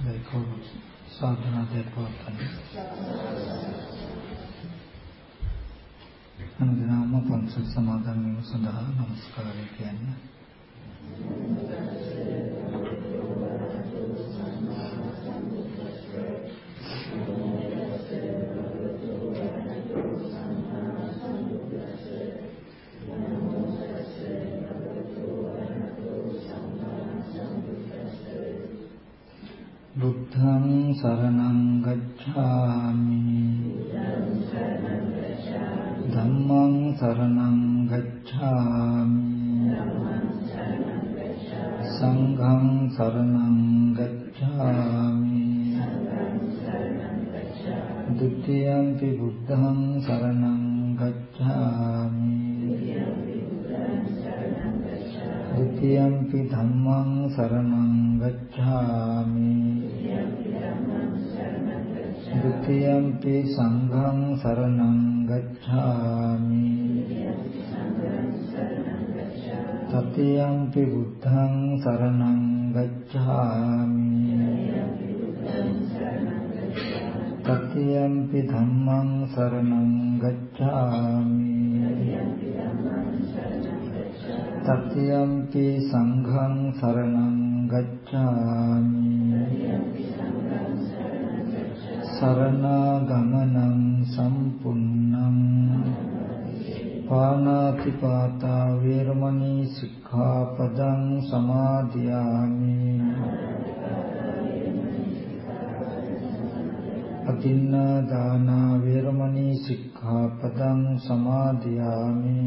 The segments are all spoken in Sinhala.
साधना देखवतन अनुदिनम पंच समाधान में सदा नमस्कार कहने बुद्धं शरणं गच्छामि धम्मं शरणं गच्छामि संघं शरणं गच्छामि द्वितीयंपि बुद्धं शरणं गच्छामि द्वितीयंपि धम्मं शरणं गच्छामि द्वितीयंपि संघं शरणं गच्छामि तृतीयंपि बुद्धं शरणं गच्छामि तृतीयंपि धम्मं शरणं गच्छामि तृतीयंपि संघं शरणं गच्छामि शरणागमनं सम्पूर्णं पाणातिपाता वेरमणि सिक्खापदं समादियामि अतिन्नदाना वेरमणि सिक्खापदं समादियामि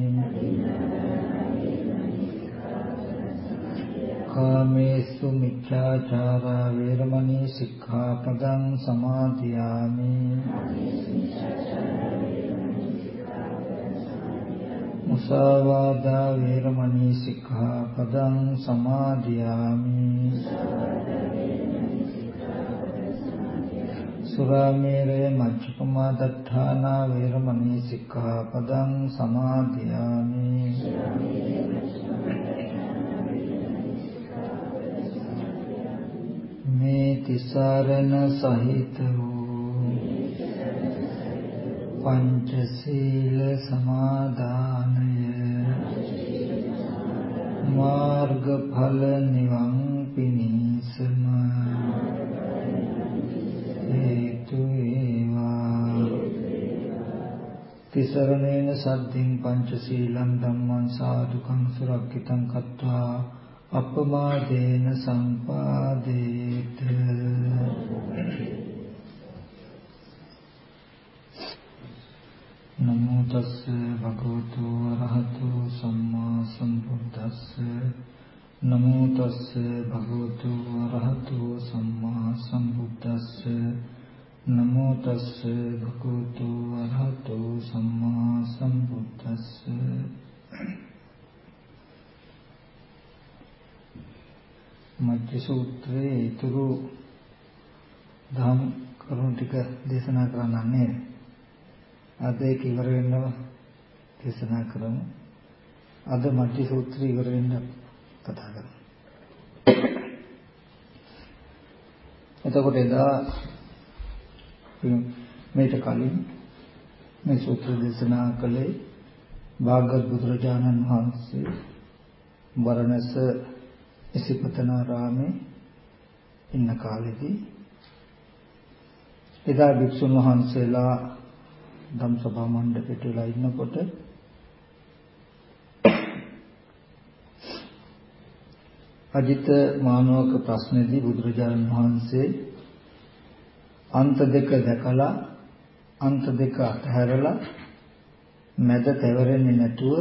कामेषु मिथ्याचारा वेरमणि सिक्खापदं समादियामि मुसावादा वेरमणि सिक्खापदं समादियामि सुरामेरे मज्जपमा दत्ताना वेरमणि सिक्खापदं समादियामि मे तिसरन सहित पंचशील समादानय मार्गफल निवं पिनीसम हेतु एवा तिसरणेन सद्धिं पंचशीलं धम्मं साधुकं सुरक्षितं कत्वा अपमादेन संपादेत नमो तस्से भगवतो अरहतो सम्मा सम्बुद्धस्से नमो तस्से भगवतो अरहतो सम्मा सम्बुद्धस्से नमो तस्से भगवतो अरहतो सम्मा सम्बुद्धस्से मध्य सूत्रे इतुरु ධම් කරුණු ටික දේශනා කරන්නන්නේ අද ඒක ඉවර වෙනව දේශනා කරමු. අද මධ්‍ය සූත්‍රය ඉවර වෙන්න කතා කරමු. එතකොට එදා මේක කලින් මේ සූත්‍ර දේශනා කළේ භාග්‍යවත් බුදුරජාණන් වහන්සේ වරණස ඉසිපතනාරාමේ ඉන්න කාලෙදී එදා භික්ෂුන් වහන්සේලා ධම්සභා මණ්ඩපයට වෙලා ඉන්නකොට අජිත මානවක ප්‍රශ්නේදී බුදුරජාණන් වහන්සේ අන්ත දෙක දැකලා අන්ත දෙක අතහැරලා මැද තැවරෙන්නේ නැතුව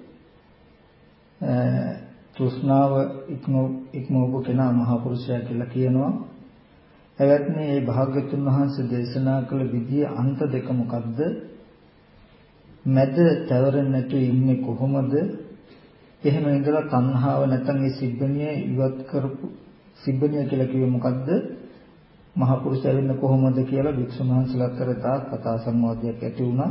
තෘෂ්ණාව ඉක්මවපු කෙනා මහා පුරුෂයා කියලා කියනවා. එවත් මේ භාග්‍යතුන් වහන්සේ දේශනා කළ විදිය අන්ත දෙක මොකද්ද? මැද තවරෙන්නේ නැතු ඉන්නේ කොහොමද? එහෙම ඉඳලා තණ්හාව නැත්නම් මේ සිබ්බණිය ඉවත් කරපු සිබ්බණිය කියලා කිව්වේ මොකද්ද? මහා පුරුෂයා වෙන්නේ කොහොමද කියලා භික්ෂුන් වහන්සේලා අතර කතා සංවාදයක් ඇති වුණා.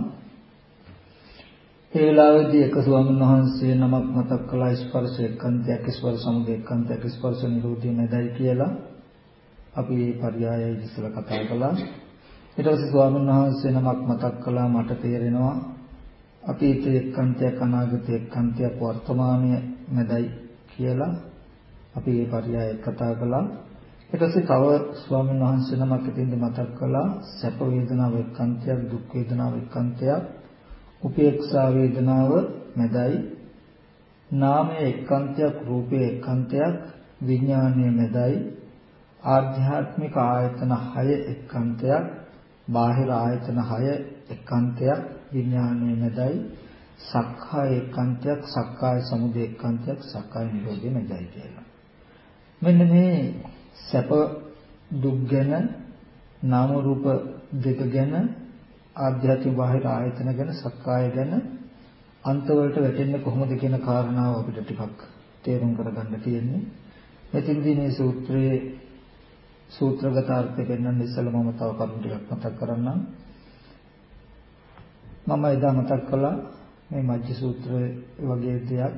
ඒ වෙලාවේදී එක ස්වාමීන් වහන්සේ නමක් මතක් කළා ස්පර්ශ එක්කන්තයක් ස්පර්ශ සමුදය එක්කන්තයක් ස්පර්ශ නිරෝධය නැදයි කියලා. අපි මේ පర్యాయය ඉස්සෙල්ලා කතා කළා. ඊට පස්සේ ස්වාමීන් වහන්සේ නමක් මතක් කළා මට තේරෙනවා අතීතයේ එක්කන්තයක් අනාගතයේ එක්කන්තයක් වර්තමානයේ මැදයි කියලා අපි මේ පర్యాయය කතා කළා. ඊට පස්සේ තව ස්වාමීන් වහන්සේ නමක් ඉතින්ද මතක් කළා සැප වේදනාව එක්කන්තයක් දුක් වේදනාව එක්කන්තයක් උපේක්ෂා වේදනාව මැදයි නාමයේ එක්කන්තයක් රූපයේ එක්කන්තයක් විඥානයේ මැදයි ආධ්‍යාත්මික ආයතන 6 එක්කන්තයක් බාහිර ආයතන 6 එක්කන්තයක් විඥානයේ මැදයි සක්කාය එක්කන්තයක් සක්කාය සමුදය එක්කන්තයක් සක්කාය නිරෝධය මැදයි කියලා. මෙන්න මේ සැප දුක් ගැන නාම රූප දෙක ගැන ආධ්‍යාත්මික බාහිර ආයතන ගැන සක්කාය ගැන අන්තවලට වැටෙන්නේ කොහොමද කියන කාරණාව අපිට ටිකක් තේරුම් කරගන්න තියෙන්නේ. මෙතෙන්දී මේ සූත්‍රයේ සූත්‍රගත අර්ථය පෙන්වන්න ඉස්සෙල්ලා මම තව කරුණු ටිකක් මතක් කරන්නම්. මම එදා මතක් කළා මේ මජ්ජි සූත්‍රය වගේ දෙයක්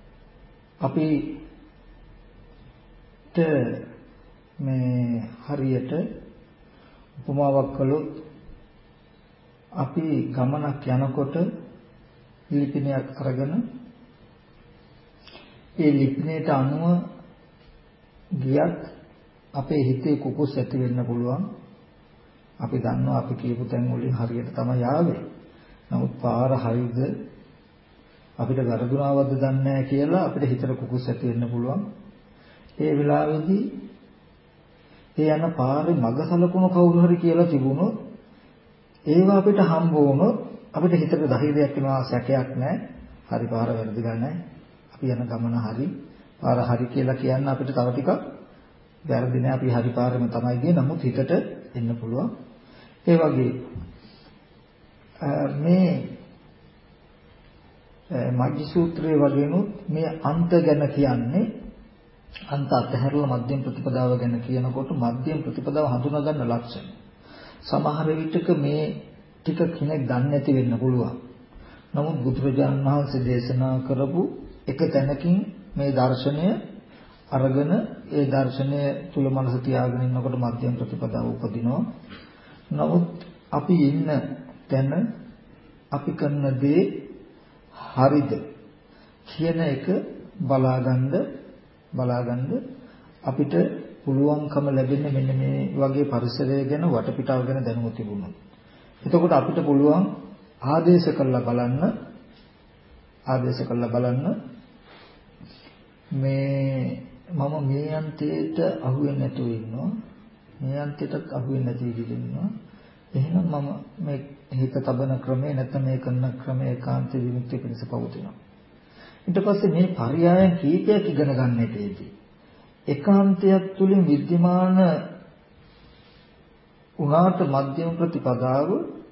අපිට මේ හරියට උපමාවක් කළොත් අපි ගමනක් යනකොට ලිපිනයක් අරගෙන ඒ ලිපිනයට අනුව ගියත් අපේ හිතේ කුකුස් ඇති වෙන්න පුළුවන්. අපි දන්නවා අපි කියපු තැන් වලින් හරියට තමයි ආවේ. නමුත් පාර හරියද අපිට වැරදුනාවද දන්නේ නැහැ කියලා අපිට හිතට කුකුස් ඇති වෙන්න පුළුවන්. ඒ වෙලාවේදී ඒ යන පාරේ මග සලකුණු කවුරු හරි කියලා තිබුණොත් ඒවා අපිට හම්බ වුණොත් අපිට හිතට ධෛර්යයක් එනවා සැකයක් නැහැ. හරි පාර වැරදිලා නැහැ. අපි යන ගමන හරි පාර හරි කියලා කියන්න අපිට තව ටිකක් වැරදි නැහැ. අපි හරි පාරෙම තමයි ගියේ. නමුත් හිතට එන්න පුළුවන්. ඒ වගේ මේ මජ්ජි සූත්‍රයේ වගේනොත් මේ අන්ත ගැන කියන්නේ අන්ත අතහැරලා මධ්‍යම ප්‍රතිපදාව ගැන කියනකොට මධ්‍යම ප්‍රතිපදාව හඳුනා ගන්න ලක්ෂණ. සමහර විටක මේ ටික කෙනෙක් දන්නේ නැති වෙන්න පුළුවන්. නමුත් බුදුරජාණන් වහන්සේ දේශනා කරපු එක තැනකින් මේ දර්ශනය අරගෙන ඒ දර්ශනය තුල මනස තියාගෙන ඉන්නකොට මධ්‍යම ප්‍රතිපදාව උපදිනවා. නමුත් අපි ඉන්න තැන අපි කරන දේ හරිද කියන එක බලාගන්න අපිට පුළුවන්කම ලැබෙන්නේ මෙන්න මේ වගේ පරිසරය ගැන වටපිටාව ගැන දැනුම තිබුණොත්. එතකොට අපිට පුළුවන් ආදේශ කරලා බලන්න මම මේ අන්තයට අහු වෙන්නේ නැතුව ඉන්නවා. මේ අන්තයටත් අහු වෙන්නේ නැති විදිහට ඉන්නවා. එහෙනම් මම මේ හිත තබන ක්‍රමේ නැත්නම් මේ කරන ක්‍රමේ ඒකාන්ත විමුක්තිය පිණිස පවතිනවා. ඊට පස්සේ මේ පర్యాయයන් කීපයක් ඉගෙන ගන්න එකේදී ඒකාන්තයක් තුලින් विद्यमान උනාට මධ්‍යම ප්‍රතිපදාව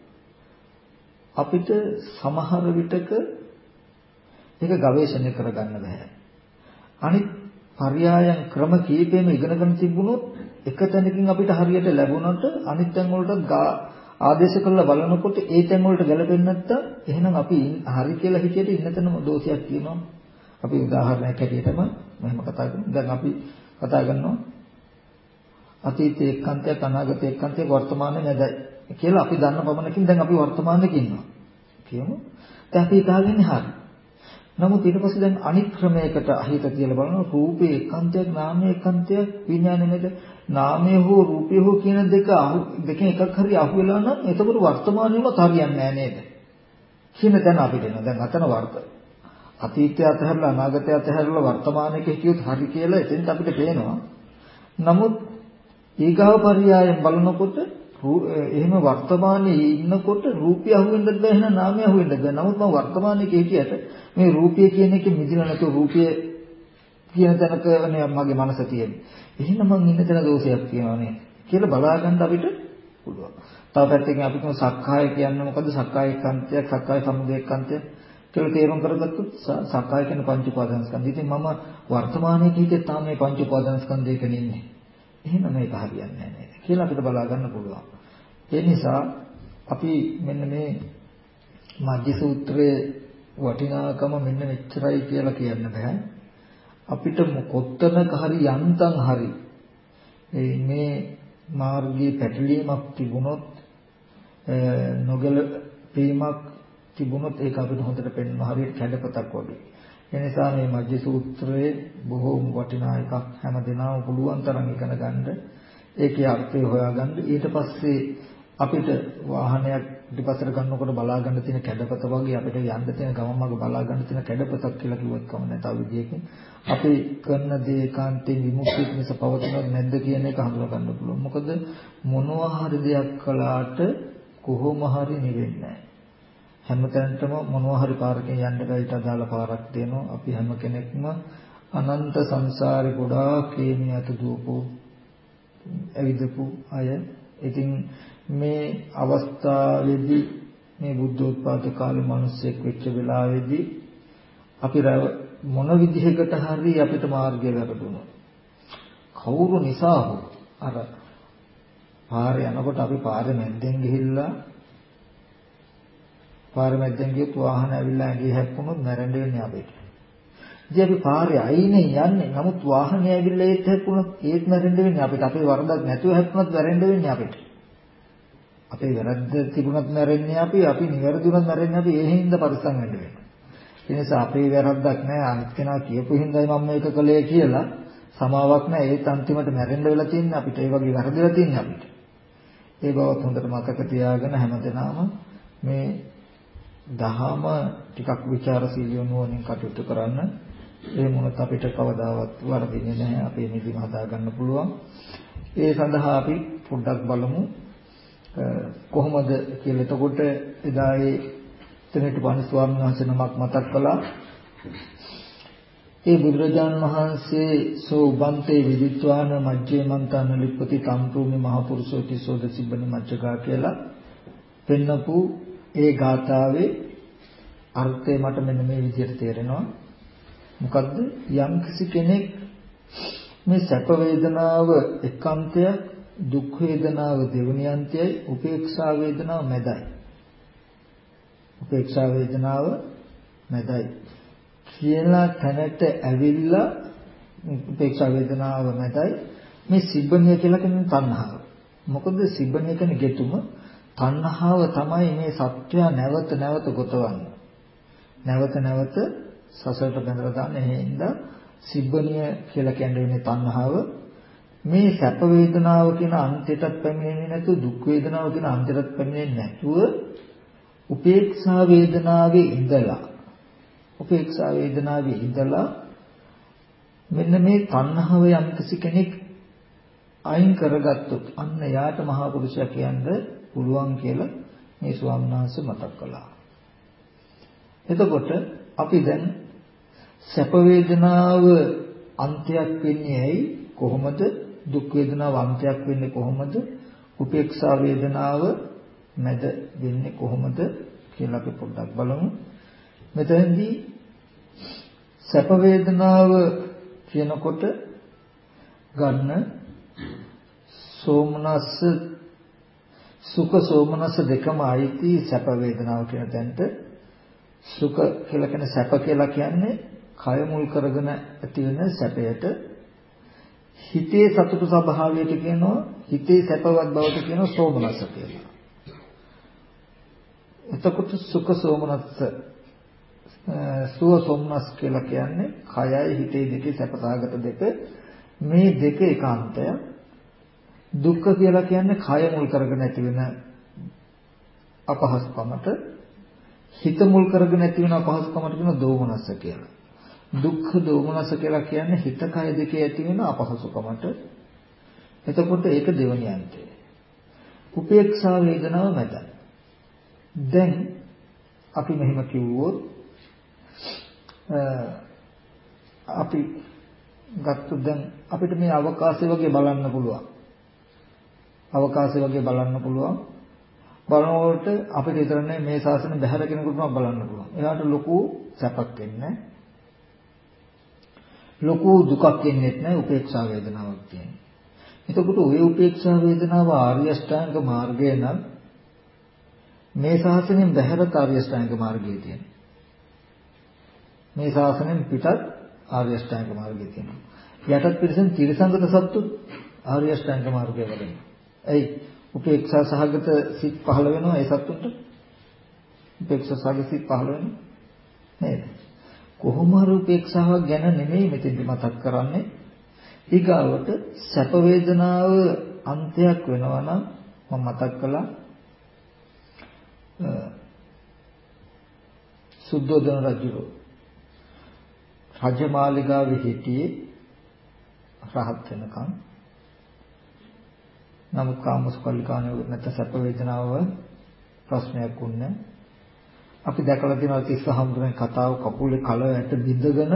අපිට සමහර විටක ඒක ගවේෂණය කරගන්න බෑ. අනිත් පర్యాయයන් ක්‍රම කීපෙම ඉගෙනගෙන තිබුණොත් එක තැනකින් අපිට හරියට ලැබුණොත් අනිත් තැන් වලට ආදේශ කරලා බලනකොට ඒ තැන් වලට ගැලපෙන්නේ නැත්තම් එහෙනම් අපි හරි කියලා හිතේට ඉන්න තැනම දෝෂයක් තියෙනවා. අපි උදාහරණයක් හැටියටම මෙහෙම කතා කරමු. දැන් අපි කතා කරනවා අතීතයේ එක්කන්තයක් අනාගතයේ එක්කන්තයක් වර්තමානයේ නැදයි කියලා අපි දන්න පමණකින් දැන් අපි වර්තමානයේ ඉන්නවා. කියමු. දැන් අපි හිතාගන්නේ හරි. නමුත් ඊට පස්සේ දැන් අනිත් ක්‍රමයකට අහිත කියලා බලනවා රූපේ එක්කන්තයක් නාමයේ එක්කන්තයක් විඥානයේ නේද නාමයේ හෝ රූපයේ හෝ කියන දෙකෙන් එකක් හරි අහු වෙලා නම් එතකොට වර්තමානයේම හරියන්නේ නැහැ නේද කියන තැන අපිට එනවා. දැන් අතන අතීතය අතහැරලා අනාගතය අතහැරලා වර්තමානයේ හිටියොත් හරි කියලා එතෙන්ට අපිට පේනවා. නමුත් ඊගාව පරියායෙන් බලනකොට එහෙම වර්තමානයේ ඉන්නකොට රූපය අහුවෙන්නද බෑ එහෙනම් නාමය අහුවෙන්නද බෑ. නමුත් මම වර්තමානයේ හිටියට මේ රූපය කියන එකෙ මිදිලා නැතුව රූපය කියන තැනක මගේ මනස තියෙන්නේ. එහෙනම් මං ඉන්න තැන දෝෂයක් තියෙනවා නේද කියලා බලාගන්න අපිට පුළුවන්. තව පැත්තකින් අපි කියමු සක්කාය කියන්නේ මොකද්ද? සක්කාය එක්කන්තයක්, සක්කාය සමුදය එක්කන්තයක් කියලා තේරුම් කරගත්තොත් සක්කාය කියන පංච උපාදානස්කන්ධය. ඉතින් මම වර්තමානයේ හිටියේ තාම මේ පංච උපාදානස්කන්ධයක ඉන්නේ. එහෙනම් මේක හරියන්නේ නැහැ නේද කියලා අපිට බලා ගන්න පුළුවන්. ඒ නිසා අපි මෙන්න මේ මජ්ජි සූත්‍රයේ වටිනාකම මෙන්න මෙච්චරයි කියලා කියන්න බෑ. අපිට කොත්තනක හරි යන්තම් හරි මේ මාර්ගයේ පැටලීමක් තිබුණොත් නොගැලපීමක් තිබුණොත් ඒක අපිට හොඳට පෙන්වනවා හරියට කැඩපතක් වගේ. ඒ නිසා මේ මජ්ජි සූත්‍රයේ බොහෝම වටිනා එකක් හැමදෙනාම පුළුවන් තරම් ඉගෙන ගන්න. ඒකේ අර්ථය හොයාගන්න. ඊට පස්සේ අපිට වාහනයක් පිටපතට ගන්නකොට බලා ගන්න තියෙන කැඩපත වගේ අපිට යන්න තියෙන ගමන් මඟ බලා ගන්න තියෙන කැඩපතක් කියලා කිව්වත් කම නැහැ. තව විදියකින් අපි කරන දේ කාන්තේ විමුක්තිය මිස පවතිනවද නැද්ද කියන එක හඳුනා ගන්න පුළුවන්. මොකද මොනවා හරි දෙයක් කළාට කොහොම හරි නිවෙන්නේ නැහැ. හැමතැනටම මොනවා හරි පාරකින් යන්න බැයිට අදාළ පාරක් දෙනවා. අපි හැම කෙනෙක්ම අනන්ත සංසාරේ ගොඩාක් කේමිය අත දුවපු ඇවිදපු අය. ඉතින් මේ අවස්ථාවේදී මේ බුද්ධෝත්පාද කාලේ මිනිස්සෙක් වෙච්ච වෙලාවේදී අපි මොන විදිහකට හරි අපිට මාර්ගය වැරදුණා. කවුරු නිසා හෝ අර පාරේ යනකොට අපි පාරේ මැද්දෙන් ගිහිල්ලා පාරේ මැද්දෙන් ගියත් වාහන ඇවිල්ලා ඇඟේ හැප්පුණොත් මැරෙන්න වෙන්නේ අපිට. ඉතින් අපි පාරේ අයිනේ යන්නේ. නමුත් වාහනේ ඇවිල්ලා ඒත් හැප්පුණොත් ඒත් මැරෙන්න වෙන්නේ අපිට. අපේ වරදක් නැතුව හැප්පුණොත් මැරෙන්න වෙන්නේ අපිට. අපේ වැරද්ද තිබුණත් මැරෙන්නේ අපි නිවැරදිුණත් මැරෙන්නේ අපි. ඒ හින්දා පරිස්සම් වෙන්න වෙනවා. ඒ නිසා අපේ වැරද්දක් නැහැ. අනිත් කෙනා කියපු හින්දායි මම මේක කළේ කියලා සමාවක් නැහැ. ඒත් අන්තිමට මැරෙන්න වෙලා තියන්නේ අපිට. ඒ වගේ වැරදිලා තියන්නේ අපිට. ඒ බවත් හොඳට මතක තියාගෙන හැමදෙනාම මේ දහම ටිකක් ਵਿਚාරශීලීව නුවණින් කටයුතු කරන්න. ඒ මොනත් අපිට කවදාවත් වරදින්නේ නැහැ. අපේ නිදිම හදා ගන්න පුළුවන්. ඒ සඳහා අපි පොඩ්ඩක් බලමු කොහොමද කියලා. එතකොට එදා ඒ තැනට පණ ස්වාමීන් වහන්සේ නමක් මතක් කළා. ඒ බුදුරජාණන් වහන්සේ සෝ උබන්තේ විදිත්වාන මජ්ජේ මන්තන ලිප්පති තම්ප්‍රූමි මහ පුරුෂෝති සෝද සිබ්බනි මච්චකා කියලා පෙන්නපු ඒ ගාථාවේ අර්ථය මට මෙන්න මේ විදිහට තේරෙනවා. මොකද්ද? යම් කිසි කෙනෙක් මේ සැප වේදනාව එකාන්තයක්, දුක් වේදනාව දෙවෙනි අන්තයයි, උපේක්ෂා වේදනාව මැදයි. උපේක්ෂා වේදනාව මැදයි කියලා තැනට ඇවිල්ලා උපේක්ෂා වේදනාව මැදයි මේ සිබ්බණිය කියලා කියන තණ්හාව. මොකද සිබ්බණිය කියන්නේ ගෙතුම. තණ්හාව තමයි මේ සත්‍ය නැවත නැවත ගොතවන්නේ. නැවත නැවත සසරට බැඳලා දාන්න. එහෙනම් සිබ්බණිය කියලා කියන්නේ තණ්හාව. මේ සැප වේදනාව කියන අන්තයටත් පැමිණෙන්නේ නැතුව දුක් වේදනාව කියන අන්තයටත් පැමිණෙන්නේ නැතුව උපේක්ෂා වේදනාවේ ඉඳලා මෙන්න මේ තණ්හාව යම් කිසි කෙනෙක් අයින් කරගත්තොත් අන්න යාට මහා පුරුෂයා කියන්නේ පුළුවන් කියලා මේ ස්වාමීන් වහන්සේ මතක් කළා. එතකොට අපි දැන් සැප වේදනාව අන්තයක් වෙන්නේ ඇයි? කොහොමද? දුක් වේදනාව අන්තයක් වෙන්නේ කොහොමද? උපේක්ෂා වේදනාව මැද වෙන්නේ කොහොමද කියලා අපි පොඩ්ඩක් බලමු. මෙතනදී සැප වේදනාව කියනකොට ගන්න සෝමනස්ස සුඛ සෝමනස්ස දෙකම අයිති සැප වේදනාව කියන තැනට. සුඛ කියලා කියන්නේ සැප කියලා කියන්නේ කය මුල් කරගෙන ඇති වෙන සැපයට. හිතේ සතුට ස්වභාවයට කියනවා, හිතේ සැපවත් බවට කියනවා සෝමනස්ස කියලා. එතකොට සුඛ සෝමනස්ස සුව සෝමනස් කියලා කියන්නේ කයයි හිතේ දෙකේ සැපසහගත දෙක. මේ දෙක ඒකාන්තය. දුක්ඛ කියලා කියන්නේ කය මුල් කරගෙන ඇති වෙන අපහසුකමට, හිත මුල් කරගෙන ඇති වෙන අපහසුකමට කියන දෝමනස්ස කියලා. දුක්ඛ දෝමනස්ස කියලා කියන්නේ හිත කය දෙකේ ඇති වෙන අපහසුකමට. එතකොට ඒක දෙවෙනි අන්තය. උපේක්ෂා වේදනාව මැද. දැන් අපි මෙහෙම කිව්වොත් අපි ගත්තොත් දැන් අපිට මේ අවකාශය වගේ බලන්න පුළුවන්. අවකාශය වගේ බලන්න පුළුවන්. බලනකොට අපිට විතරනේ මේ ශාසනය බහැර කෙනෙකුටම බලන්න පුළුවන්. එයාට ලොකු සැපක් වෙන්නේ ලොකු දුකක් වෙන්නේ නැහැ. උපේක්ෂා වේදනාවක් තියෙනවා. එතකොට ওই උපේක්ෂා වේදනාව ආර්ය අෂ්ටාංග මාර්ගය නම් මේ ශාසනයෙන් බහැර ආර්ය අෂ්ටාංග මාර්ගය තියෙනවා. මේ ශාසනයෙන් පිටත් ආර්ය අෂ්ටාංග මාර්ගය තියෙනවා. යටත් පිරිසෙන් ත්‍රිසංගත සත්තු ආර්ය අෂ්ටාංග මාර්ගය වඩනවා. ඒ උපේක්ෂා සහගත සිත් පහළ වෙනවා ඒ සත්තුන්ට. උපේක්ෂා සහගත සිත් පහළ වෙනවා නේද? කොහොම හරි උපේක්ෂාවක් ගැන නෙමෙයි මෙතෙන්දි මතක් කරන්නේ. ඊගාවට සැප වේදනාව අන්තයක් වෙනවා නම් මම මතක් කළා සුද්ධෝදන රජුගේ රජමාලිගාවේ හිටියේ රහත් වෙනකන්. නමුත් කාමසුඛල්ලිකාණේ නැත්නම් සැප වේදනාව ප්‍රශ්නයක් වුණේ. අපි දැකලා තියෙනවා තිස්ස හඳුනන කතාව කකුලේ කල ඇට බිඳගෙන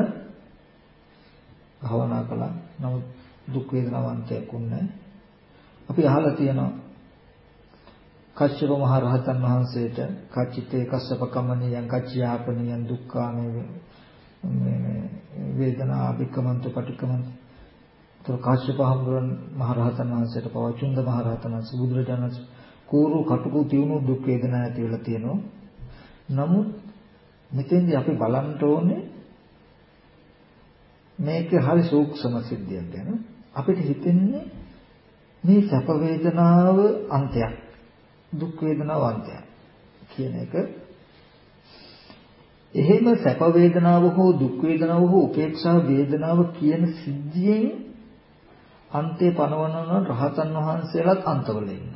භවනා කළා. නමුත් දුක් වේදනාවන්තයක් වුණේ. අපි අහලා තියෙනවා කච්චප මහ රහතන් වහන්සේට කච්චිතේ කස්සප කමනියං කච්චයාපනියං දුක්ඛානේ වේදනා අභික්කමන්ත පටික්කමන්ත. તો කච්චප හඳුනන මහ රහතන් වහන්සේට පවචුන්ද මහ රහතන් වහන්සේ බුදුරජාණන් කෝරු කටුකු තියුණු දුක් වේදනා ඇති වෙලා තියෙනවා. නමුත් මෙතෙන්දී අපි බලන්න ඕනේ මේක හරි සූක්ෂම සිද්ධියක් ගැන. අපිට හිතෙන්නේ මේ සැප වේදනාව අන්තයක්, දුක් වේදනාව අන්තයක් කියන එක. එහෙම සැප වේදනාව හෝ දුක් වේදනාව හෝ උපේක්ෂා වේදනාව කියන සිද්ධියෙන් අන්තේ පනවන රහතන් වහන්සේලාත් අන්තවල ඉන්නවා.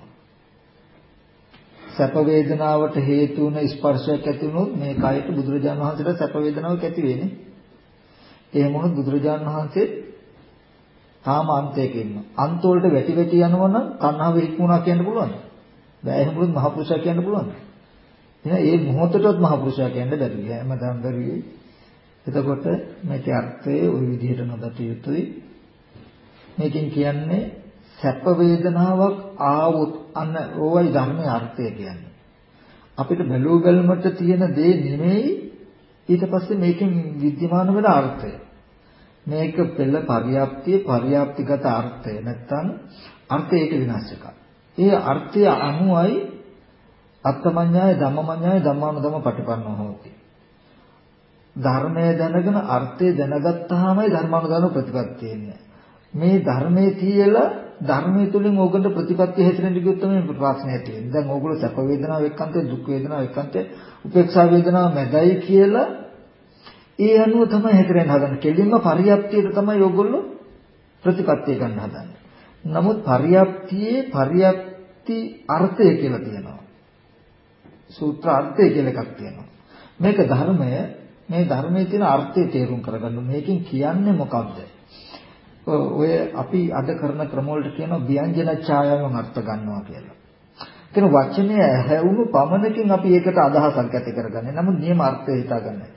සැප වේදනාවට හේතු වුණ ස්පර්ශයක් ඇති වුණොත් මේ කයට බුදුරජාණන් වහන්සේට සැප වේදනාවක් ඇති වෙන්නේ. එහෙම වුණොත් බුදුරජාණන් වහන්සේ තාම අන්තයක ඉන්නවා. අන්ත වලට වැටි වැටි යනවනම් තණ්හාව හික්මුණා කියන්න පුළුවන්ද? බෑ. එහෙම වුණොත් මහ පුරුෂයා කියන්න පුළුවන්ද? එහෙනම් ඒ මොහොතටවත් මහ පුරුෂයා කියන්න බැරි. හැමදාම බැරි. එතකොට මේකේ අර්ථය ওই විදිහට නොදත යුතුයි. මේකෙන් කියන්නේ සැප වේදනාවක් ආවොත් අන්න ඕවයි ධර්මයේ අර්ථය කියන්නේ. අපිට බැලුව බැලමට තියෙන දේ නෙමෙයි ඊට පස්සේ මේකෙන් විද්‍යමාන වෙන අර්ථය. මේක පෙළ පරියාප්තිගත අර්ථය නැත්තම් අර්ථයට විනාශ එකක්. ඒ අර්ථය අනුවයි අත්තමඤ්ඤාය ධම්මමඤ්ඤාය ධම්මානුධම්ම පටිපන්නෝ හොති. ධර්මය දැනගෙන අර්ථය දැනගත්තාමයි ධර්මානුධර්ම ප්‍රතිපත්තිය එන්නේ. මේ ධර්මයේ තියලා ධර්මයේ තුලින් ඕකට ප්‍රතිපත්තිය හැදෙන්න ගියොත් තමයි ප්‍රාර්ථනාව තියෙන්නේ. දැන් ඕගොල්ලෝ සැප වේදනාව එක්කන්තේ දුක් වේදනාව එක්කන්තේ උපේක්ෂා වේදනාව මැදයි කියලා ඒ අනුව තමයි හැදෙන්න හදන්නේ. කෙලින්ම පරියප්තියට තමයි ඕගොල්ලෝ ප්‍රතිපත්තිය ගන්න හදන්නේ. නමුත් පරියප්තියේ පරියප්ති අර්ථය කියලා තියෙනවා. සූත්‍ර අර්ථය කියලා එකක් තියෙනවා. මේක ධර්මය, මේ ධර්මයේ තියෙන අර්ථය තේරුම් කරගන්න. මේකෙන් කියන්නේ මොකක්ද? ඔය අපි අද කරන ක්‍රම වලට කියනවා ව්‍යංජන ඡායාවෙන් අර්ථ ගන්නවා කියලා. කියන වචනය ඇහැවුණු පමණකින් අපි ඒකට අදහසක් ඇති කරගන්නේ. නමුත් නියම අර්ථය හිතාගන්නේ.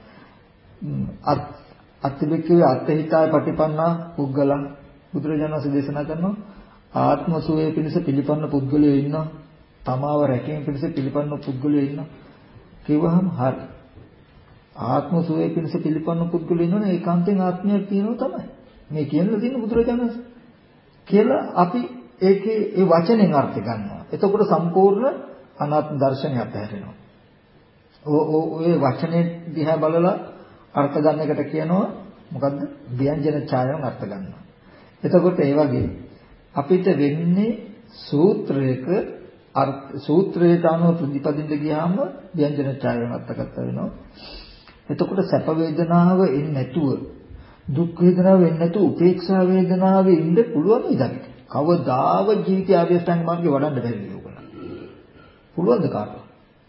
අත්තිබික්කේ අත්හිතාය පටිපන්නා පුද්ගලං බුදුරජාණන් වහන්සේ දේශනා කරනවා ආත්ම සුවය පිණිස පිළිපන්න පුද්ගලයෝ ඉන්නවා. තමාව රැකීම පිණිස පිළිපන්න පුද්ගලයෝ ඉන්නවා. කිව්වහම හරි. ආත්ම සුවය පිණිස පිළිපන්න පුද්ගලයෝ ඉන්නවනේ ඒකාන්තයෙන් ආත්මයක් තියෙනවා තමයි. මේ කියන්න තියෙන බුදුරජාණන් කියලා අපි ඒකේ ඒ වචනෙන් අර්ථ ගන්නවා. එතකොට සම්පූර්ණ අනාත්ම දර්ශනය අතහැරෙනවා. ඔය වචනේ දිහා බලලා අර්ථ ගන්න එකට කියනවා මොකද්ද? ව්‍යංජන ඡායාවෙන් අර්ථ ගන්නවා. එතකොට ඒ වගේ අපිට වෙන්නේ සූත්‍රයට අනුව ප්‍රතිපදින්න ගියාම ව්‍යංජන ඡායාවෙන් අර්ථගත වෙනවා. එතකොට සැප වේදනාව එන්නේ නැතුව දුක් වේදනාව වෙන්නේ නැතුව උපේක්ෂා වේදනාවේ ඉන්න පුළුවන් නේද? කවදාව ජීවිතය ආර්ය අෂ්ටාංග මාර්ගේ වඩන්න බැරි නේද ඔයගොල්ලෝ? පුළුවන්ද කාටවත්?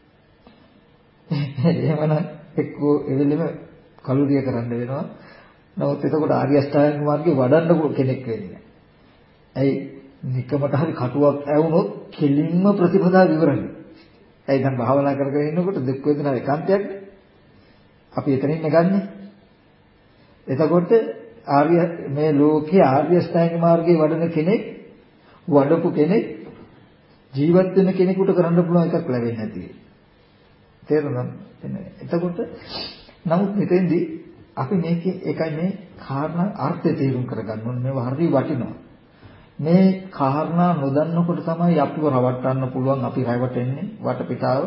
එහෙමනම් එක්කෝ එවෙලෙම කලුරිය කරන්න වෙනවා. නමුත් එතකොට ආර්ය අෂ්ටාංග මාර්ගේ වඩන්න කෙනෙක් වෙන්නේ. ඇයි? නිකමට හරි කටුවක් ඇවුනොත් කෙලින්ම ප්‍රතිපදාව ඉවරයි. ඇයි දැන් භාවනා කරගෙන ඉන්නකොට දුක් වේදනාව ඒකාන්තයක් අපි එතනින් ගන්නෙ. එතකොට මේ ලෝකයේ ආර්ය අෂ්ටාංග මාර්ගයේ වඩන කෙනෙක් වඩපු කෙනෙක් ජීවත් වෙන කෙනෙකුට කරන්න පුළුවන් එකක් ලැබෙන්නේ නැති. තේරුණාද? එතකොට නමුත් මෙතෙන්දී අපි මේකේ එකයි මේ කාරණා අර්ථය තේරුම් කරගන්න ඕනේ. මේව හරි වටිනවා. මේ කාරණා නොදන්නකොට තමයි අපිව රවට්ටන්න පුළුවන් අපි රැවටෙන්නේ වටපිටාව.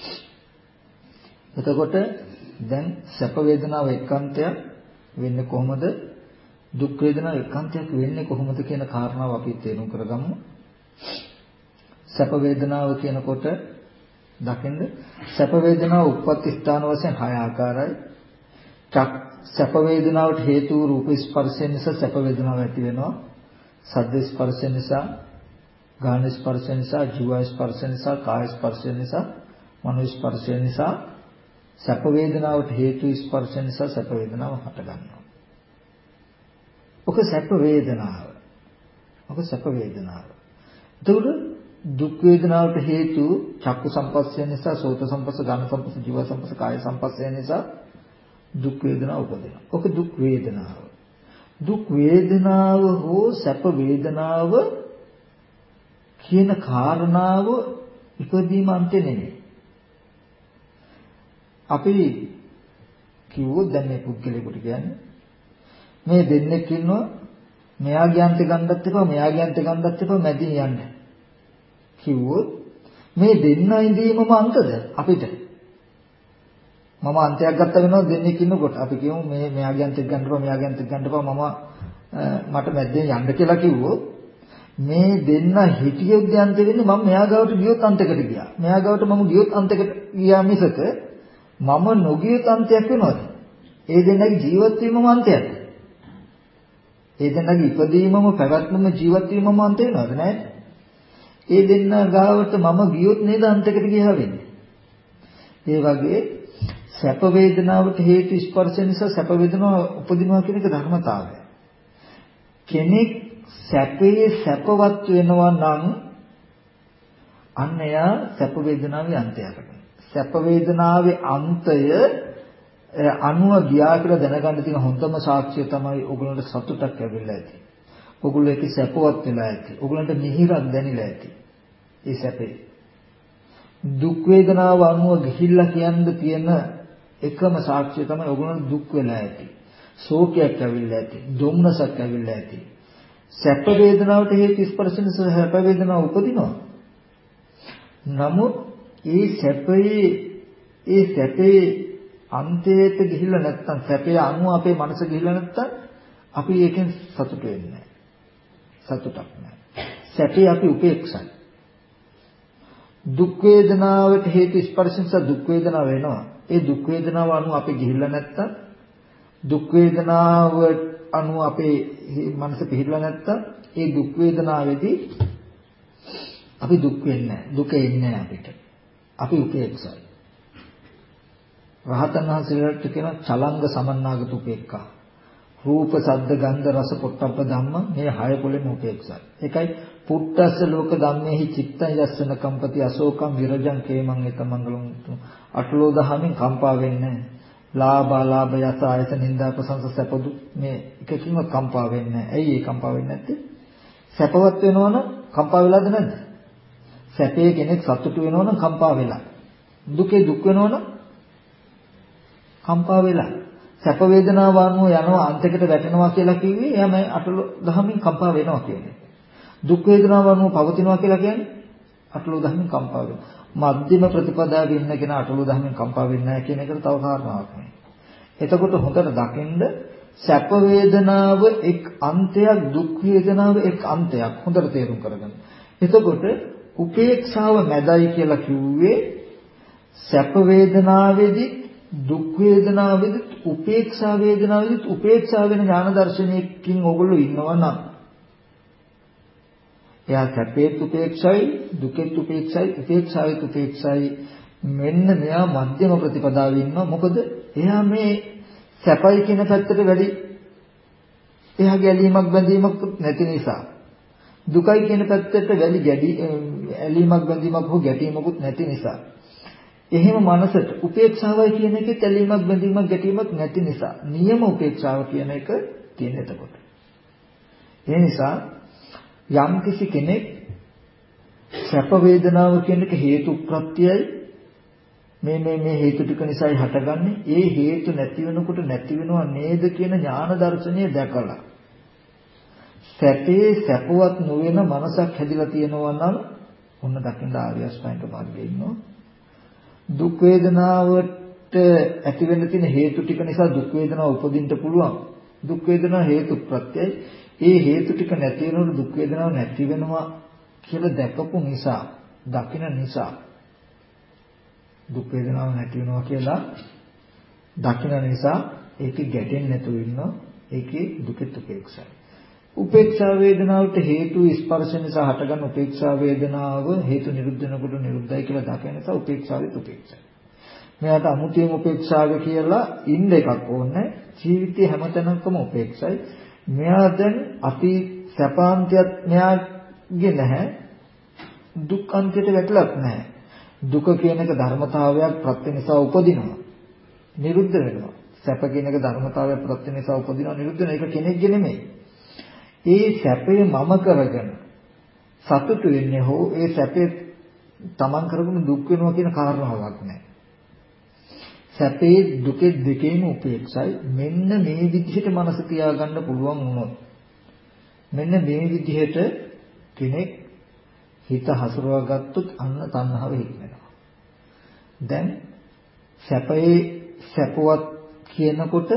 එතකොට දැන් සැප වේදනාව එක්කන්තයක් වෙන්නේ කොහොමද? දුක් වේදනා එකාන්තයක් වෙන්නේ කොහොමද කියන කාරණාව අපි තේරුම් කරගමු. සැප වේදනාව කියනකොට දකින්න සැප වේදනාව උප්පත්ති ස්ථාන වශයෙන් 6 ආකාරයි. සැප වේදනාවට හේතු රූප ස්පර්ශයෙන් නිසා සැප වේදනාව ඇති වෙනවා. සද්ද ස්පර්ශයෙන් නිසා, ගාන ස්පර්ශයෙන් නිසා, ජීව ස්පර්ශයෙන් නිසා, කාය ස්පර්ශයෙන් නිසා, මනෝ ස්පර්ශයෙන් නිසා සැප වේදනාවට හේතු ස්පර්ශයෙන් නිසා සැප වේදනාව හට ගන්නවා. ඔක සැප වේදනාව. ඔක සැප වේදනාව. එතකොට දුක් වේදනාවට හේතු චක්කු සම්පස්සය නිසා, සෝත සම්පස්ස, ගාන සම්පස්ස, ජීව සම්පස්ස, කාය සම්පස්සය නිසා දුක් වේදනාව උපදිනවා. ඔක දුක් වේදනාව. දුක් වේදනාව හෝ සැප වේදනාව කියන කාරණාව ඉපදීම අන්තෙ නෙමෙයි. අපි කිව්වොත් දැන් මේ පුද්ගලයෙකුට කියන්නේ මේ දෙන්නෙක් ඉන්නවා මෙයාගේ අන්තේ ගන්නත් එපා මෙයාගේ අන්තේ ගන්නත් එපා මැදින් යන්න කිව්වොත් මේ දෙන්න ඉඳීමම අන්තද අපිට මම අන්තයක් ගත්ත වෙනවා දෙන්නෙක් ඉන්නකොට අපි කියමු මේ මෙයාගේ අන්තෙත් ගන්න එපා මෙයාගේ අන්තෙත් ගන්න එපා මට මැද්දෙන් යන්න කියලා කිව්වොත් මේ දෙන්න හිටියොත් අන්තෙ වෙන්නේ මම මෙයා ගාවට ගියොත් අන්තයකට ගියා මෙයා ගාවට මම ගියොත් අන්තයකට ගියා මිසක මම නොගියොත් අන්තයක් වෙනවද? ඒ දෙන්නගේ ජීවත් වීමම අන්තයක්. ඒ දෙන්නගේ ඉපදීමම පැවැත්මම ජීවත් වීමම අන්ත වෙනවද නැහැ? ඒ දෙන්න ගාවට මම ගියොත් නේද අන්තයකට ගියා වෙන්නේ. ඒ වගේ සැප වේදනාවට හේතු ස්පර්ශ නිසා සැප වේදනාව උපදිනවා කියන එක ධර්මතාවය. කෙනෙක් සැපේ සැපවත් වෙනවා නම් අන්න එයා සැප වේදනාවේ අන්තයකට. සැප වේදනාවේ අන්තය අනුව ගියා කියලා දැනගන්න තියෙන හොඳම සාක්ෂිය තමයි ඔයගොල්ලන්ට සතුටක් ලැබිලා ඇති. ඔයගොල්ලෝ ඒක සැපවත් වෙලා ඇති. ඔයගොල්ලන්ට මිහිරක් දැනෙලා ඇති. ඒ සැපේ. දුක් වේදනාව අනුව ගිහිල්ලා කියන්න තියෙන එකම සාක්ෂිය තමයි ඔයගොල්ලන්ට දුක් වෙලා ඇති. ශෝකයක් ඇවිල්ලා ඇති. දුම්නසක් ඇවිල්ලා ඇති. සැප වේදනාවට හේතු ස්පර්ශන සැප වේදනාව උපදිනවා. නමුත් ඒ සැපේ අන්තයට ගිහිල්ලා නැත්තම් සැපේ අනුව අපේ මනස ගිහිල්ලා නැත්තම් අපි ඒකෙන් සතුට වෙන්නේ නැහැ. සතුටක් නැහැ. සැපේ අපි උපේක්ෂයි. දුක් වේදනාවට හේතු ස්පර්ශන දුක් වේදනාව වෙනවා. ඒ දුක් වේදනාව අනුව අපි ගිහිල්ලා නැත්තම් දුක් වේදනාව අනුව අපේ මනස පිහිටලා නැත්තම් ඒ දුක් වේදනාවේදී අපි දුක් වෙන්නේ නැහැ. දුක එන්නේ නැහැ අපිට. අපි උපේක්ෂයි. රහතන් වහන්සේලාට කියන චලංග සමන්නාගත උපේක්ඛා. රූප, ශබ්ද, ගන්ධ, රස, පොට්ටබ්බ ධම්ම මේ හය පොලෙම උපේක්ෂයි. ඒකයි පුත්තස්ස ලෝක ධම්මේහි චිත්තං යස්සන කම්පති අශෝකං විරජං කේමං ඒතමංගලං අටලෝ දහමින් කම්පා වෙන්නේ නැහැ. ලාභ යස ආයත නිന്ദා ප්‍රසංස සැපදු මේ එකකින්ම කම්පා වෙන්නේ නැහැ. ඇයි ඒ කම්පා වෙන්නේ නැත්තේ? සැපවත් වෙනවනම් කම්පා වෙලාද නැද්ද? සැපේ කෙනෙක් සතුටු වෙනවනම් කම්පා වෙලා. දුකේ දුක් වෙනවනම් කම්පා වෙලා. සැප වේදනාව අනුව යනවා අන්තයකට වැටෙනවා කියලා කිව්වේ එයා මේ අටලෝ දහමින් කම්පා වෙනවා කියන්නේ. දුක් වේදනාව අනුව පවතිනවා කියලා කියන්නේ අටලෝ දහමින් කම්පා වෙනවා. මධ්‍යම ප්‍රතිපදාවේ ඉන්න කෙනා අටලෝ දහමින් කම්පා වෙන්නේ නැහැ කියන එකට තව කාරණාවක් නේ. එතකොට හොඳට දකින්න සැප වේදනාව එක් අන්තයක් දුක් වේදනාව එක් අන්තයක් හොඳට තේරුම් කරගන්න. එතකොට උපේක්ෂාව මැදයි කියලා කිව්වේ සැප වේදනාවේදී දුක් වේදනාවේදී උපේක්ෂා වේදනාවේදී උපේක්ෂා වෙන ඥාන දර්ශනයකින් ඕගොල්ලෝ ඉන්නවා නම් එයා සැපේත් උපේක්ෂයි දුකෙත් උපේක්ෂයි උපේක්ෂාවෙත් උපේක්ෂයි මෙන්න මෙයා මධ්‍යම ප්‍රතිපදාවේ ඉන්නවා මොකද එයා මේ සැපයි කියන පැත්තට වැඩි එයා ගැලීමක් බැඳීමක් නැති නිසා දුකයි කියන පැත්තට වැඩි ඇලීමක් බැඳීමක් හෝ ගැටීමකුත් නැති නිසා එහෙම මනසට උපේක්ෂාවයි කියන එකේ ඇලීමක් බැඳීමක් ගැටීමක් නැති නිසා නියම උපේක්ෂාව කියන එක තියෙන එතකොට ඒ නිසා යම් කිසි කෙනෙක් සැප වේදනාව කියන එක හේතු ප්‍රත්‍යයයි මේ හේතු ටික නිසායි හටගන්නේ ඒ හේතු නැති වෙනකොට නැති වෙනවා නේද කියන ඥාන දර්ශනය දැකලා සැපේ සැපවත් නොවන මනසක් හැදිලා තියෙනවා නම් ඔන්න දකින්න ආර්ය අෂ්ටාංග මාර්ගයේ ඉන්නවා දුක් වේදනාවට ඇති වෙන්න තියෙන හේතු ටික නිසා දුක් වේදනාව උපදින්න පුළුවන් දුක් වේදනා හේතු ප්‍රත්‍යයයි ඒ හේතු ටික නැති වෙනකොට දුක් වේදනාව නැති වෙනවා කියලා දැකපු නිසා, දකින නිසා දුක් වේදනාව නැති වෙනවා කියලා දකින නිසා ඒකේ ගැටෙන්නේ නැතුව ඉන්නවා. ඒකේ දුකෙත් උපේක්ෂයි. උපේක්ෂා වේදනාවට හේතු ස්පර්ශ නිසා හටගන්න උපේක්ෂා වේදනාව හේතු නිරුද්ධ වෙනකොට නිරුද්ධයි කියලා දකින නිසා උපේක්ෂාවෙත් උපේක්ෂයි. මෙයාට අමුතියෙන් උපේක්ෂාව කියලා ඉන්න එකක් ඕනේ. ජීවිතේ හැමතැනකම උපේක්ෂයි. මෙයා දැන් අපි සැපාන්තියත් මෙයාගේ නැහැ. දුක්ඛාන්තයට වැටලක් නැහැ. දුක කියන එක ධර්මතාවයක් ප්‍රත්‍ය නිසා උපදිනවා. නිරුද්ධ වෙනවා. සැප කියන එක ධර්මතාවයක් ප්‍රත්‍ය නිසා උපදිනවා නිරුද්ධ වෙනවා. ඒක කෙනෙක්ගේ නෙමෙයි. ඒ සැපේ මම කරගෙන සතුටු වෙන්නේ හෝ ඒ සැපේ තමන් කරගෙන දුක් වෙනවා කියන කාරණාවක් නැහැ. සැපේ දුකේ දෙකේම උපේක්ෂයි. මෙන්න මේ විදිහට මනස තියාගන්න පුළුවන් වුණොත් මෙන්න මේ විදිහට කෙනෙක් හිත හසුරවා ගත්තොත් අන්න තණ්හාව හික්මෙනවා. දැන් සැපේ සැපවත් කියනකොට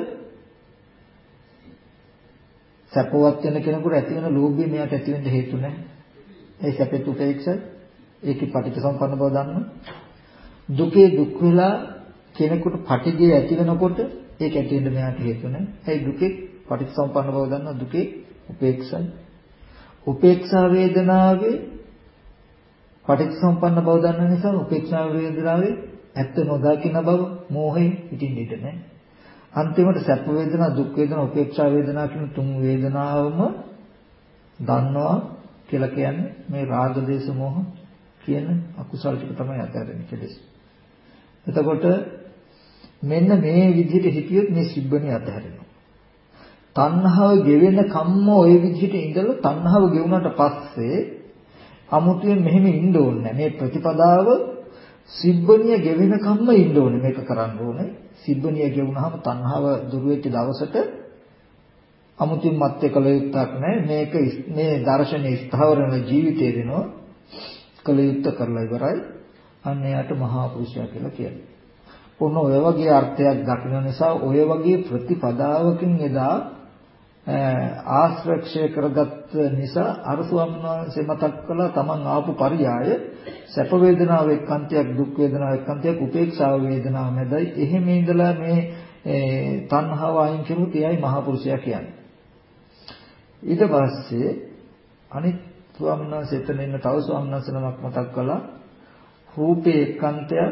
සැපවත් වෙන කෙනෙකුට ඇති වෙන ලෝභය මෙයාට ඇති වෙන්න හේතු නැහැ. ඒ සැපෙත් උපේක්ෂයි. ඒකේ පටිච්චසමුප්පන්න බව දන්නවා. දුකේ දුක් වෙලා කෙනෙකුට පටිඝය ඇති වෙනකොට ඒක ඇති වෙන්න මෙයාට හේතු නැහැ. ඒ දුකේ පටිච්චසමුප්පන්න බව දන්නවා. දුකේ උපේක්ෂයි. උපේක්ෂා වේදනාවේ පටිච්චසමුප්පන්න බව දන්න නිසා උපේක්ෂා වේදනාවේ ඇත්ත නොදකින බව මෝහයෙන් පිටින් ඉඳ නැහැ. අන්තිමට සැප වේදනා, දුක් වේදනා, උපේක්ෂා වේදනා කියන තුන් වේදනාවම දන්නවා කියලා කියන්නේ මේ රාග දේශ මොහ කියන අකුසල් ටික තමයි අතහැරෙන්නේ කෙලෙස්. එතකොට මෙන්න මේ විදිහට හිතියොත් මේ සිබ්බණිය අතහැරෙනවා. තණ්හාව ගෙවෙන කම්ම ওই විදිහට ඉඳලා තණ්හාව ගෙවුනට පස්සේ අමුතුවෙන් මෙහෙම ඉන්න ඕනේ. මේ ප්‍රතිපදාව සිබ්බණිය ගෙවෙන කම්ම ඉන්න ඕනේ. මේක කරන්න ඕනේ. සිබ්බණිය ගෙවුනහම තණ්හාව දුර වෙච්ච දවසට අමුතුවෙන් මත් එකල යුක්තක් නැහැ. මේක මේ දර්ශනයේ ස්ථාවර වෙන ජීවිතේ දෙනවා. කල යුක්ත කරලා ඉවරයි. අන්න එයාට මහා පුරුෂයා කියලා කියන්නේ. ඔන්න ඔය වගේ අර්ථයක් දක්වන නිසා ඔය වගේ ප්‍රතිපදාවකින් එදා ආශ්‍රක්ෂය කරගත් නිසා අර ස්වාමීන් වහන්සේ මතක් කළා තමන් ආපු පරියාය සැප වේදනාව එක්කන්තයක් දුක් වේදනාව එක්කන්තයක් උපේක්ෂාව වේදනාව මැදයි එහෙම ඉඳලා මේ තණ්හාව අයින් කරුත් එයයි මහා පුරුෂයා කියන්නේ. ඊට පස්සේ අනිත් ස්වාමීන් වහන්සේ එතන ඉන්න තව ස්වාමීන් වහන්සේ නමක් මතක් කළා රූපේ එක්කන්තයක්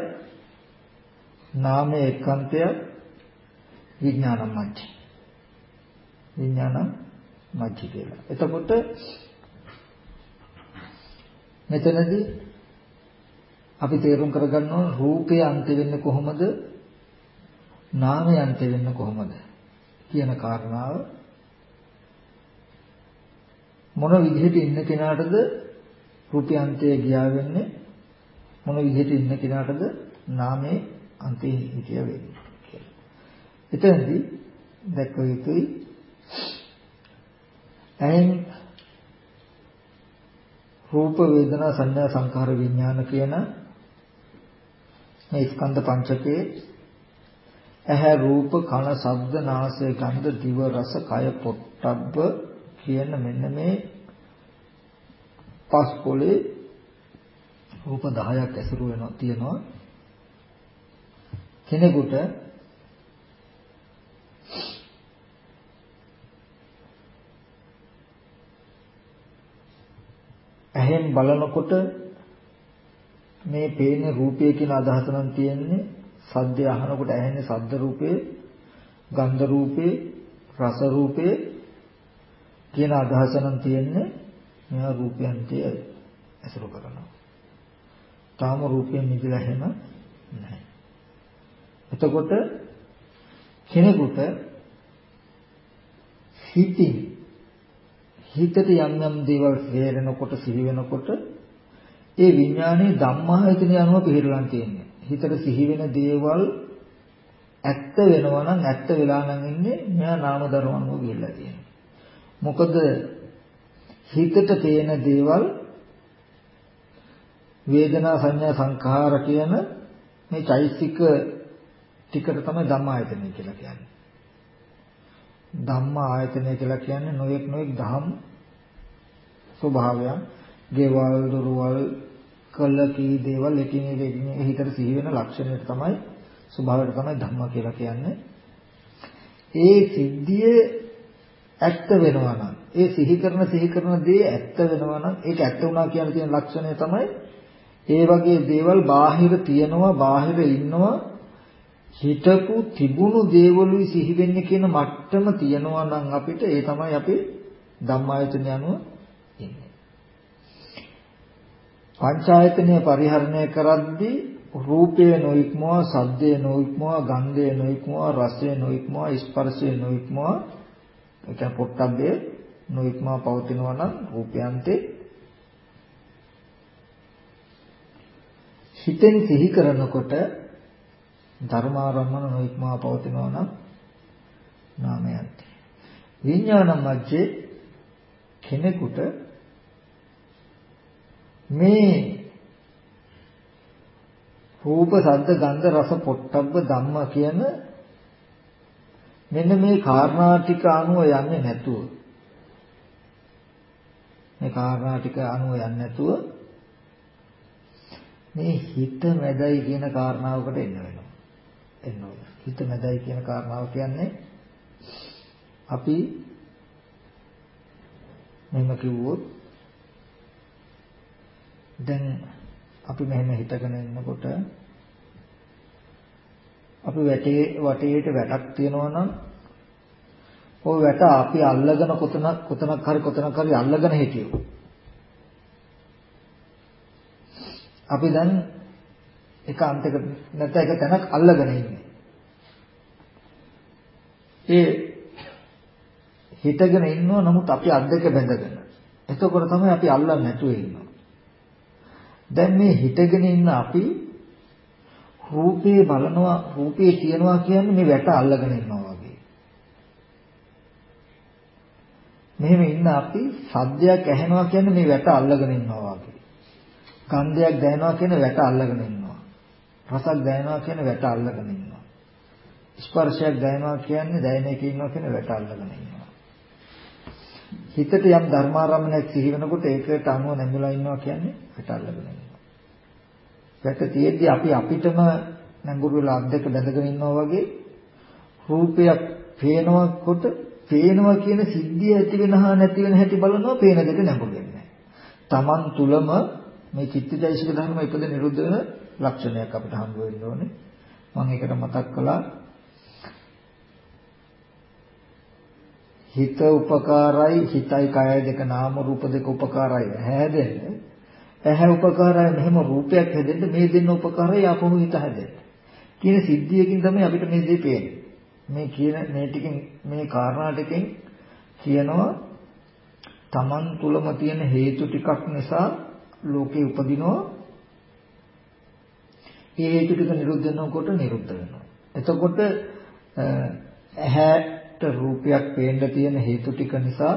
නාමයේ එක්කන්තයක් විඥානම් මැච්චි. විඥානම් මැච්චි කියලා. එතකොට මෙතනදී අපි තේරුම් කරගන්න ඕන රූපේ අන්ත වෙන්නේ කොහොමද? නාමයේ අන්ත වෙන්නේ කොහොමද? කියන කාරණාව මොන විදිහට ඉන්න කෙනාටද රූපේ අන්තය ගියා වෙන්නේ? මොන විදිහට ඉන්න කෙනාටද නාමයේ අන්තේ හිතිය වෙන්නේ කියලා. එතනදී දැක්ක යුතුයි ඇහෙන් රූප වේදනා සංඥා සංඛාර විඥාන කියන මේ ස්කන්ධ පංචකයේ ඇහැ රූප කන ශබ්ද නාසය ගන්ධ දිව රස කය පොට්ටබ්බ කියන මෙන්න මේ පස් පොලේ රූප 10ක් ඇසුරු වෙනවා තියෙනවා කෙනෙකුට ඇහෙන් බලනකොට මේ පේන රූපය කියන අදහස නම් තියෙන්නේ සද්දය අහනකොට ඇහෙන්නේ සද්ද රූපේ ගන්ධ රූපේ රස රූපේ කියන අදහස නම් තියෙන්නේ මෙහා රූපයන්ටය ඇසුරු කරනවා. තාම රූපයෙන් මිදලා හැම නැහැ. එතකොට කෙනෙකුට හිතට යම් යම් දේවල් හේරෙනකොට සිහි වෙනකොට ඒ විඥානයේ ධම්මායතනිය අනුව පිළිරලන් තියෙන්නේ. හිතට සිහි වෙන දේවල් ඇත්ත වෙනවා නම් ඇත්ත වෙලා නම් ඉන්නේ මෙයා නාම ධර්ම අනුව ගිහිල්ලා තියෙනවා. මොකද හිතට පේන දේවල් වේදනා සංඥා සංඛාර කියන මේ චෛතසික ටිකට තමයි ධම්මායතනය කියලා කියන්නේ. ධම්ම ආයතනය කියලා කියන්නේ නොයෙක් ධම් ස්වභාවයන්. ගෙවල් දොරවල් කළ කී දේවල් එකින් එක හිතට සිහි වෙන ලක්ෂණයට තමයි ස්වභාවයට තමයි ධම්ම කියලා කියන්නේ. ඒ සිද්ධිය ඇත්ත වෙනවා නම් ඒ සිහි කරන දේ ඇත්ත වෙනවා නම් ඒක ඇත්ත වුණා කියන තියෙන ලක්ෂණය තමයි ඒ වගේ දේවල් බාහිර තියනවා බාහිර ඉන්නවා හිතපු තිබුණු දේවලුයි සිහි වෙන්නේ කියන මට්ටම තියනවා නම් අපිට ඒ තමයි අපි ධම්මායතන යනුව ඉන්නේ. පංචායතනය පරිහරණය කරද්දී රූපය නොඉක්මවා, ශබ්දය නොඉක්මවා, ගන්ධය නොඉක්මවා, රසය නොඉක්මවා, ස්පර්ශය නොඉක්මවා, ඒ කියන්නේ පොට්ටබ්බය නොඉක්මවා පවතිනවා නම් රූපයන්තේ හිතෙන් සිහි කරනකොට ධර්මාරම්මන නොඉක්මවා පවතිනවා නම් නාමයන්තේ විඥානම් මැජේ කෙනෙකුට මේ රූප, ශබ්ද, ගන්ධ, රස, පොට්ටබ්බ ධම්ම කියන මෙන්න මේ කාරණා ටික අනුව යන්නේ නැතුව මේ හිත මැදයි කියන කාරණාවකට එන්න වෙනවා. හිත මැදයි කියන කාරණාව කියන්නේ අපි මෙහෙම කිව්වොත් දැන් අපි මෙහෙම හිතගෙන ඉන්නකොට අපි වටේට වැටක් තියනවා නම් ওই වැට අපි අල්ලගෙන කොතනක් හරි අල්ලගෙන හිටියෝ. අපි දැන් එක අන්තයක නැත්නම් එක තැනක් අල්ලගෙන ඉන්නේ. ඒ හිතගෙන ඉන්නවා නමුත් අපි අත් දෙක බැඳගෙන. එතකොට තමයි අපි අල්ලන්නේ නැතුව ඉන්නවා. දැන් මේ හිතගෙන ඉන්න අපි රූපේ බලනවා රූපේ තියනවා කියන්නේ මේ වැට අල්ලගෙන ඉන්නවා වගේ. මෙහෙම ඉන්න අපි සද්දයක් ඇහෙනවා කියන්නේ මේ වැට අල්ලගෙන ඉන්නවා වගේ. ගන්ධයක් දැනෙනවා කියන වැට අල්ලගෙන ඉන්නවා. රසක් දැනෙනවා කියන වැට අල්ලගෙන ඉන්නවා. ස්පර්ශයක් දැනෙනවා කියන්නේ දැනෙන එකේ ඉන්නවා කියන වැට අල්ලගෙන ඉන්නවා. හිතට යම් ධර්මාරම්මණයක් සිහි වෙනකොට ඒකට අනුව නැඹුලා ඉන්නවා කියන්නේ වැට අල්ලගෙන ඉන්නවා. වැට තියෙද්දි අපි අපිටම නැඹුරු වෙලා අත් දෙක බැඳගෙන ඉන්නවා වගේ රූපයක් පේනකොට පේනවා කියන සිද්ධිය ඇති වෙන හා නැති වෙන හැටි බලනවා පේන දෙක නැඹුරු වෙන්නේ. Taman තුලම මේ චිත්තජයසික ධර්ම ඉපද නිරුද්ධ වෙන ලක්ෂණයක් අපිට හම්බ වෙන්න ඕනේ. මම ඒකට මතක් කළා හිත උපකාරයි හිතයි කයයි දෙක නාම රූප දෙක උපකාරයි හැදෙන්නේ. ඇහැ උපකාරයි මෙහෙම රූපයක් හැදෙන්න මේ දෙන්න උපකාරයි ආපහු හිත හැදෙන්න. කියන සිද්ධියකින් තමයි අපිට මේ දේ පේන්නේ. මේ කියන මේ ටිකෙන් මේ කාරණා ටිකෙන් කියනවා Taman තුලම තියෙන හේතු ටිකක් නිසා ලෝකේ උපදිනවා. ඒ හේතු ටික නිරුද්ධ වෙනකොට නිරුද්ධ වෙනවා. එතකොට ඇහැට රූපයක් පේන්න තියෙන හේතු ටික නිසා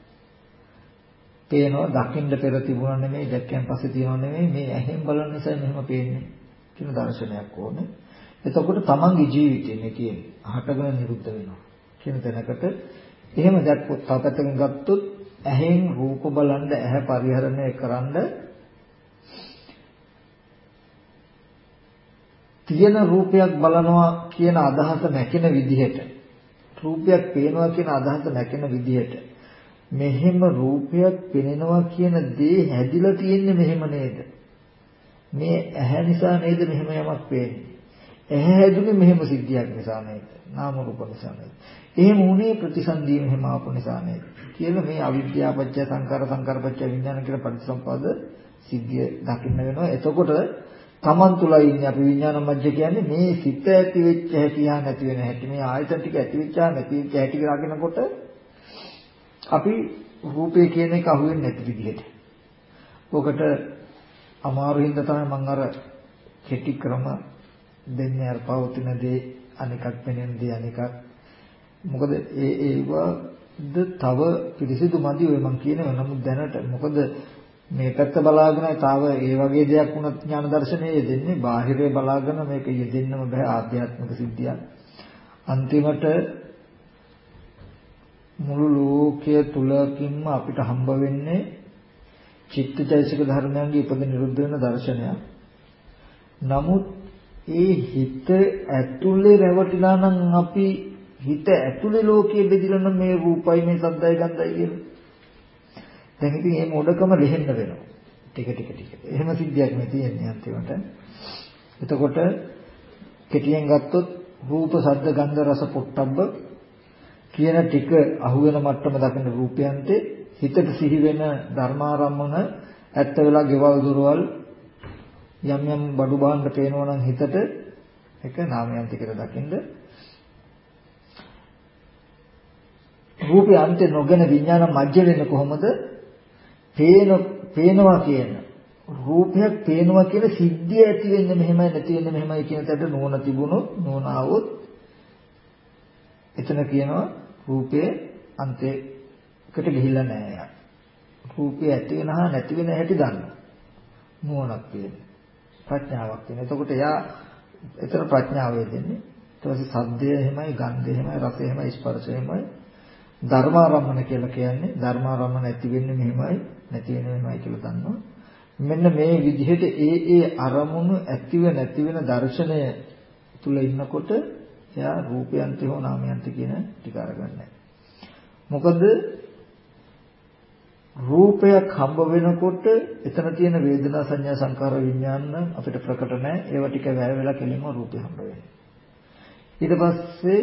පේනවා දකින්න පෙර තිබුණා නෙමෙයි දැක්කයන් පස්සේ තියෙනව නෙමෙයි මේ ඇහෙන් බලන නිසා මෙහෙම පේන්නේ කියන දර්ශනයක් ඕනේ. එතකොට තමන්ගේ ජීවිතේ කියන්නේ හටගෙන නිරුද්ධ වෙනවා කියන තැනකට එහෙම දැක්කොත් තාපතකින් ගත්තොත් ඇහෙන් රූප බලන්න ඇහැ පරිහරණය කරන්න තියෙන රූපයක් බලනවා කියන අදහස නැකෙන විදිහට රූපයක් පේනවා කියන අදහස නැකෙන විදිහට මෙහෙම රූපයක් පෙනෙනවා කියන දේ හැදිලා තියෙන්නේ මෙහෙම නේද මේ ඇහැ නිසා නේද මෙහෙම යමක් පේන්නේ ඇහැ හැදුනේ මෙහෙම සිද්ධියක් නිසා නේද නාම රූප නිසා නේද එහෙම උනේ ප්‍රතිසන්දිය මෙහෙම ආපු නිසා නේද කියලා මේ අවිද්‍යාව පත්‍ය සංකාර සංකාර පත්‍ය විඥාන කියලා පටිසම්පාද සිද්ධිය දකින්න වෙනවා එතකොට Taman තුලයි ඉන්නේ අපි විඥාන මධ්‍ය කියන්නේ මේ සිත ඇති වෙච්ච හැටි හා නැති වෙන හැටි මේ ආයතන ටික ඇති වෙච්ච හා නැති වෙච්ච හැටි කරගෙනකොට අපි රූපේ කියන එක අහුවෙන්නේ නැති විදිහට. ඔකට අමාරු හින්දා තමයි මම අර කෙටි ක්‍රම දෙන්නේ අර පවතින දේ අනිකක් වෙනෙන දේ අනිකක්. මොකද ඒවද තව පිළිසිදු මදි ඔය මම කියනවා නමුත් දැනට මොකද මේ පැත්ත බලාගෙන තාව ඒ වගේ දෙයක් වුණත් ඥාන දර්ශනයේ දෙන්නේ බාහිරේ බලාගෙන මේක යෙදෙන්නම බෑ ආධ්‍යාත්මික සිද්ධියක්. අන්තිමට මුළු ලෝකයේ තුලකින්ම අපිට හම්බ වෙන්නේ චිත්තචෛතසික ධර්මයන්ගේ ඉපද නිරුද්ධ වෙන දර්ශනයක්. නමුත් ඒ හිත ඇතුලේ රැවටිලා නම් අපි හිත ඇතුලේ ලෝකයේ බෙදිලා නම් මේ රූපයි මේ සද්දයි ගන්ධයි කියලා. දැන් ඉතින් මේ මොඩකම ලෙහෙන්න වෙනවා. ටික. එහෙම සිද්ධියක් නේ තියෙන්නේ අන්තිමට. එතකොට කෙටියෙන් ගත්තොත් රූප, ශබ්ද, ගන්ධ, රස, පොට්ටබ්බ කියන ටික අහුවෙන මට්ටම දකින රූපයන්තේ හිතට සිහි වෙන ධර්මාරම්මන ඇත්ත වෙලා ගෙවල් දොරවල් යම් බඩු බාන්න පේනවා නම් හිතට එක නාමයන්ත කියලා දකින්න. රූපය අන්තේ නොගෙන විඥාන මජ්ජ වෙන්නේ කොහොමද? පේනවා කියන රූපයක් පේනවා කියන සිද්ධිය ඇති වෙන්නේ මෙහෙමයි නැති වෙන්නේ මෙහෙමයි කියන තැනට නුවණ තිබුණොත් නුවණ આવොත් එතන කියනවා රූපයේ අන්තයකට ගිහිල්ලා නැහැ. රූපය ඇති වෙන හා නැති වෙන හැටි දන්නවා. නුවණක් තියෙනවා. ප්‍රඥාවක් තියෙනවා. එතකොට එයා එතන ප්‍රඥාව වෙදෙන්නේ. ඊට පස්සේ සද්දය එහෙමයි, ගන්ධය එහෙමයි, රසය එහෙමයි, ස්පර්ශය එහෙමයි. ධර්මාරම්මන කියලා කියන්නේ ධර්මාරම්මන ඇති වෙන්නේ මෙහෙමයි, නැති වෙන්නේ මෙහෙමයි කියලා දන්නවා. මෙන්න මේ විදිහට ඒ අරමුණු ඇතිව නැති වෙන දර්ශනය තුල ඉන්නකොට එයා රූපයන්ති හෝ නාමයන්ති කියන ටික අරගන්නේ. මොකද රූපයක් හම්බ වෙනකොට එතන තියෙන වේදනා සංඥා සංකාර විඥාන අපිට ප්‍රකට නැහැ. ඒවා ටික වැය වෙලා කෙලින්ම රූපේ හම්බ වෙනවා. ඊට පස්සේ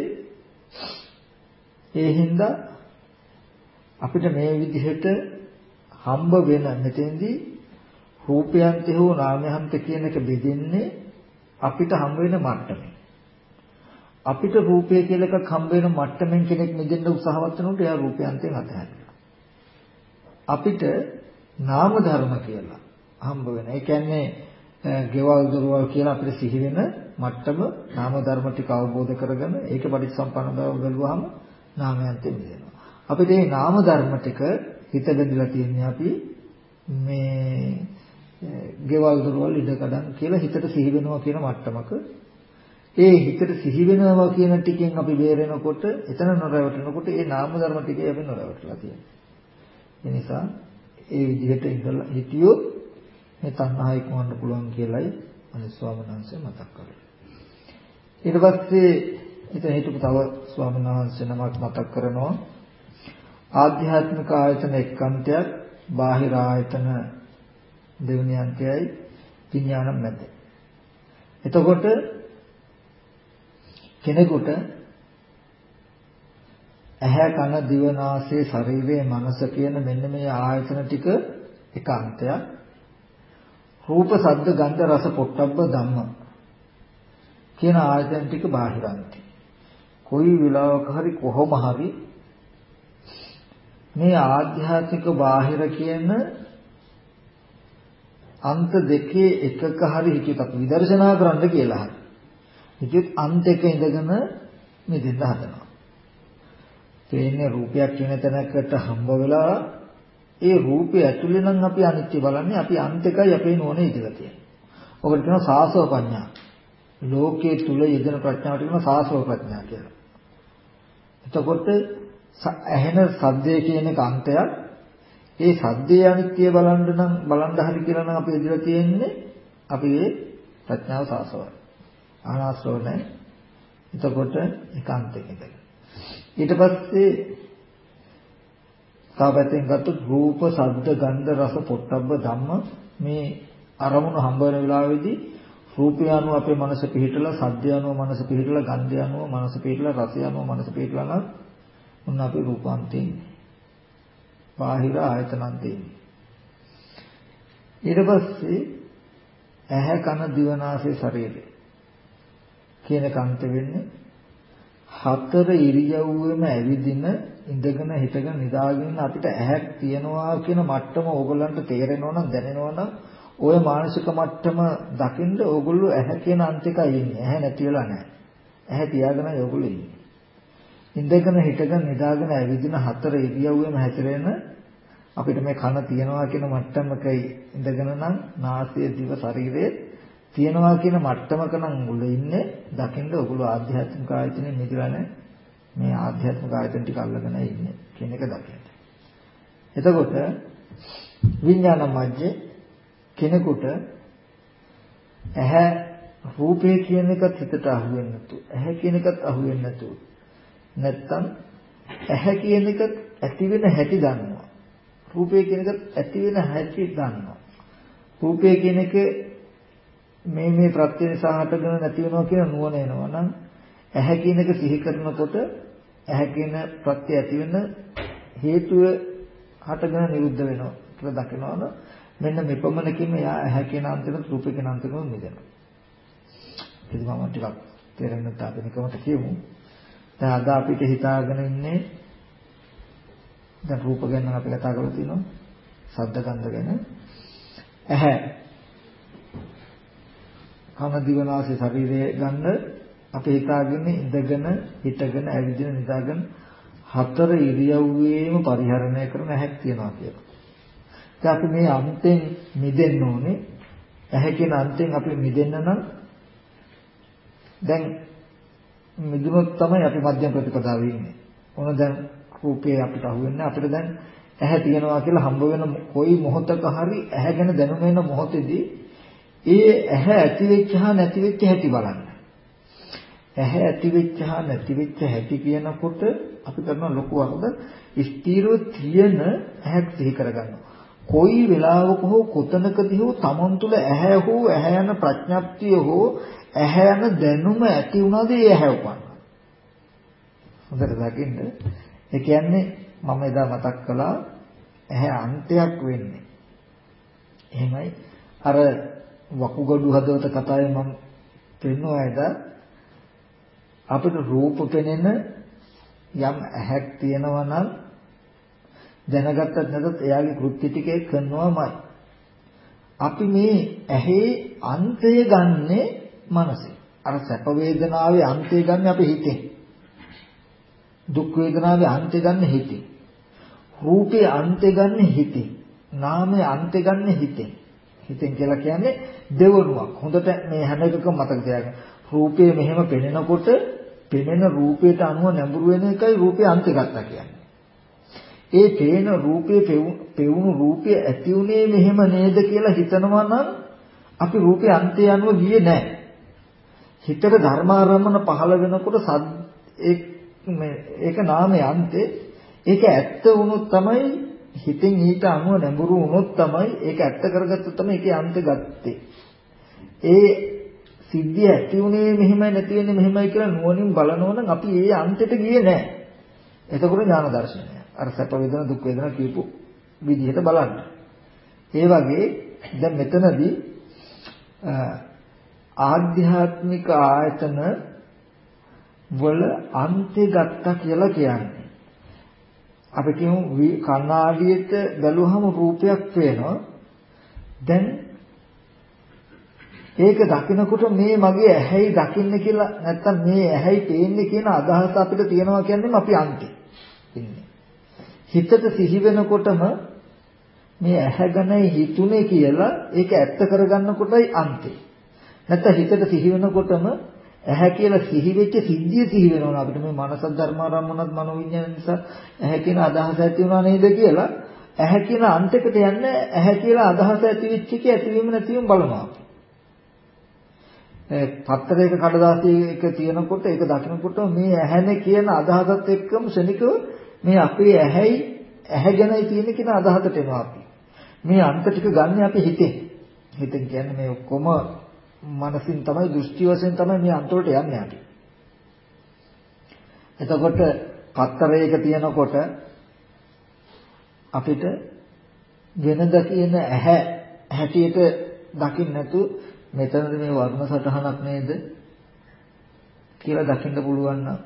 ඒ හින්දා අපිට මේ විදිහට හම්බ වෙන මෙතෙන්දී රූපයන්ති හෝ නාමයන්ති කියන එක බෙදෙන්නේ අපිට හම්බ වෙන මට්ටමේ. අපිට රූපය කියලා එකක් හම්බ වෙන මට්ටමින් කෙනෙක් මෙදෙන්න උත්සාහවත් වෙනකොට එයා රූපයන්තෙන් අතහැරෙනවා. අපිට නාම ධර්ම කියලා හම්බ වෙන. ඒ කියන්නේ ගෙවල් දොරවල් කියලා අපිට සිහි වෙන මට්ටම නාම ධර්ම ටික අවබෝධ කරගෙන ඒක පරිසම්පන්න බව බලුවාම නාමයන්තෙන් මිදෙනවා. අපිට මේ නාම ධර්ම ටික හිත බෙදලා තියෙන්නේ අපි මේ ගෙවල් දොරවල් ඉඩකඩම් කියලා හිතට සිහි වෙනවා කියන මට්ටමක. ඒ හිතට සිහි වෙනවා කියන ටිකෙන් අපි බේරෙනකොට එතන නොරවටනකොට ඒ නාම ධර්ම ටිකේ අපි නොරවටලා තියෙනවා. ඒ නිසා ඒ විදිහට ඉඳලා හිතියොත් මේ තණ්හා ඉක්මවන්න පුළුවන් කියලායි අනිත් ස්වාමීන් වහන්සේ මතක් කරේ. ඊට පස්සේ එතන හිටපු තව ස්වාමීන් වහන්සේ නමක් මතක් කරනවා ආධ්‍යාත්මික ආයතන එක්කන්තයක් බාහිර ආයතන දෙවෙනි අන්තයයි විඥානම් නැත. එතකොට කෙනෙකුට ඇහැ කන දිව නාසය ශරීරය මනස කියන මෙන්න මේ ආයතන ටික එක අන්තයක්. රූප ශබ්ද ගන්ධ රස පොට්ටබ්බ ධම්ම කියන ආයතන ටික බාහිරාන්තය. කොයි වෙලාවක හරි කොහොම හරි මේ ආධ්‍යාත්මික බාහිර කියන අන්ත දෙකේ එකක හරි හිතියත් අපි විදර්ශනා කරන්න කියලා හරි හිතියත් අන්ත එක ඉඳගෙන මෙදෙන්න හදනවා. තේන්නේ රූපයක් කියන තැනකට හම්බ වෙලා ඒ රූපය ඇතුලේ නම් අපි අනිත්‍ය බලන්නේ අපි අන්ත එකයි අපේ නෝනේ ඉඳලා තියෙන්නේ. ඔකට කියනවා සාසව ප්‍රඥා. ලෝකයේ තුල යෙදෙන ප්‍රඥාවට කියනවා සාසව ප්‍රඥා කියලා. එතකොට ඇහෙන සද්දේ කියන එක අන්තයක්. ඒ සද්දේ අනිත්‍ය බලන්න හරි කියලා නම් අපි ඉඳලා තියෙන්නේ අපි ඒ ප්‍රඥාව සාසවයි. අනාසව නැහැ. එතකොට ඒකාන්තයෙන් ඉඳලා. ඊට පස්සේ තාපයෙන් ගත්තොත් රූප, ශබ්ද, ගන්ධ, රස, පොට්ටබ්බ ධම්ම මේ අරමුණු හම්බ වෙන වෙලාවේදී රූපය අනුව අපේ මනස පිහිටලා, ශබ්දය අනුව මනස පිහිටලා, ගන්ධය අනුව මනස පිහිටලා, රසය අනුව මනස පිහිටලා නම් උන් අපේ රූපාන්තේ බාහිර ආයතනන්තේ. ඊට පස්සේ ඇහැ කන දිව නාසය ශරීරය කියන කාන්ත වෙන්නේ හතර ඉරියව්වෙම ඇවිදින ඉඳගෙන හිටගෙන නිදාගෙන අපිට ඇහැක් තියනවා කියන මට්ටම ඕගොල්ලන්ට තේරෙනවා නම් දැනෙනවා නම් ওই මානසික මට්ටම දකින්න ඕගොල්ලෝ ඇහැ කියන අන්තිකයි ඉන්නේ. ඇහැ නැති වෙලා නැහැ. ඇහැ තියාගෙනයි ඕගොල්ලෝ ඉන්නේ. ඉඳගෙන හිටගෙන නිදාගෙන ඇවිදින හතර ඉරියව්වෙම හැතරෙන අපිට මේ කන තියනවා කියන මට්ටමකයි ඉඳගෙන නම් නාසය දිව ශරීරය තියනවා කියන මට්ටමක නම් මුල ඉන්නේ. දකින්න ඔගොල්ලෝ ආධ්‍යාත්මික ආයතනෙ මිදලා නැහැ. මේ ආධ්‍යාත්මික ආයතන ටික අල්ලගෙන ඉන්නේ කියන එක දකින්න. එතකොට විඥාන මජ්ජේ කෙනෙකුට ඇහැ රූපේ කියන එකත් හිතට අහු වෙන්නේ නැතු. ඇහැ කියන එකත් අහු වෙන්නේ නැතු. නැත්තම් ඇහැ කියන එකත් ඇති වෙන හැටි දන්නවා. රූපේ කියන එකත් ඇති වෙන හැටි දන්නවා. රූපේ කියන එක මේ ප්‍රත්‍ය නිසා හටගෙන නැති වෙනවා කියන නුවණ එනවා නම් ඇහැ කියන එක සිහි කරනකොට ඇහැ කියන ප්‍රත්‍ය ඇති වෙන හේතුව හටගෙන නිරුද්ධ වෙනවා කියලා දකිනවනම් මෙන්න මෙපමණකින්ම යා ඇහැ කියන අන්තිමට රූපේ කියන අන්තිමට මිදෙනවා. ඒක මම ටිකක් තේරෙන්න තාපනිකවට කියමු. දැන් අද අපිට හිතාගෙන ඉන්නේ දැන් රූප ගැන අපි කතා කරලා තියෙනවා. ශබ්ද ගන්ධ ගැන. ඇහැ කන දිව නාසය ශරීරය ගන්න අපි හිතාගෙන ඉඳගෙන හිටගෙන ඇවිදින නිදාගෙන හතර ඉරියව්වේම පරිහරණය කරන ඇහැක් තියනවා කියලා. දැන් අපි මේ අන්තෙන් මිදෙන්න ඕනේ. ඇහැ කියන අන්තෙන් අපි මිදෙන්න නම් දැන් මිදුනොත් තමයි අපි මධ්‍යම ප්‍රතිපදාවේ ඉන්නේ. ඕන දැන් රූපේ අපිට අහුවෙන්නේ අපිට දැන් ඇහැ තියනවා කියලා හම්බ වෙන කොයි මොහොතක හරි ඇහැ ගැන දැනුම වෙන මොහොතේදී ඒ ඇහැ ඇති වෙච්ච හා නැති වෙච්ච හැටි බලන්න. ඇහැ ඇති වෙච්ච හා නැති වෙච්ච හැටි කියනකොට අපි කරන ලොකු වරද ස්ථීරව තියෙන ඇහැක් සිහි කරගන්නවා. කොයි වෙලාවක හෝ කොතනකදී හෝ තමන් තුළ ඇහැ හෝ ඇහැ යන ප්‍රඥප්තිය හෝ ඇහැ යන දැනුම ඇති වුණාද ඒ ඇහැ උපන්නා. හොඳට දකින්න. ඒ කියන්නේ මම එදා මතක් කළා ඇහැ අන්තයක් වෙන්නේ. එහෙමයි අර වකුගඩු හදවත කතාවේ මම පෙන්වුවාද අපිට රූප පෙනෙන යම් ඇහැක් තියෙනවා නම් දැනගත්තත් නැතත් එයාගේ කෘත්‍ය ටිකේ කරනවාමයි. අපි මේ ඇහි අන්තය ගන්නෙ මනසේ. අර සැප වේදනාවේ අන්තය ගන්න අපි හිතේ. දුක් වේදනාවේ අන්තය ගන්න හිතේ. රූපේ අන්තය ගන්න හිතේ. නාමයේ අන්තය ගන්න හිතේ. හිතෙන් කියලා කියන්නේ දෙවනුවක්. හොඳට මේ හැම එකකම මතක තියාගන්න. රූපේ මෙහෙම පෙනෙනකොට පෙනෙන රූපයට අනුව නැඹුරු වෙන එකයි රූපේ අන්තය ගත්තා කියන්නේ. ඒ පේන රූපේ පෙවුණු රූපය ඇති උනේ මෙහෙම නේද කියලා හිතනවා නම් අපි රූපේ අන්තය අනුව ගියේ නැහැ. හිතට ධර්මාරම්මන පහළ වෙනකොට ඒක නාමයේ අන්තේ ඒක ඇත්ත වුණොත් තමයි හිතෙන් ඊට අනුව නැඹුරු වුණොත් තමයි ඒක ඇත්ත කරගත්තොත් තමයි ඒකේ අන්තය ගත්තේ. ඒ සිද්ධිය ඇති උනේ මෙහෙමයි නැති වෙන්නේ මෙහෙමයි කියලා නුවණින් බලනවා නම් අපි ඒ අන්තයට ගියේ නැහැ. එතකොට ඥාන දර්ශනය. අර සැප වේදනා දුක් වේදනා කියපු විදිහට බලන්න. ඒ වගේ දැන් මෙතනදී ආධ්‍යාත්මික ආයතන වල අන්තය ගත්තා කියලා කියන්නේ. අපි කියමු කණ්ණාඩියට බැලුවහම රූපයක් පේනවා. දැන් ඒක දකිනකොට මේ මගේ ඇහැයි දකින්න කියලා නැත්තම් මේ ඇහැයි පේන්නේ කියන අදහස අපිට තියෙනවා කියන්නේ අපි අන්තේ ඉන්නේ. හිතට සිහි වෙනකොටම මේ ඇහැ ගැනයි හිතුනේ කියලා ඒක ඇත්ත කරගන්නකොටයි අන්තේ. නැත්නම් හිතට සිහි වෙනකොටම ඇහැ කියලා සිහි වෙච්ච සිද්ධිය සිහි වෙනවා අපිට මේ මනස ධර්මාරම්මනත් මනෝවිඤ්ඤාණ නිසා ඇහැ කියන අදහස ඇති වුණා නේද කියලා ඇහැ කියන අන්තයකට යන්නේ ඇහැ කියලා අදහස ඇති වෙච්ච එක ඇතිවීම නැතිවීම බලනවා. පත්තරයක කඩදාසියක තියෙනකොට ඒක දකිනකොට මේ ඇහැනේ කියන අදහසත් එක්කම ශනිකව මේ අපේ ඇහැ ගැනයි තියෙන කියන අදහසට එනවා අපි. මේ අන්ත ටික ගන්න අපි හිතෙන්. හිතෙන් කියන්නේ මේ ඔක්කොම මනසින් තමයි දෘෂ්ටි වශයෙන් තමයි මේ අන්ත වලට යන්නේ අපි. එතකොට පත්තරයක තියෙනකොට අපිට වෙනද කියන ඇහැ හැටියට දකින්න නැතු මෙතනද මේ වර්ණ සටහනක් නේද කියලා දකින්න පුළුවන් නම්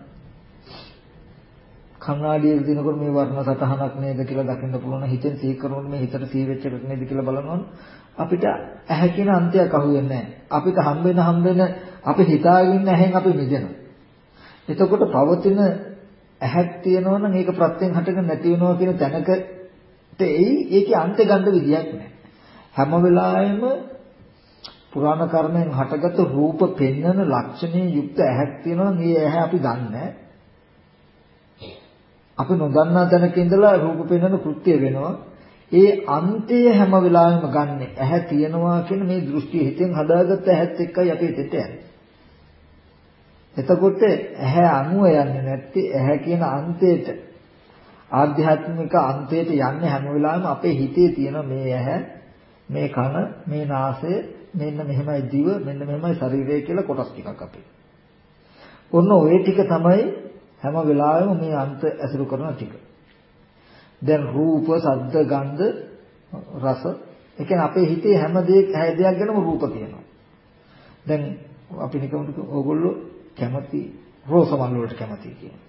කණ්ණාඩියේ දිනකොට මේ වර්ණ සටහනක් නේද කියලා දකින්න පුළුවන් හිතෙන් සිහි කරනකොට මේ හිතට සිහි වෙච්ච එකක් නේද කියලා බලනොත් අපිට ඇහැ කියන අන්තයක් අහුවෙන්නේ නැහැ. අපිට හම්බෙන අපි හිතාගෙන ඇහෙන් අපි මිදෙනවා. එතකොට පවතින ඇහක් තියෙනවා නම් ඒක ප්‍රත්‍යයෙන් හටගෙන නැති වෙනවා කියන තැනකට ඒකේ අන්තය ගන්න විදියක් නැහැ. හැම වෙලාවෙම පුරාණ කර්මෙන් හටගත් රූප පෙන්වන ලක්ෂණේ යුක්ත ඇහක් තියෙනවා. මේ ඇහැ අපි දන්නේ අපි නොදන්නා තැනක ඉඳලා රූප පෙන්වන කෘත්‍ය වෙනවා. ඒ අන්තය හැම වෙලාවෙම ගන්න. ඇහැ තියනවා කියන මේ දෘෂ්ටිය හිතෙන් හදාගත්ත ඇහත් එක්කයි අපි හිතට යන්නේ. එතකොට ඇහැ අනුව යන්නේ නැත්තේ ඇහැ කියන අන්තයට ආධ්‍යාත්මික අන්තයට යන්නේ හැම වෙලාවෙම අපේ හිතේ තියෙන මේ ඇහැ, මේ කන, මේ නාසය, මෙන්න මෙහෙමයි දිව, මෙන්න මෙහෙමයි ශරීරය කියලා කොටස් ටිකක් අපේ. ඔන්න ඔය ටික තමයි හැම වෙලාවෙම මේ අන්ත ඇසුරු කරන ටික. දැන් රූප, ශබ්ද, ගන්ධ, රස, ඒ කියන්නේ අපේ හිතේ හැම දෙයක් ගැනම රූප තියෙනවා. දැන් අපි නිකම්ට ඕගොල්ලෝ කැමති රෝස මල් වලට කැමති කියනවා.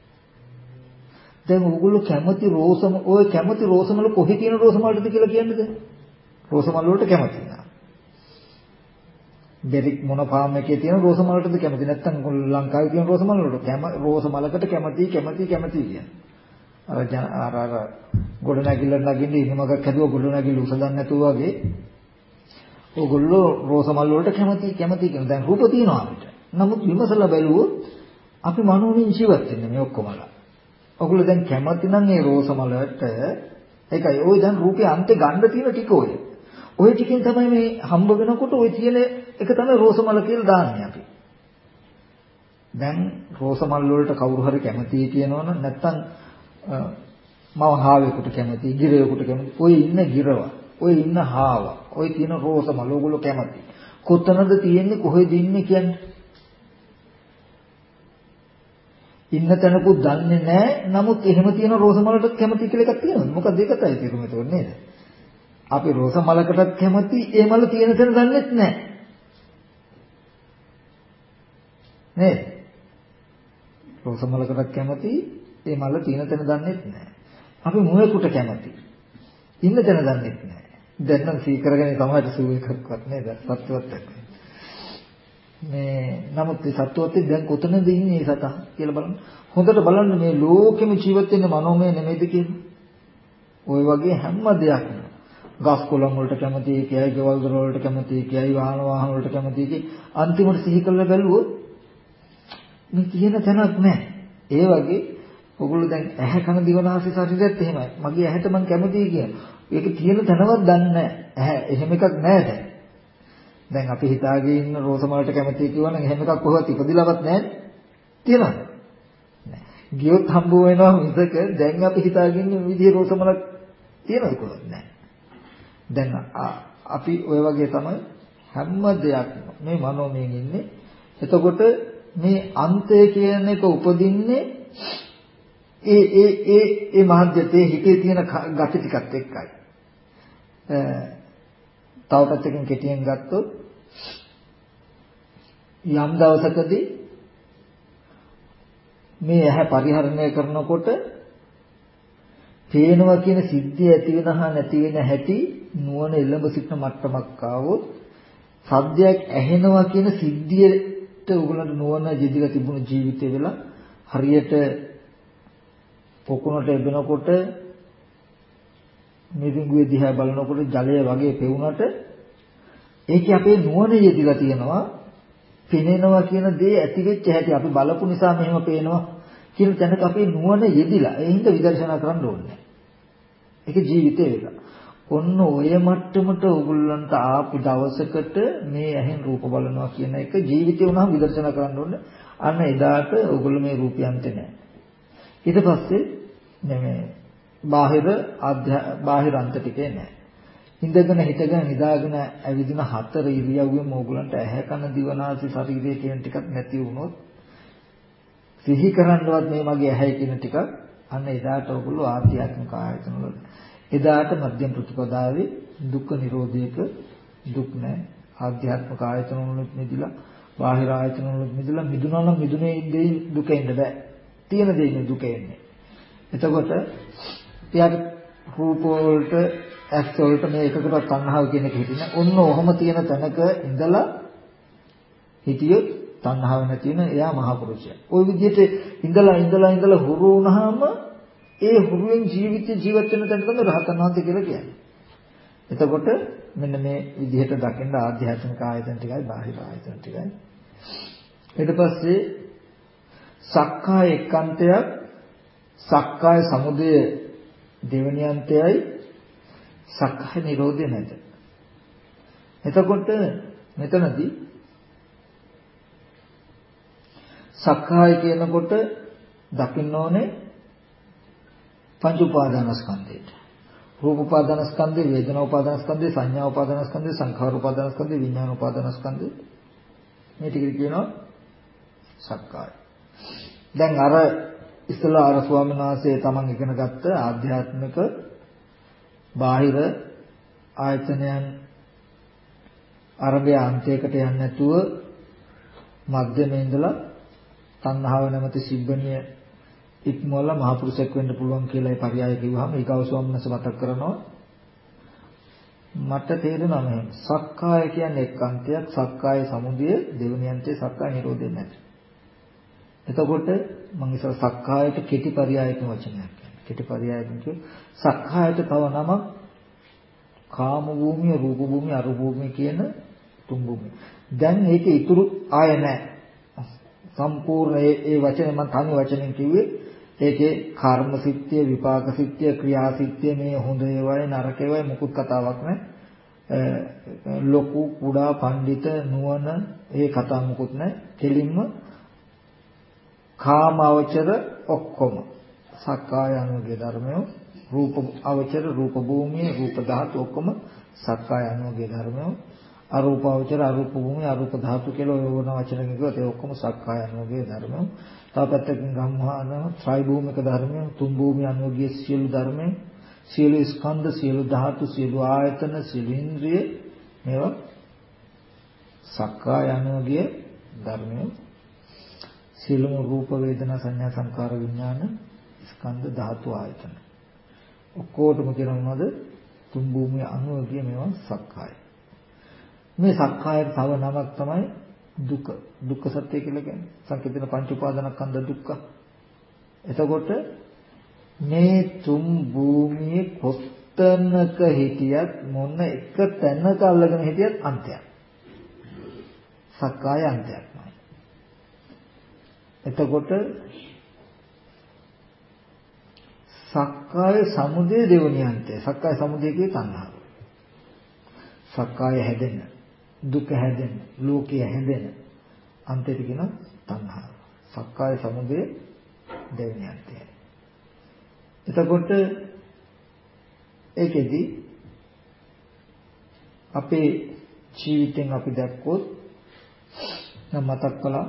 දැන් ඕගොල්ලෝ කැමති රෝස මල කොහේ තියෙන රෝස මල්ටද කියලා කියන්නේද? රෝස මල් වලට කැමති නෑ. බෙරික් මොන ෆාම් එකේ තියෙන රෝස මලටද කැමති නැත්නම් ලංකාවේ තියෙන රෝස මල් වලට රෝස මලකට කැමති කියන. අර ගොඩනැගිල්ල නගින්න ඉනිමකක් හැදුවා ගොඩනැගිල්ල උසදන්න නැතුව වගේ ඕගොල්ලෝ රෝස මල් වලට කැමති කියන. දැන් රූප තියෙනවා අපිට. නමුත් විමසලා බැලුවොත් අපි මනෝමින් ජීවත් වෙන්නේ මේ ඔක්කොමලා. ඔගොල්ලෝ දැන් කැමති නම් මේ රෝස මලට ඒකයි ওই දැන් රූපේ අන්තේ ගන්න තියෙන ටික ඔය. ওই ටිකෙන් තමයි මේ හම්බ වෙනකොට ওই තියෙන එක තමයි රෝස මල කියලා දාන්නේ අපි. දැන් රෝස මල් වලට කවුරු හරි කැමතියි කියනවනම් නැත්තම් මම හාවෙකුට කැමතියි, ගිරවෙකුට කැමතියි. ඔය ඉන්න ගිරව, ඔය ඉන්න හාව, ඔය තියෙන රෝස මල ඕගොල්ලෝ කැමති. කොතනද තියෙන්නේ කොහෙද ඉන්නේ කියන්නේ? ඉන්න තැනකුත් දන්නේ නැහැ. නමුත් එහෙම තියෙන රෝස මලටත් කැමති කියලා එකක් තියෙනවා. මොකද ඒකටයි තේරුම එතකොට නේද? අපි රෝස මලකටත් කැමති, ඒ මල තියෙන තැන දන්නේත් නැහැ. නේද? රෝස මලකටත් කැමති, ඒ මල තියෙන තැන දන්නේත් නැහැ. අපි මුවෙකුට කැමති, ඉන්න තැන දන්නේත් නැහැ. දැන් නම් සීකරගෙන තමයි සූ එකක්වත් නේද? සත්‍යවත් එක්ක. මේ නමුත් මේ සත්‍යවත් දැන් කොතනද ඉන්නේ මේ සතා කියලා බලන්න. හොඳට බලන්න මේ ලෝකෙම ජීවත් වෙන්නේ මනෝමය නෙමෙයිද කියන්නේ. ওই වගේ හැම දෙයක්ම ගස් කොළන් වලට කැමති, කියයි ගෙවල් දොර වලට කැමති, කියයි වාහන වලට කැමති කි අන්තිමට සිහි කරලා බැලුවොත් මේ තියෙන තැනක් නැහැ. ඒ වගේ ඔගොල්ලෝ දැන් ඇහැ කන දිව නාසය ශරීරයත් එහෙමයි. මගේ ඇහැට මම කැමතියි කියන. ඒක තියෙන තැනවත් දන්නේ නැහැ. ඇහැ එහෙම එකක් නැහැ දැන්. දැන් අපි හිතාගෙන ඉන්න රෝස මලට කැමතියි කියවනම් එහෙම එකක් කොහොමද ඉපදිලවත් නැහැ. තියනවද? නැහැ. ගියොත් හම්බ වෙනවා මිසක දැන් අපි හිතාගෙන ඉන්න විදිහේ රෝස මලක් තියනවද කොහොමද? නැහැ. දැන් අපි ওই වගේ තමයි හැම දෙයක්ම මේ මනෝමයෙන් ඉන්නේ. එතකොට මේ අන්තය කියන එක උපදින්නේ ඒ මහත්යතේ හිතේ තියෙන gati ටිකත් එක්කයි. තව පැත්තකින් කෙටියෙන් ගත්තොත් යම් දවසකදී මේ ඇහැ පරිහරණය කරනකොට පේනවා කියන සිද්ධිය ඇති වෙනහා නැති වෙන හැටි නුවණ එළඹ සිටින මට්ටමක් ආවොත් සද්දයක් ඇහෙනවා කියන සිද්ධියට උගලන්ට නුවණ ජීවිතය තිබුණු ජීවිතය වෙලා හරියට පොකුණට එබෙනකොට මිරිඟුවේ දිහා බලනකොට ජලය වගේ පෙවුනට ඒකේ අපේ නුවණ යෙදිලා තියෙනවා පෙනෙනවා කියන දේ ඇති වෙච්ච හැටි අපි බලපු නිසා මෙහෙම පේනවා කියන තැනක අපේ නුවණ යෙදිලා ඒ හින්දා විදර්ශනා කරන්න ඕනේ. ඒක ජීවිතේ වෙලා. ඔන්න ඔය මට්ටමට ඕගොල්ලන්ට ආපු දවසකට මේ ඇහෙන් රූප බලනවා කියන එක ජීවිතේ වුණාම විදර්ශනා කරන්න ඕනේ. අන්න එදාට ඕගොල්ලෝ මේ රූපයන්ට නැහැ. ඊට පස්සේ මේ බාහිර අන්ත ටිකේ නැහැ. ඉඳගෙන හිටගෙන නිදාගෙන ඇවිදින හතර ඉරියව්වෙම ඕගොල්ලන්ට ඇහැ කන දිව නාසය ශරීරය කියන ටිකක් නැති වුණොත් සිහි කරන්නවත් මේ මගේ ඇහැයි කියන ටික අන්න එදාට ඕගොල්ලෝ ආධ්‍යාත්මික ආයතන වල එදාට මධ්‍යම ප්‍රතිපදාවේ දුක්ඛ නිරෝධයක දුක් නැහැ. ආධ්‍යාත්මික ආයතන වලත් මිදලා බාහිර ආයතන වලත් මිදලා මිදුණා නම් මිදුනේ දෙයින් දුක එන්න බෑ. තියෙන දෙයින් දුක එන්නේ. එතකොට එයාට රූප වලට ඇස් වලට මේ එකකටවත් තණ්හාව කියන එක හිටින්න. ඔන්න ඔහම තියෙන තැනක ඉඳලා හිටියොත් තණ්හාව නැති වෙන එයා මහා පුරුෂයා. ওই විදිහට ඉඳලා හුරු වුණාම ඒ හුරුවෙන් ජීවිත වෙන තැන තමයි රහතන් වහන්සේ කියලා කියන්නේ. එතකොට මෙන්න මේ විදිහට දකින්න ආධ්‍යාත්මික ආයතන ටිකයි බාහිර ආයතන ටිකයි. ඊට පස්සේ සක්කාය එක්කන්තයක් සක්කාය සමුදය දෙවෙනි අන්තයයි සක්කාය නිරෝධය නැත. එතකොට මෙතනදී සක්කාය කියනකොට දකින්න ඕනේ පංච උපාදානස්කන්ධයට. රූප උපාදානස්කන්ධය, වේදනා උපාදානස්කන්ධය, සංඥා උපාදානස්කන්ධය, සංඛාර උපාදානස්කන්ධය, විඥාන උපාදානස්කන්ධය. මේ ටික කියනවා සක්කාය. දැන් අර ඉස්සලා අර ස්වාමීන් වහන්සේ තමන් ඉගෙන ගත්ත ආධ්‍යාත්මික බාහිර ආයතනයන් අරබේ අන්තයකට යන්නේ නැතුව මධ්‍යමේ ඉඳලා තණ්හාව නැමැති සිබ්බණිය ඉක්මවල මහ පුරුෂයෙක් වෙන්න පුළුවන් කියලා ඒ පරයය කිව්වහම ඊගව ස්වාමීන් වහන්සේ මතක් කරනවා මට තේරෙනවා මෙහෙම. සක්කාය කියන්නේ එක් අන්තයක්, සක්කාය සමුදය දෙවෙනි අන්තය, සක්කාය නිරෝධය නැත. එතකොට මම ඉස්සර සක්කායට කෙටි පරයයක වචනයක් කියනවා. කෙටි පරයයකින් කිව්ව සක්කායට තව නමක් කාම භූමිය, රූප භූමිය, අරූප භූමිය කියන තුන් භූමිය. දැන් මේක ඉතුරු ආය නැහැ. සම්පූර්ණ ඒ වචනේ මම තනි වචනෙන් කිව්වේ ඒකේ කර්ම සිත්ය, විපාක සිත්ය, ක්‍රියා සිත්ය මේ හොඳ ඒවායි නරක ඒවායි මුකුත් කතාවක් නැහැ. ලොකු කුඩා පඬිත නුවණ ඒ කතා මුකුත් නැහැ. කෙලින්ම කාම අවචර ඔක්කොම සක්කාය අනුගේ ධර්මය, රූප අවචර රූප භූමිය, රූප ධාතු ඔක්කොම සක්කාය අනුගේ ධර්මය, අරූප අවචර අරූප භූමිය, අරූප ධාතු කියලා ඔය වුණ වචන කිව්වොත් ඒ ඔක්කොම සක්කාය අනුගේ ධර්මය. තාපත්තකින් ගම්හාන ත්‍රි භූමික ධර්මය, තුන් භූමිය අනුගේ සියලු ධර්මය, සියලු ස්කන්ධ, සියලු ධාතු, සියලු ආයතන, සියලු ඉන්ද්‍රිය මේවා සක්කාය අනුගේ ධර්මය. සියලුම රූප වේදනා සංඥා සංකාර විඥාන ස්කන්ධ ධාතු ආයතන ඔක්කොටම කියනවා මොනවද? තුන් භූමිය අනුගේ මේවා සක්කාය. මේ සක්කායට තව නමක් තමයි දුක. දුක්ඛ සත්‍ය කියලා කියන්නේ. සංකේතන පංච උපාදානස්කන්ධ දුක්ඛ. එතකොට මේ තුන් භූමියේ කොත්තනක හිටියත් මොන එක තැනක අල්ලගෙන හිටියත් අන්තයක්. සක්කාය අන්තයක් නෑ. එතකොට සක්කාය සමුදය දෙවෙනි අන්තය. සක්කාය සමුදය කියේ තණ්හාව. සක්කාය හැදෙන, දුක හැදෙන, ලෝකය හැදෙන අන්තයට කියන තණ්හාව. සක්කාය සමුදය දෙවෙනි අන්තය. එතකොට ඒකෙදි අපේ ජීවිතෙන් අපි දැක්කොත් නම් මතක් කළා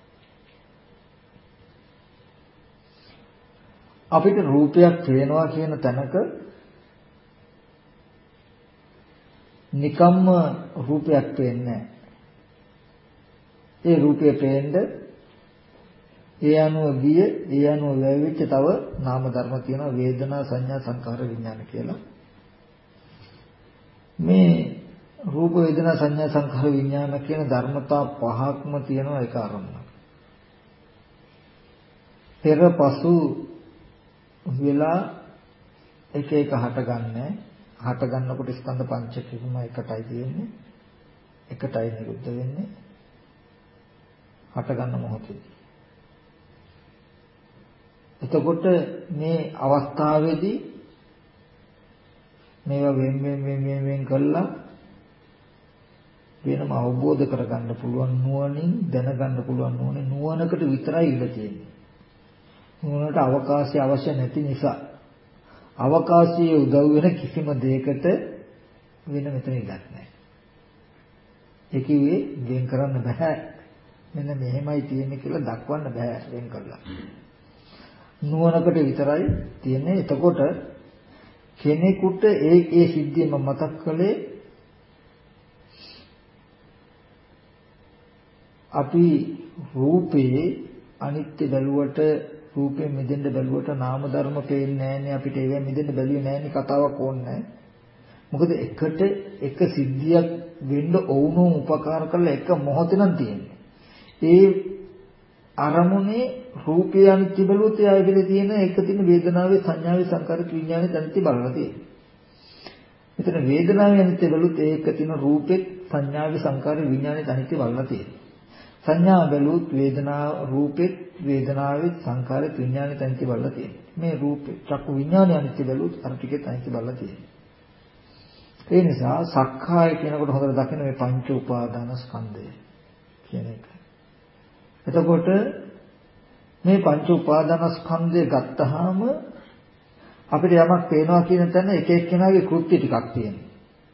අපිට රූපයක් පේනවා කියන තැනක නිකම්ම රූපයක් පේන්නේ ඒ රූපය පේන්න ඒ අනුව ගිය ඒ අනුව වැවිච්ච තව නාම ධර්ම තියෙනවා වේදනා සංඥා සංකාර විඥාන කියලා. මේ රූප වේදනා සංඥා සංකාර විඥාන කියන ධර්මතා පහක්ම තියෙනවා ඒක අරමුණක්. පෙරපසු වෙලා එක එක හටගන්නේ. හට ගන්නකොට ස්කන්ධ පංචකයම එකටයි තියෙන්නේ. එකටයි නිරුද්ධ වෙන්නේ. හට ගන්න මොහොතේදී. එතකොට මේ අවස්ථාවේදී මේවා වෙන් කළා වෙනම අවබෝධ කරගන්න පුළුවන් නුවණින් දැනගන්න පුළුවන් නුවණකට විතරයි ඉඩ තියෙන්නේ. නුවණට අවකාශය අවශ්‍ය නැති නිසා අවකාශයේ උදව් වෙන කිසිම දෙයකට වෙන මෙතන ඉඩක් නැහැ. ඒ කිව්වේ වෙන් කරන්න බෑ. මෙන්න මෙහෙමයි තියෙන්නේ කියලා දක්වන්න බෑ වෙන් කරලා. නුවණකට විතරයි තියෙන්නේ. එතකොට කෙනෙකුට ඒ සිද්ධිය මම මතක් කළේ අපි රූපේ අනිත්‍ය බැලුවට රූපයෙන් මිදෙන්න බැලුවට නාම ධර්ම පේන්නේ නැහැනේ අපිට ඒවෙන් මිදෙන්න බැලුවේ නැහැනේ කතාවක් ඕනේ. මොකද එකට එක සිද්ධියක් වෙන්න ඕනෝ උපකාර කරලා එක මොහොතේ නම් තියෙන්නේ. ඒ අරමුණේ රූපය අනිත්‍ය බැලුවොත් ඒ ආයතනයේ තියෙන එක තියෙන වේදනාවේ සංඥාවේ සංකාරික විඥානයේ අනිත්‍ය බලලා තියෙනවා. මෙතන වේදනාවේ අනිත්‍ය බැලුවොත් ඒක තියෙන රූපෙත් සංඥාවේ සංකාරික විඥානයේ අනිත්‍ය බලලා තියෙනවා. සංඥා බැලුවොත් වේදනා රූපෙත් වේදනාවේ සංකාරේ විඥානේ තනිත බලලා තියෙනවා. මේ රූපේ චක්කු විඥානේ අනිත්‍ය බැලුවොත් අර ටිකේ තනිත බලලා තියෙනවා. ඒ නිසා සක්කාය කියනකොට හොඳට දකින්න මේ පංච උපාදාන ස්කන්ධය කියන එක. එතකොට මේ පංච උපාදාන ස්කන්ධය ගත්තාම අපිට යමක් පේනවා කියන තැන එක එක්කෙනාගේ කෘත්‍ය ටිකක් තියෙනවා.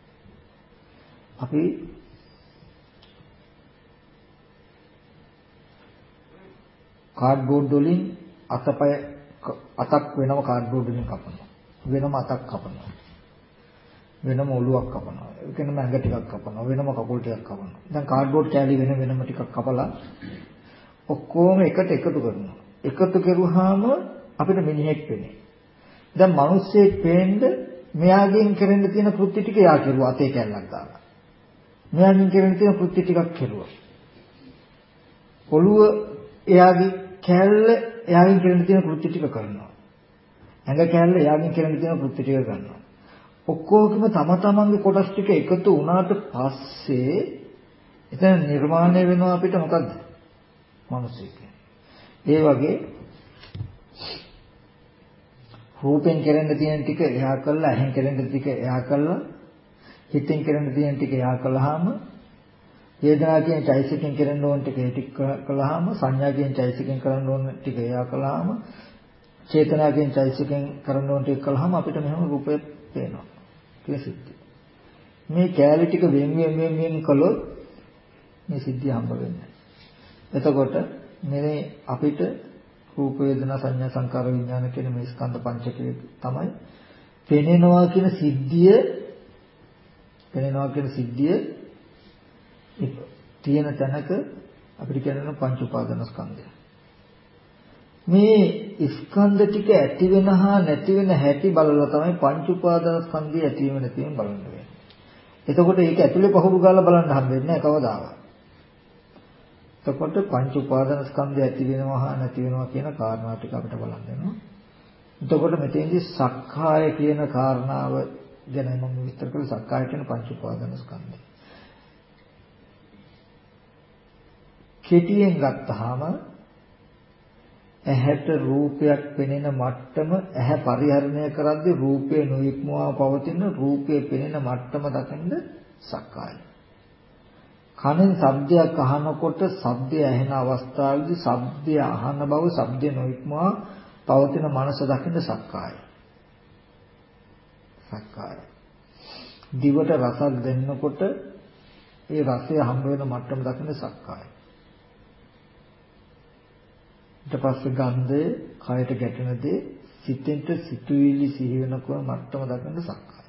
අපි කාඩ්බෝඩ් වලින් අතක් වෙනම කාඩ්බෝඩ් වලින් කපනවා. වෙනම අතක් කපනවා. වෙනම ඔළුවක් කපනවා. වෙනම ඇඟ ටිකක් කපනවා. වෙනම කකුල් ටිකක් කපනවා. දැන් කාඩ්බෝඩ් කෑලි වෙනම ටිකක් කපලා ඔක්කොම එකට එකතු කරනවා. එකතු කරුවාම අපිට මිනිහෙක් වෙන්නේ. දැන් මිනිස්සෙක් වෙන්න මෙයාගෙන් කරන්න තියෙන කෘත්‍ය ටික යා කෙරුවා අතේ කැල්ලක් දාලා. මෙයාගෙන් කරන්න තියෙන කෘත්‍ය ටිකක් කෙරුවා. ඔළුව එයාගේ කැල්ල එයාගෙන් කරන්න තියෙන කෘත්‍ය ටික කරනවා. ඇඟ කැල්ල එයාගෙන් කරන්න තියෙන කෘත්‍ය ටික කරනවා. ඔක්කොගේම තම තමන්ගේ කොටස් ටික එකතු වුණාට පස්සේ එතන නිර්මාණය වෙනවා අපිට මොකද්ද? මිනිසෙක්. ඒ වගේ රූපෙන් කරන්න තියෙන ටික එහා කළා, ඇහෙන් කරන්න ටික එහා කළා, හිතෙන් කරන්න තියෙන ටික එහා කළාම, වේදනා කියන චෛතසිකෙන් කරන්න ඕන ටික ඒ ටික කළාම, සංඥා කියන චෛතසිකෙන් කරන්න ඕන ටික එහා කළාම, චේතනා කියන චෛතසිකෙන් කරන්න ඕන ටික කළාම අපිට මෙහෙම රූපය පේනවා. කියලා සිද්ධිය. මේ කැලේ ටික වෙන් කළොත් මේ සිද්ධිය හම්බ වෙන්නේ. එතකොට මේ අපිට රූප වේදනා සංඥා සංකාර විඥාන කියන මේ ස්කන්ධ පංචකය තමයි පෙනෙනවා කියන සිද්ධිය තියෙන තැනක අපිට කියනවා පංච උපාදාන ස්කන්ධය. මේ ස්කන්ධ ටික ඇති වෙන හා නැති වෙන හැටි බලලා තමයි පංච උපාදාන ස්කන්ධය ඇති වෙන නැති වෙන බලන්න වෙන්නේ. එතකොට ඒක ඇතුලේ පහුරු ගාලා බලන්න හම්බෙන්නේ නැහැ කවදාවත්. එතකොට පංච උපාදාන ස්කන්ධය ඇති වෙනවා හා නැති වෙනවා කියන කාරණා ටික අපිට බලන්න වෙනවා. එතකොට මෙතෙන්දී සක්කාය කියන කාරණාව ගැන මම විස්තර කළා. සක්කාය කියන පංච උපාදාන ස්කන්ධය. කෙටියෙන් ගත්තාම ඇහැට රූපයක් පෙනෙන මට්ටම ඇහැ පරිහරණය කරද්දී රූපය නොඉක්මවා පවතින රූපය පෙනෙන මට්ටම දකින්න සක්කාය. කනෙන් ශබ්දයක් අහනකොට ශබ්දය ඇහෙන අවස්ථාවේදී ශබ්දය අහන බව ශබ්දය නොඉක්මවා පවතින මනස දකින්න සක්කාය. සක්කාය. දිවට රසක් දෙන්නකොට ඒ රසය හම්බ වෙන මට්ටම දකින්න සක්කාය. ඊට පස්සේ ගන්ධය, කයට ගැටෙන දේ, සිතෙන්ට සිතුවිලි සිහි වෙනකොට මට්ටම දකින්න සක්කාය.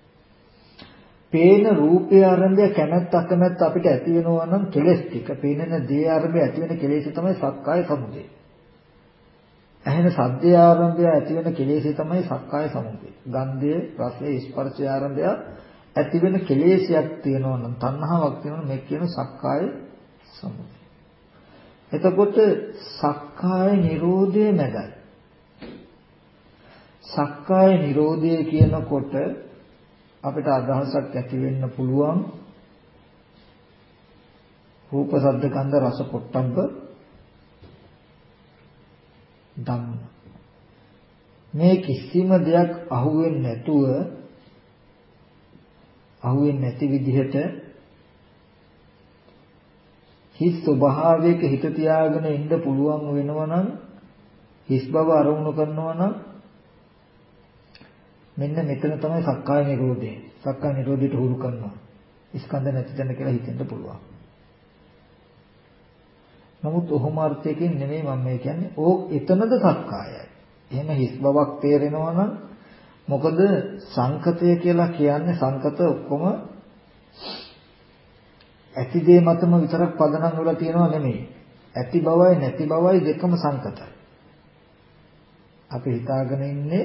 පේන රූපය ආරම්භය කැමැත්ත අකමැත්ත අපිට ඇති වෙනවා නම් කෙලෙස් ටික. පේනන දේ ආරම්භය ඇති වෙන කෙලෙස් තමයි සක්කාය සමුදය. ඇහෙන ශබ්දය ආරම්භය ඇති වෙන කෙලෙස් තමයි සක්කාය සමුදය. ගන්ධය, රසය, ස්පර්ශය ආරම්භය ඇති වෙන කෙලෙස්යක් තියෙනවා නම් තණ්හාවක් තියෙනවා නම් මේ කියන සක්කාය සමුදය. එතකොට සක්කාය නිරෝධය මැදයි. සක්කාය නිරෝධය කියනකොට අපිට අදහසක් ඇති වෙන්න පුළුවන් රූප ශබ්ද ගන්ධ රස පොට්ටබ්බ ධම්ම. මේ කිසිම දෙයක් අහුවෙන්නේ නැති විදිහට හිස් ස්වභාවයක හිත තියාගෙන ඉන්න පුළුවන් වෙනවා නම් හිස් බව අරමුණු කරනවා නම් මෙන්න මෙතන තමයි සක්කාය නිරෝධය. සක්කාය නිරෝධයට හුරු කරනවා. ස්කන්ධ නැති තැන කියලා හිතෙන්න පුළුවන්. නමුත් ඔහොම අර්ථයකින් නෙමෙයි මම මේ කියන්නේ. ඕක එතනද සක්කායයි. එහෙම හිස් බවක් තේරෙනවා නම් මොකද සංකතය කියලා කියන්නේ සංකත ඔක්කොම ඇති දේ මතම විතරක් පදනම් වෙලා තියෙනවා නෙමෙයි. ඇති බවයි නැති බවයි දෙකම සංකතයි. අපි හිතාගෙන ඉන්නේ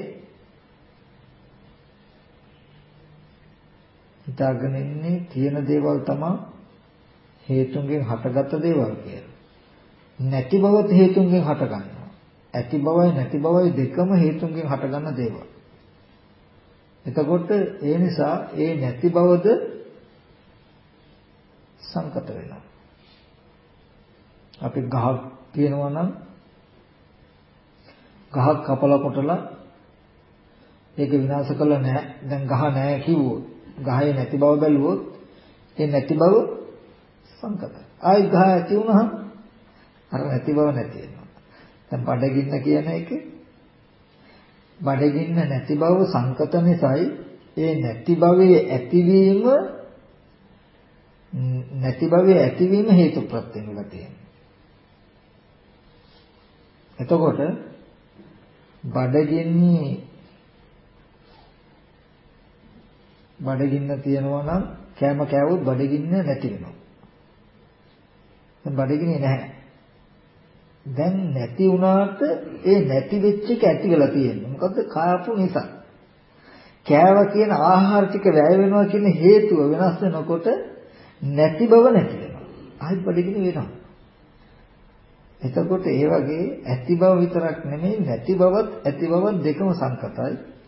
තියෙන දේවල් තමයි හේතුන්ගෙන් හටගත්ත දේවල් කියලා. නැති බවත් හේතුන්ගෙන් හටගන්නවා. ඇති බවයි නැති බවයි දෙකම හේතුන්ගෙන් හටගන්න දේවල්. එතකොට ඒ නිසා ඒ නැති බවද සංකත වෙනවා. අපි ගහක් තියෙනවා නම් ගහක් කපලා කොටලා ඒක විනාශ කළා නෑ. දැන් ගහ නෑ කිව්වොත් ගහේ නැති බව බැලුවොත් ඒ නැති බව සංකතයි. ආයි ගහ ඇති වුණාම අර නැති බව නැති වෙනවා. දැන් බඩගින්න කියන එක බඩගින්න නැති බව සංකත නිසායි ඒ නැති භවයේ ඇතිවීම හේතු ප්‍රත්‍යයෙන් වෙලා තියෙනවා. එතකොට බඩගින්න තියෙනවා නම් කෑම කෑවොත් බඩගින්න නැති වෙනවා. දැන් බඩගින්නේ නැහැ. දැන් නැති වුණාට ඒ නැති වෙච්ච එක ඇති වෙලා තියෙනවා. මොකද්ද? කාපු නිසා. කෑව කියන ආහාර ටික වැය වෙනවා කියන හේතුව වෙනස් වෙනකොට නැති බව නැති වෙනවා. ආයි බඩගින්න වෙනවා. එතකොට ඒ වගේ ඇති බව විතරක් නෙමෙයි නැති බවත් ඇති බවත් දෙකම සංකතයි.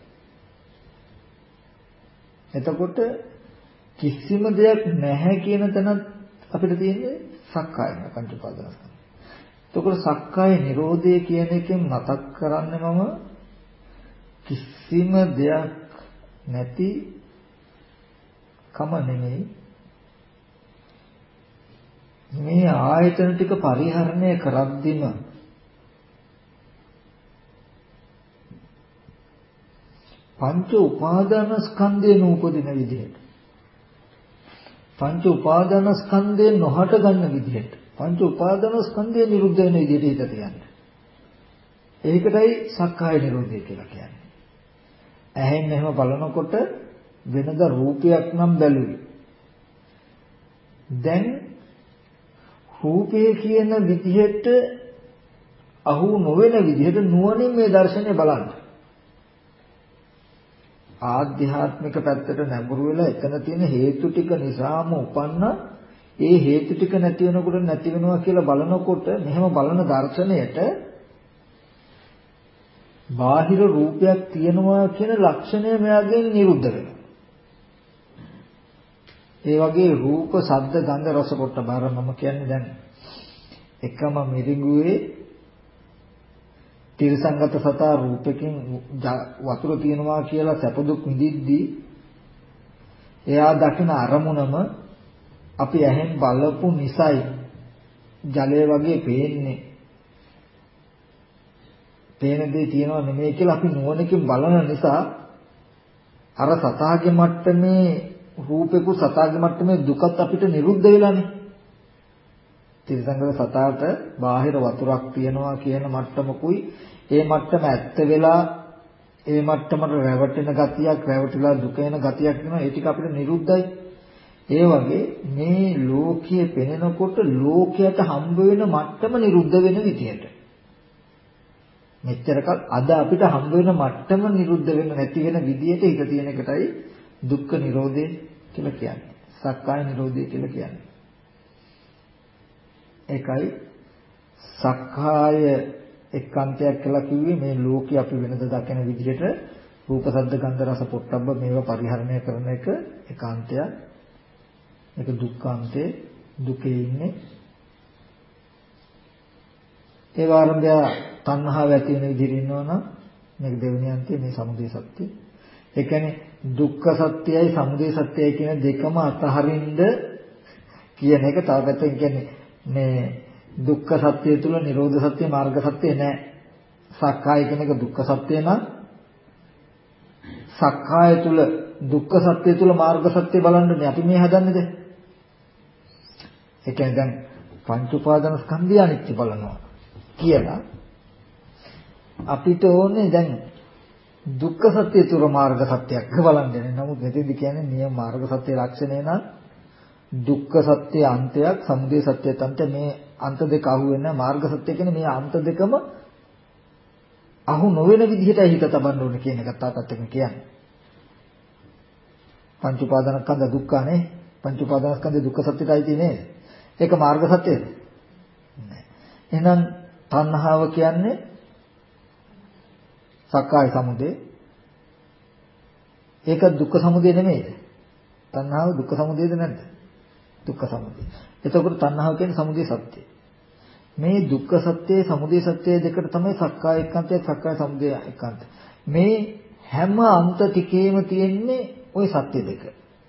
එතකොට කිසිම දෙයක් නැහැ කියන තැන අපිට තියෙන්නේ සක්කායන පංච උපාදානස්කන්ධ. එතකොට සක්කාය නිරෝධය කියන එකෙන් මතක් කරන්නේ මම කිසිම දෙයක් නැති කම නෙමෙයි මේ ආයතන ටික පරිහරණය කරද්දිම පංච උපාදානස්කන්ධේ නූපදින විදිහට පංච උපාදානස්කන්ධේ නොහට ගන්න විදිහට පංච උපාදානස්කන්ධේ නිරුද්ධ වෙන විදිහට හිත තියන්නේ. ඒකටයි සක්කාය නිරෝධය කියලා කියන්නේ. ඇහෙන් එහෙම බලනකොට වෙනද රූපයක් නම් බැලුවේ. දැන් රූපය කියන විදිහට අහු නොවන විදිහට නුවණින් මේ දර්ශනය බලන්න. ආධ්‍යාත්මික පැත්තට නැඹුරු වෙලා එතන තියෙන හේතු ටික නිසාම උපන්න ඒ හේතු ටික නැති වෙනකොට නැති වෙනවා කියලා බලනකොට මෙහෙම බලන දර්ශනයට බාහිර රූපයක් තියෙනවා කියන ලක්ෂණය මෙයාගෙන් නිරුද්ධ වෙනවා. ඒ වගේ රූප, ශබ්ද, ගන්ධ, රස, පොට්ටබ මම කියන්නේ දැන් එකම මිරිඟුවේ තිරසංගත සතා රූපකින් වතුර තියෙනවා කියලා සැප දුක් විඳිද්දී එයා දකින අරමුණම අපි ඇහෙන් බලපු නිසයි ජලය වගේ පේන්නේ. පේන දේ තියෙනවා නෙමෙයි කියලා අපි නුවණකින් බලන නිසා අර සතාගේ මට්ටමේ රූපේකු සතාගේ මට්ටමේ දුකත් අපිට නිරුද්ධ වෙලානේ. තිරසංගත සතාට බාහිර වතුරක් තියෙනවා කියන මට්ටමකුයි ඒ මට්ටම ඇත්ත වෙලා ඒ මට්ටමට රැවටෙන ගතියක් රැවටිලා දුක එන ගතියක් වෙනවා. ඒ ටික අපිට නිරුද්ධයි. ඒ වගේ මේ ලෝකයේ පෙනෙනකොට ලෝකයට හම්බ වෙන මට්ටම නිරුද්ධ වෙන විදියට මෙච්චරකල් අද අපිට හම්බ වෙන මට්ටම නිරුද්ධ වෙන්න නැති වෙන විදියට හිත තියෙන එකටයි දුක්ඛ නිරෝධය කියලා කියන්නේ. සක්කාය නිරෝධය කියලා කියන්නේ. ඒකයි සක්කාය එක්කාන්තයක් කියලා කිව්වේ මේ ලෝකේ අපි වෙනද දකින විදිහට රූප, ශබ්ද, ගන්ධ, රස, පොට්ටබ්බ මේවා පරිහරණය කරන එක ඒකාන්තයක්. ඒක දුක්ඛාන්තේ දුකේ ඉන්නේ. ඒ ආරම්භය තණ්හාව ඇති වෙන විදිහට ඉන්නවනම් මේක දෙවෙනි අන්තයේ මේ සමුදය සත්‍ය. ඒ කියන්නේ දුක්ඛ සත්‍යයයි සමුදය සත්‍යයයි කියන දෙකම අතහරින්න කියන එක තව පැත්තකින් කියන්නේ මේ දුක්ඛ සත්‍ය තුල නිරෝධ සත්‍ය මාර්ග සත්‍ය නැහැ. සක්කාය කියන එක දුක්ඛ සත්‍ය නම් සක්කාය තුල දුක්ඛ සත්‍ය තුල මාර්ග සත්‍ය බලන්නේ අපි මේ හදන්නේද? ඒ කියන්නේ දැන් පංච උපාදාන ස්කන්ධය අනිත්‍ය බලනවා කියලා අපිට ඕනේ දැන් දුක්ඛ සත්‍ය තුල මාර්ග සත්‍යයක් බලන්නේ. නමුත් මෙතෙන්දි කියන්නේ නියම මාර්ග සත්‍ය ලක්ෂණය නම් දුක්ඛ සත්‍ය අන්තයක් සමුදය සත්‍ය අන්තය මේ අන්ත දෙක අහු වෙන මාර්ග සත්‍ය කියන්නේ මේ අන්ත දෙකම අහු නොවන විදිහටයි හිත තබන්න ඕනේ කියන එකත් තාපත් එක කියන්නේ. පංච උපාදානස්කන්ධ දුක්ඛනේ පංච උපාදානස්කන්ධ දුක්ඛ සත්‍යයයි තියෙන්නේ. ඒක මාර්ග සත්‍යද? නෑ. එහෙනම් තණ්හාව කියන්නේ සක්කාය සමුදය. ඒක දුක්ඛ සමුදය නෙමෙයිද? තණ්හාව දුක්ඛ සමුදයද නැද්ද? දුක්ඛ සමුදය. එතකොට තණ්හාව කියන්නේ සමුදය සත්‍යය. මේ දුක්ඛ සත්‍යය සමුදය සත්‍යය දෙකට තමයි සක්කාය එක්කන්තය සක්කාය සමුදය එක්කන්තය. මේ හැම අන්ත ටිකේම තියෙන්නේ ওই සත්‍ය දෙක.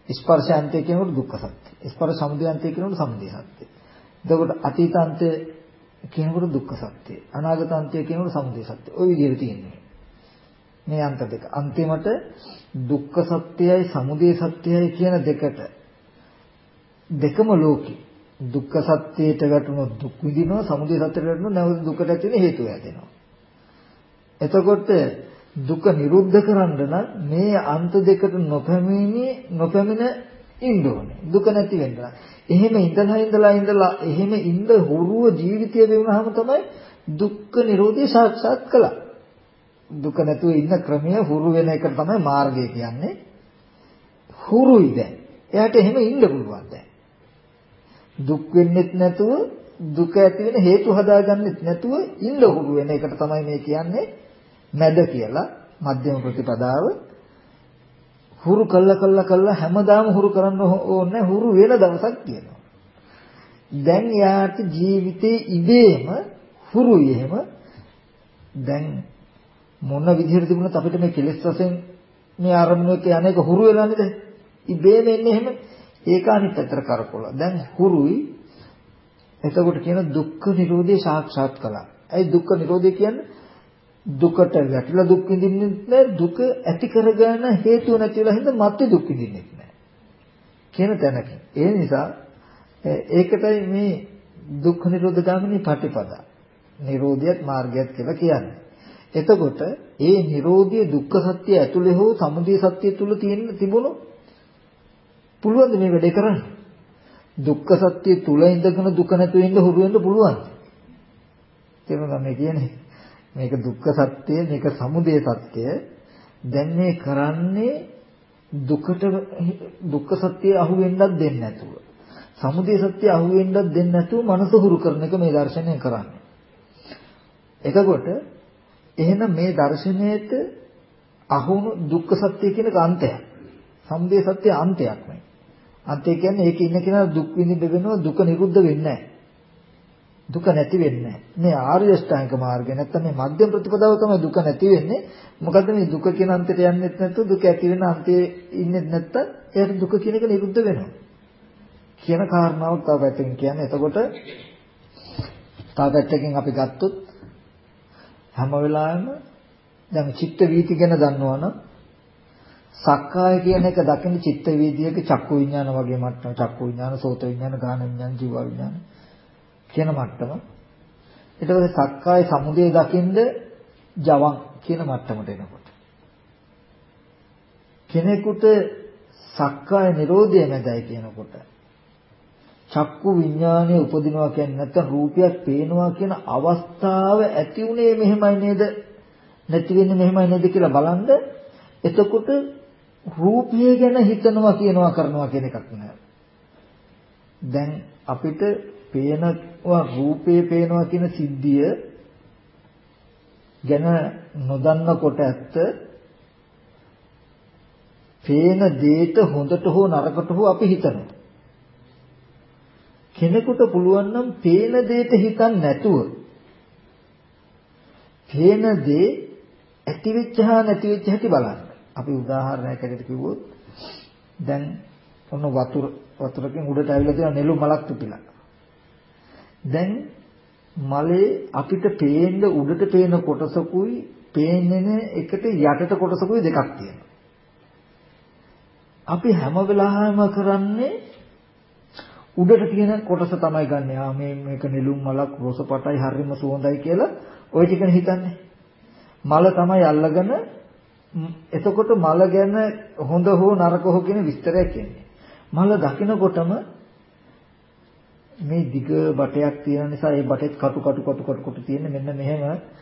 ස්පර්ශාන්තය කියනකොට දුක්ඛ සත්‍ය. ස්පර්ශ සමුදයාන්තය කියනකොට සමුදය සත්‍ය. එතකොට අතීතාන්තය කියනකොට දුක්ඛ සත්‍ය. අනාගතාන්තය කියනකොට සමුදය සත්‍ය. ওই විදිහට තියෙන්නේ. මේ අන්ත දෙක. අන්තිමට දුක්ඛ සත්‍යයයි සමුදය සත්‍යයයි කියන දෙකට දෙකම ලෝකේ. දුක්ඛ සත්‍යයට වැටුණොත් දුක් විඳිනවා, සමුදය සත්‍යයට වැටුණොත් නැවත දුකට ඇති වෙන හේතුව හැදෙනවා. එතකොට දුක නිරුද්ධ කරන්න නම් මේ අන්ත දෙකට නොපැමිණ ඉන්න ඕනේ. දුක නැති වෙන්න. එහෙම ඉඳලා එහෙම ඉඳ හුරුව ජීවිතය වෙවුනහම තමයි දුක්ඛ නිරෝධය සාක්ෂාත් කළා. දුක නැතුව ඉන්න ක්‍රමය හුරු වෙන එක තමයි මාර්ගය කියන්නේ. හුරුයි දැන්. එයාට එහෙම ඉන්න පුළුවන් දැන්. දුක් වෙන්නෙත් නැතුව දුක ඇති වෙන හේතු හදාගන්නෙත් නැතුව ඉන්න හුරු වෙන එකට තමයි මේ කියන්නේ මැද කියලා මධ්‍යම ප්‍රතිපදාව. හුරු කළා හැමදාම හුරු කරන්න ඕනේ හුරු වෙන දවසක් තියෙනවා. දැන් යාට ජීවිතේ ඉබේම හුරුයි එහෙම. දැන් මොන විදිහට තිබුණත් අපිට මේ කෙලෙස් වශයෙන් මේ ආරම්භක යන්නේක හුරු වෙලා නේද? ඉබේම එන්නේ එහෙම. ඒක අනිත් පැත්තට කරකවලා. දැන් හුරුයි. එතකොට කියන දුක්ඛ නිරෝධය සාක්ෂාත් කළා. ඒ දුක්ඛ නිරෝධය කියන්නේ දුකට වැටිලා දුක් විඳින්නේ නැහැ, දුක ඇති කරගන්න හේතුව නැති වෙලා හින්දා මත්තේ දුක් විඳින්නේ නැහැ කියන තැනකින්. ඒ නිසා ඒකටයි මේ දුක්ඛ නිරෝධ ගාමිනී පටිපදා. නිරෝධියත් මාර්ගයත් කියලා කියන්නේ. එතකොට ඒ නිරෝධිය දුක්ඛ සත්‍ය ඇතුලේ හෝ සමුදය සත්‍ය තුල තිබුණොත් පුළුවන් මේ වැඩේ කරන්න. දුක්ඛ සත්‍ය තුල ඉඳගෙන දුක නැතුව ඉන්න හුරු වෙන්න පුළුවන්. තේරුණා මේ කියන්නේ? මේක දුක්ඛ සත්‍ය, මේක සමුදය සත්‍ය. දැන් මේ කරන්නේ දුක්ඛ සත්‍ය අහු වෙන්නත් දෙන්නේ නැතුව. සමුදය සත්‍ය අහු වෙන්නත් දෙන්නේ නැතුව මනස හුරු කරන එක මේ දර්ශනය කරන්නේ. එතකොට එහෙනම් මේ දර්ශනයේට අහුණු දුක්ඛ සත්‍ය කියන අන්තයක්. සමුදය සත්‍ය අන්තයක් නෙවෙයි. අන්තය කියන්නේ ඒකේ ඉන්න කෙනා දුක් විඳින්න වෙනවා, දුක නිරුද්ධ වෙන්නේ නැහැ. දුක නැති වෙන්නේ නැහැ. මේ ආර්ය අෂ්ටාංග මාර්ගය නැත්නම් මේ මධ්‍යම ප්‍රතිපදාව තමයි දුක නැති වෙන්නේ. මොකද මේ දුක කියන අන්තයට යන්නෙත් නැත්නම් දුක ඇති වෙන අන්තයේ ඉන්නෙත් නැත්නම් එයාට දුක කියන එක නිරුද්ධ වෙනවා. කියන කාරණාවක් තව පැත්තකින් කියන්නේ. එතකොට තව පැත්තකින් අපි ගත්තොත් හැම වෙලාවෙම දැන් චිත්ත වීති ගැන දන්නවනම් සක්කාය කියන එක දකින්න චිත්ත වීදියේක චක්කු විඥාන වගේ මට්ටම, චක්කු විඥාන, සෝත විඥාන, ගාන විඥාන, ජීව විඥාන කියන මට්ටම. ඊට පස්සේ සක්කාය සමුදය දකින්ද ජවං කියන මට්ටමට එනකොට කෙනෙකුට සක්කාය නිරෝධය නැදයි කියනකොට චක්කු විඥානය උපදිනවා කියන්නේ නැත්නම් රූපයක් පේනවා කියන අවස්ථාව ඇති උනේ මෙහෙමයි නේද? නැති වෙන්නේ මෙහෙමයි නේද කියලා බලන්න. එතකොට රූපය ගැන හිතනවා කියනවා කරනවා කියන එකක් නෑ. දැන් අපිට පේනවා රූපේ පේනවා කියන සිද්ධිය ගැන නොදන්නකොට ඇත්ත පේන දෙයට හොඳට හෝ නරකට හෝ අපි හිතනවා. කෙනෙකුට පුළුවන් නම් පේන දෙයට හිතන්නේ නැතුව පේන දේ ඇති වෙච්ච හා නැති වෙච්ච හැටි බලන්න. අපි උදාහරණයක් ඇරෙට කිව්වොත් දැන් ඔන්න වතුරකින් උඩට ඇවිල්ලා තියෙන නෙළු මලක් පිපිලා. දැන් මලේ අපිට පේන්න උඩට පේන කොටසකුයි පේන්නේ එකට යටට කොටසකුයි දෙකක් තියෙනවා. අපි හැම වෙලාවෙම කරන්නේ උඩට තියෙන කොටස තමයි ගන්නෙ. මේක නෙළුම් මලක් රෝස පටයි හරිම සුවඳයි කියලා ওই ටිකනේ හිතන්නේ. මල තමයි අල්ලගෙන එතකොට මල ගැන හොඳ හෝ නරක හෝ කියන විස්තරයක් කියන්නේ. මල දකිනකොටම මේ දිග බටයක් තියෙන නිසා ඒ බටෙත් කටු තියෙන මෙන්න මෙහෙම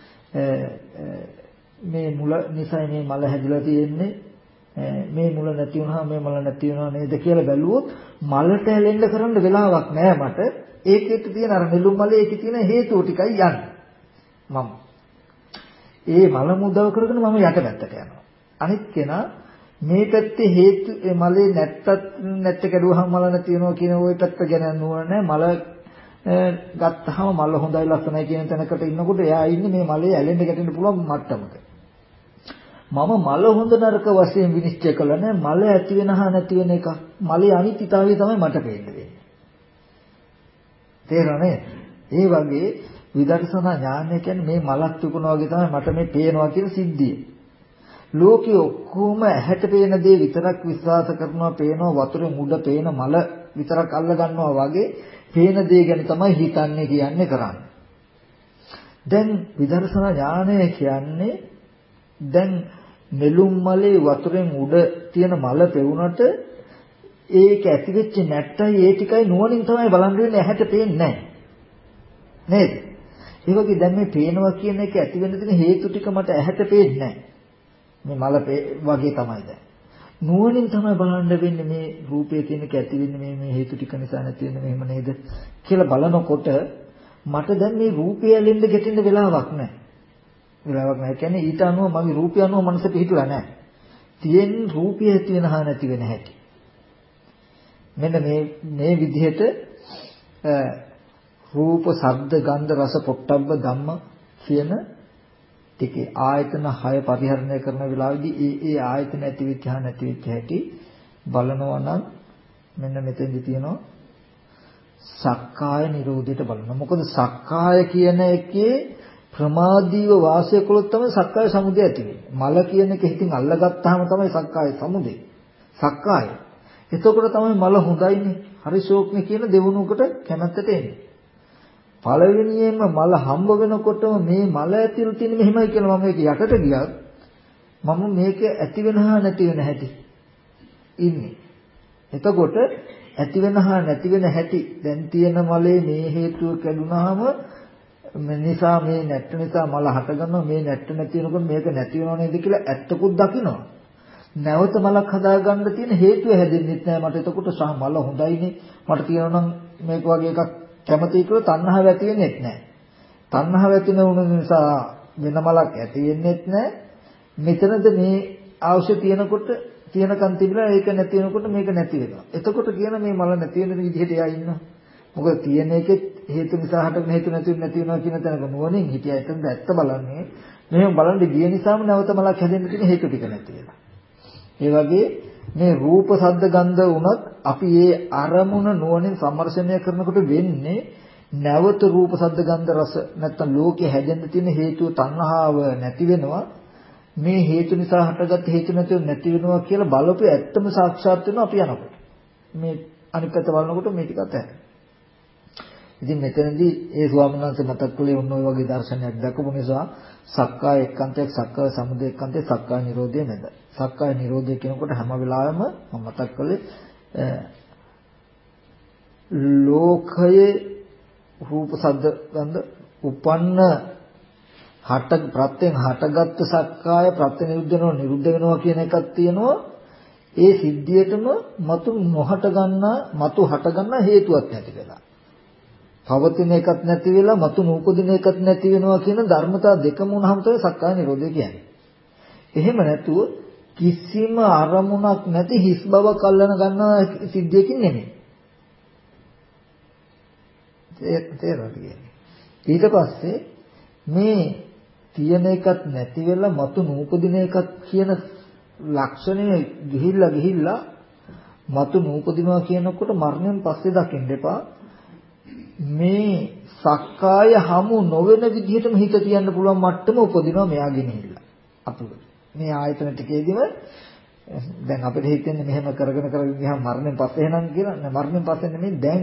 මේ මුල නිසා මේ මල හැදිලා තියෙන්නේ. මේ මුල නැති වුණා මේ මල නැති වෙනවා නේද කියලා බැලුවොත් මලට ඇලෙන්න කරන්න වෙලාවක් නෑ මට. ඒකෙත් තියෙන අර නෙළුම් මලේ ඒකේ තියෙන හේතුව ටිකයි යන්නේ. මම ඒ මල මුදව කරගෙන මම යට පැත්තට යනවා. අනිත් කෙනා මේ පැත්තේ හේතු මලේ නැත්ත කැඩුවහම මල නැති වෙනවා කියන ওই පැත්ත ගැන නෝන මල ගත්තාම මල හොඳයි ලස්සනයි කියන තැනකට ඉන්නකොට එයා ඉන්නේ මේ මලේ ඇලෙන්න ගැටෙන්න පුළුවන් මට්ටමක. මම මල හොඳ නරක වශයෙන් විනිශ්චය කළා නෑ. මල ඇති වෙන හා නැති වෙන එක. මලේ අනිත්‍යතාවය තමයි මට පේන්නේ. තේරෙනවද? ඒ වගේ විදර්ශනා ඥානය කියන්නේ මේ මලක් තිබුණා වගේ තමයි මට මේ පේනවා කියන සිද්ධිය. ලෝකේ ඔක්කොම ඇහැට පේන දේ විතරක් විශ්වාස කරනවා, පේනවා, වතුරේ මුඩ පේන මල විතරක් අල්ල ගන්නවා වගේ පේන දේ ගැන තමයි හිතන්නේ කියන්නේ කරන්නේ. දැන් විදර්ශනා ඥානය කියන්නේ දැන් නෙළුම් මලේ වතුරෙන් උඩ තියෙන මල පෙවුනට ඒක ඇති වෙච්ච නැට්ටයි ඒ ටිකයි නුවණින් තමයි බලන් වෙන්නේ, ඇහැට පේන්නේ නැහැ. නේද? ඒ වගේ දැන් මේ පේනවා කියන එක ඇති වෙන්න තියෙන හේතු ටික මට ඇහැට පේන්නේ නැහැ. මේ මල වගේ තමයි දැන්. නුවණින් තමයි බලන්න වෙන්නේ මේ රූපය කියන එක ඇති වෙන්නේ මේ හේතු ටික නිසා නැති වෙන්නේ මෙහෙම නේද කියලා බලනකොට මට දැන් මේ රූපය ඇලෙන්න ගැටෙන්න වෙලාවක් නැහැ. වෙලාවක් නැහැ කියන්නේ ඊට අනුව මගේ රූපය අනුව මනස පිහිටලා නැහැ. තියෙන රූපය ඇති වෙන හා නැති වෙන හැටි. මෙන්න මේ විදිහට රූප, ශබ්ද, ගන්ධ, රස, පොට්ටබ්බ ධම්ම කියන ටිකේ ආයතන 6 පරිහරණය කරන වෙලාවේදී ඒ ආයතන ඇති වෙච්ච හා නැති වෙච්ච හැටි බලනවා නම් මෙන්න මෙතෙන්දි තියෙනවා සක්කාය නිරෝධයට බලනවා. මොකද සක්කාය කියන එකේ ප්‍රමාදීව වාසය කළොත් තමයි සක්කාය සමුදය ඇති වෙන්නේ. මල කියන එක හිතින් අල්ලගත්තාම තමයි සක්කාය සමුදය. සක්කාය. එතකොට තමයි මල හොඳයිනේ, හරි ශෝක්නේ කියන දෙවනුවකට කැමැත්තට එන්නේ. පළවෙනියෙන්ම මල හම්බ වෙනකොටම මේ මල ඇතුළේ තියෙන මෙහෙමයි කියලා මම මේක යටට ගියත් මම මේක ඇති වෙන හා නැති වෙන හැටි ඉන්නේ. එතකොට ඇති වෙන හා නැති වෙන හැටි දැන් තියෙන මලේ මේ හේතුව කැඩුනහම නිසා මේ නැට්ට නිසා මල හට ගන්නවා, මේ නැට්ට නැති වෙනකොට මේක නැති වෙනව නේද කියලා ඇත්තකුත් දකිනවා. නැවත මලක් හදාගන්න තියෙන හේතුව හැදෙන්නෙත් නෑ මට. එතකොට මල හොඳයිනේ මට තියෙනවා නම් මේක වගේ එකක් කැමති කියලා තණ්හාව ඇති වෙන්නේත් නැහැ. තණ්හාව ඇති නොවුන නිසා වෙන මලක් ඇති වෙන්නේත් නැහැ. මෙතනද මේ අවශ්‍ය තියෙනකොට තියෙනකන් තිබිලා ඒක නැති වෙනකොට මේක නැති වෙනවා. එතකොට කියන මේ මල නැති වෙන විදිහට එයා ඉන්නවා. මොකද තියෙන එකෙත් හේතු නිසා හටගෙන හේතු නැති වෙනවා කියන තැනක නුවණින් හිටියා. එතනද ඇත්ත බලන්නේ. මෙහෙම බලන්න ගිය නිසාම නැවත මලක් හැදෙන්න තියෙන හේතු ටික නැති වෙනවා. ඒ වගේ මේ රූප, ශබ්ද, ගන්ධ වුණත් අපි මේ අරමුණ නුවණින් සම්මර්ෂණය කරනකොට වෙන්නේ නැවත රූප, ශබ්ද, ගන්ධ, රස නැත්තම් ලෝකේ හැදෙන්න තියෙන හේතුව තණ්හාව නැති වෙනවා. මේ හේතු නිසා හටගත් හේතු නැති වෙනවා කියලා බලපු ඇත්තම සාක්ෂාත් වෙනවා අපි යනකොට. මේ අනිත් පැත්ත බලනකොට මේ ටිකත් ඇහැ. ඉතින් මෙතනදී ඒ ස්වාමීන් වහන්සේ මතක් කළේ ඔන්න ඔය වගේ දර්ශනයක් දක්වපු නිසා සක්කාය එක්කන්තයක්, සක්කාය සමුදය එක්කන්තයක්, සක්කාය නිරෝධය නේද? සක්කාය නිරෝධය කියනකොට හැම වෙලාවෙම මම මතක් කළේ ලෝකයේ රූප, ශබ්ද, ගන්ධ උපන්න හට ප්‍රත්‍යයෙන් හටගත්තු සක්කාය ප්‍රත්‍ය නිරුද්ධ වෙනවා කියන එකක් තියෙනවා. ඒ සිද්ධියටම මතු නොහට ගන්නා, මතු හට ගන්නා හේතුවක් නැති වෙලා. පවතින එකක් නැති වෙලා මතු නූපදින එකක් නැති වෙනවා කියන ධර්මතා දෙකම වුණාම තමයි සක්කාය නිරෝධය කියන්නේ. එහෙම නැතුව කිසිම අරමුණක් නැති හිස් බවක් අල්ලන ගන්නා සිද්ධියකින් නෙමෙයි. තේරෙනවද කියන්නේ? ඊට පස්සේ මේ තියෙන එකක් නැති වෙලා මතු නූපදින එකක් කියන ලක්ෂණය ගිහිල්ලා මතු නූපදිනවා කියනකොට මරණයෙන් පස්සේ දකින්න එපා. මේ සක්කාය හමු නොවන විදිහටම හිත තියන්න පුළුවන් මට්ටම උපදිනවා මෙයා ගෙනහිල්ලා. අපිට මේ ආයතන ටිකේදීම දැන් අපිට හිතෙන්නේ මෙහෙම කරගෙන ගියාම මරණයෙන් පස්සේ එනනම් කියලා. නෑ මරණයෙන් පස්සේ නෙමෙයි දැන්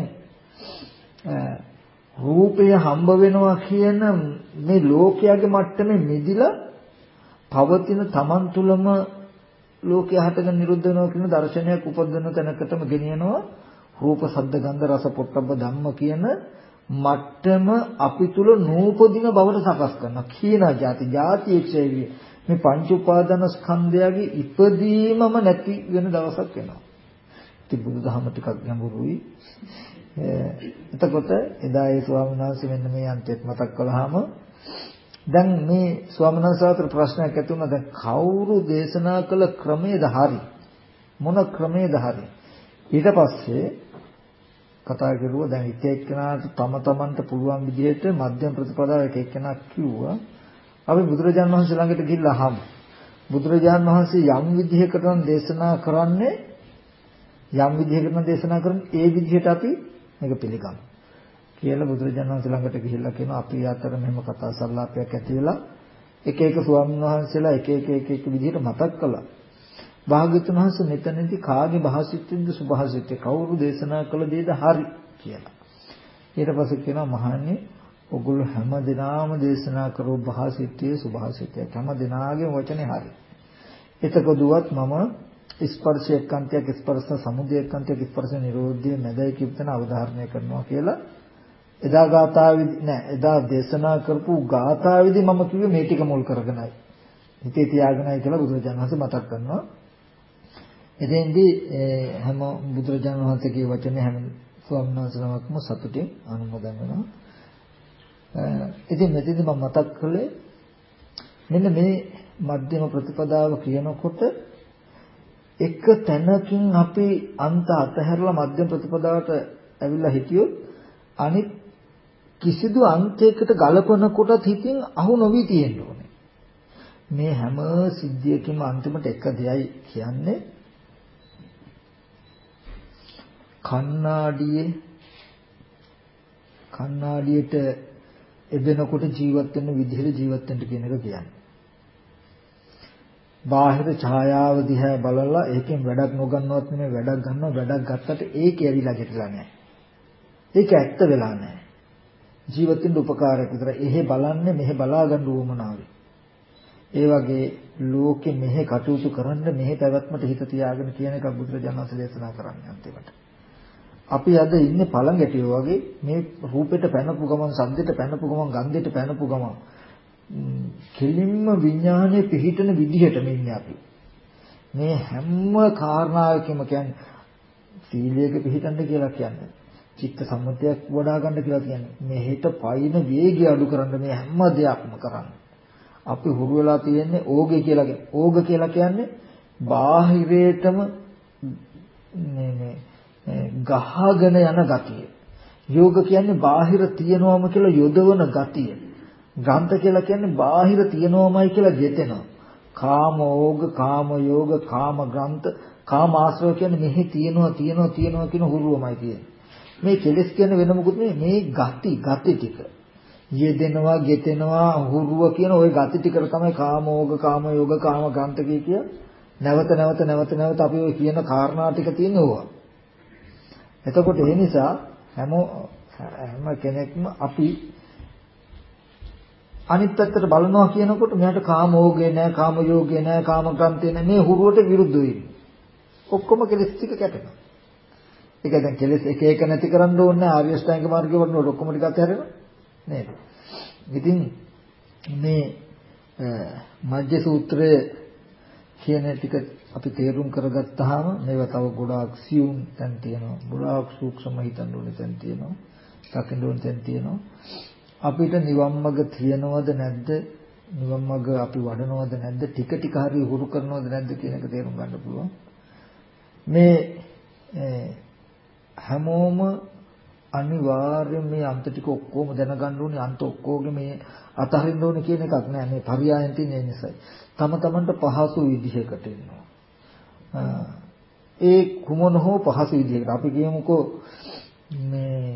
රූපය හම්බ වෙනවා කියන මේ ලෝකයාගේ මට්ටමේ මිදිලා පවතින තමන් තුළම ලෝකය හටගෙන නිරුද්ධ වෙනවා කියන දර්ශනයක් උපදින තැනකටම ගෙනියනවා. රූප, ශබ්ද, ගන්ධ, රස, පොට්ටබ්බ ධම්ම කියන මට්ටම අපි තුල නූපදින බවට සකස් කරනවා. කීනා ಜಾති එක්ෂේවිය මේ පංච උපාදාන ස්කන්ධයගේ ඉපදීමම නැති වෙන දවසක් වෙනවා. ඉතින් බුදුදහම ටිකක් ගැඹුරුයි. එතකොට එදා ඒ ස්වාමීන් වහන්සේ මෙන්න මේ අන්තයත් මතක් කළාම දැන් මේ ස්වාමීන් වහන්සේට ප්‍රශ්නයක් ඇති වුණා. දැන් කවුරු දේශනා කළ ක්‍රමයේද හරි? මොන ක්‍රමයේද හරි? ඊට පස්සේ කතා කරුවා දැන් එක එක්කෙනාට තමන්ට පුළුවන් විදිහට මධ්‍යම ප්‍රතිපදාව එක එක්කෙනා කිව්වා. අපි බුදුරජාණන් වහන්සේ ළඟට ගිහිල්ලා අහමු. බුදුරජාන් වහන්සේ යම් විදිහකට දේශනා කරන්නේ ඒ විදිහට අපි මේක පිළිගමු කියලා බුදුරජාණන් වහන්සේ ළඟට ගිහිල්ලා කියනවා අපි අතර මෙහෙම කතා සංවාපයක් ඇති වෙලා එක එක ස්වාමීන් වහන්සේලා එක විදිහට මතක් කළා. භාග්‍යවතුන් වහන්සේ මෙතනදී කාගේ භාසිතෙන්ද සුභාසිතේ කවුරු දේශනා කළ දේද හරි කියලා. ඊට පස්සේ කියනවා මහන්නේ ඔගොල්ලෝ හැම දිනාම දේශනා කරෝ භාසිතේ සුභාසිතේ හැම දිනාගේම වචනේ හරි. එතකොදුවත් මම ස්පර්ශ එක්කන්තයක් ස්පර්ශ සමුදය එක්කන්තයක් ස්පර්ශ නිරෝධය නැදයි කියපතන අවධාරණය කරනවා කියලා එදා දේශනා කරපු ගාථාවේදී මම කිව්වේ මේ ටික මුල් කරගෙනයි. හිතේ තියාගෙනයි කියලා බුදුරජාණන් වහන්සේ මතක් කරනවා. එතෙන්දී හැම බුදුරජාණන් වහන්සේගේ වචනේ හැම ස්වාමීන් වහන්සේනමක්ම සතුටින් අනුමෝදන් වෙනවා. ඉතින් මෙතනදී මම මතක් කළේ මෙන්න මේ මධ්‍යම ප්‍රතිපදාව කියනකොට එක තැනකින් අපි අන්ත අතහැරලා මධ්‍යම ප්‍රතිපදාවට ඇවිල්ලා හිටියොත් අනිත් කිසිදු අන්තයකට ගලපන කොටත් හිතින් අහු නොවි තියෙන්න ඕනේ. මේ හැම සිද්ධියකින්ම අන්තිමට එක දෙයයි කියන්නේ කණ්ණාඩියට එබෙනකොට ජීවත් වෙන විදිහට ජීවත් වෙන්න කියන එක කියන්නේ. බාහිර ඡායාව දිහා බලලා ඒකෙන් වැඩක් නොගන්නවත් නෙමෙයි වැඩක් ගන්නවා වැඩක් ගත්තට ඒක ඇවිල්ලා ගැටලා නැහැ. ඒක ඇත්ත වෙලා නැහැ. ජීවත් වෙන්න උපකාරයක් විතර. එහෙ බලන්නේ මෙහෙ බලා ගන්න උවමනාවේ. ඒ වගේ ලෝකෙ මෙහෙ කටයුතු කරන්න මෙහෙ පැවැත්මට හිත තියාගෙන කියන එක බුදුරජාණන් වහන්සේ දේශනා කරන්නේ අන්තිමට. අපි අද ඉන්නේ පළඟැටියෝ වගේ මේ රූපෙට පැනපු ගමන්, ශබ්දෙට පැනපු ගමන්, ගන්ධෙට පැනපු ගමන් කෙලින්ම විඥානයේ පිහිටන විදිහට ඉන්නේ අපි. මේ හැම කාරණාවකම කියන්නේ සීලයක පිහිටන්න කියලා කියන්නේ. චිත්ත සම්මතයක් වඩා ගන්න කියලා කියන්නේ. මෙහෙට පයින් වේගය අඩු කරන්න මේ හැම දෙයක්ම කරන්නේ. අපි හුරු වෙලා තියෙන්නේ ඕගේ කියලා කියන්නේ. ඕග කියලා කියන්නේ බාහිරේටම ගහගෙන යන ගතිය. යෝග කියන්නේ බාහිර තියනවම කියලා යොදවන ගතිය. ග්‍රන්ථ කියලා කියන්නේ බාහිර තියනවමයි කියලා ගෙතෙනවා. කාම ඕග, කාම යෝග, කාම ග්‍රන්ථ, කාම ආශ්‍රව කියන්නේ මෙහි තියනවා කියන හුරුවමයි තියෙන්නේ. මේ කෙලස් කියන්නේ වෙන මොකුත් නෙමෙයි මේ ගති ටික. යෙදෙනවා, ගෙතෙනවා, හුරුව කියන ওই ගති ටිකට තමයි කාම ඕග, කාම යෝග, කාම ග්‍රන්ථ කිය නැවත අපි ඔය කියන කාරණා ටික තියෙන්නේ ඕවා. එතකොට ඒ නිසා හැම කෙනෙක්ම අපි අනිත් පැත්තට බලනවා කියනකොට මෙයාට කාම ඕගේ නැහැ, කාම යෝගේ නැහැ, කාම ග්‍රන්ථේ නැහැ. මේ හුරුවට විරුද්ධ වෙන්නේ. ඔක්කොම කෙලස් ටික කැටෙනවා. ඒක දැන් කෙලස් එක නැති කරන්න ඕනේ ආර්ය ශ්‍රැංග මාර්ගයේ වඩනකොට ඔක්කොම ටික අතහැරෙනවා නේද? ඉතින් මේ මජ්ජ සූත්‍රයේ කියන ටික අපි තේරුම් කරගත්තාම මේවා තව ගොඩාක් සියුම් තැන් තියෙනවා. ගොඩාක් සූක්ෂම හිතන්න ඕනේ තැන් තියෙනවා. දකින්න ඕනේ තැන් තියෙනවා. අපිට නිවන් මඟ තියනවද නැද්ද? නිවන් මඟ අපි වඩනවද නැද්ද? ටික හරි හුරු කරනවද නැද්ද කියන එක තේරුම් ගන්න පුළුවන්. මේ හැමෝම අනිවාර්යයෙන් මේ අන්ත ටික ඔක්කොම දැනගන්න ඕනේ. අන්ත ඔක්කොගේ මේ අතහරින්න ඕනේ කියන එකක් නෑ. මේ පරියායන් තියෙන නිසා. තම තමන්ට පහසු විදිහකට ඉන්නවා. ඒ කුමන හෝ පහසු විදිහකට අපි කියමුකෝ මේ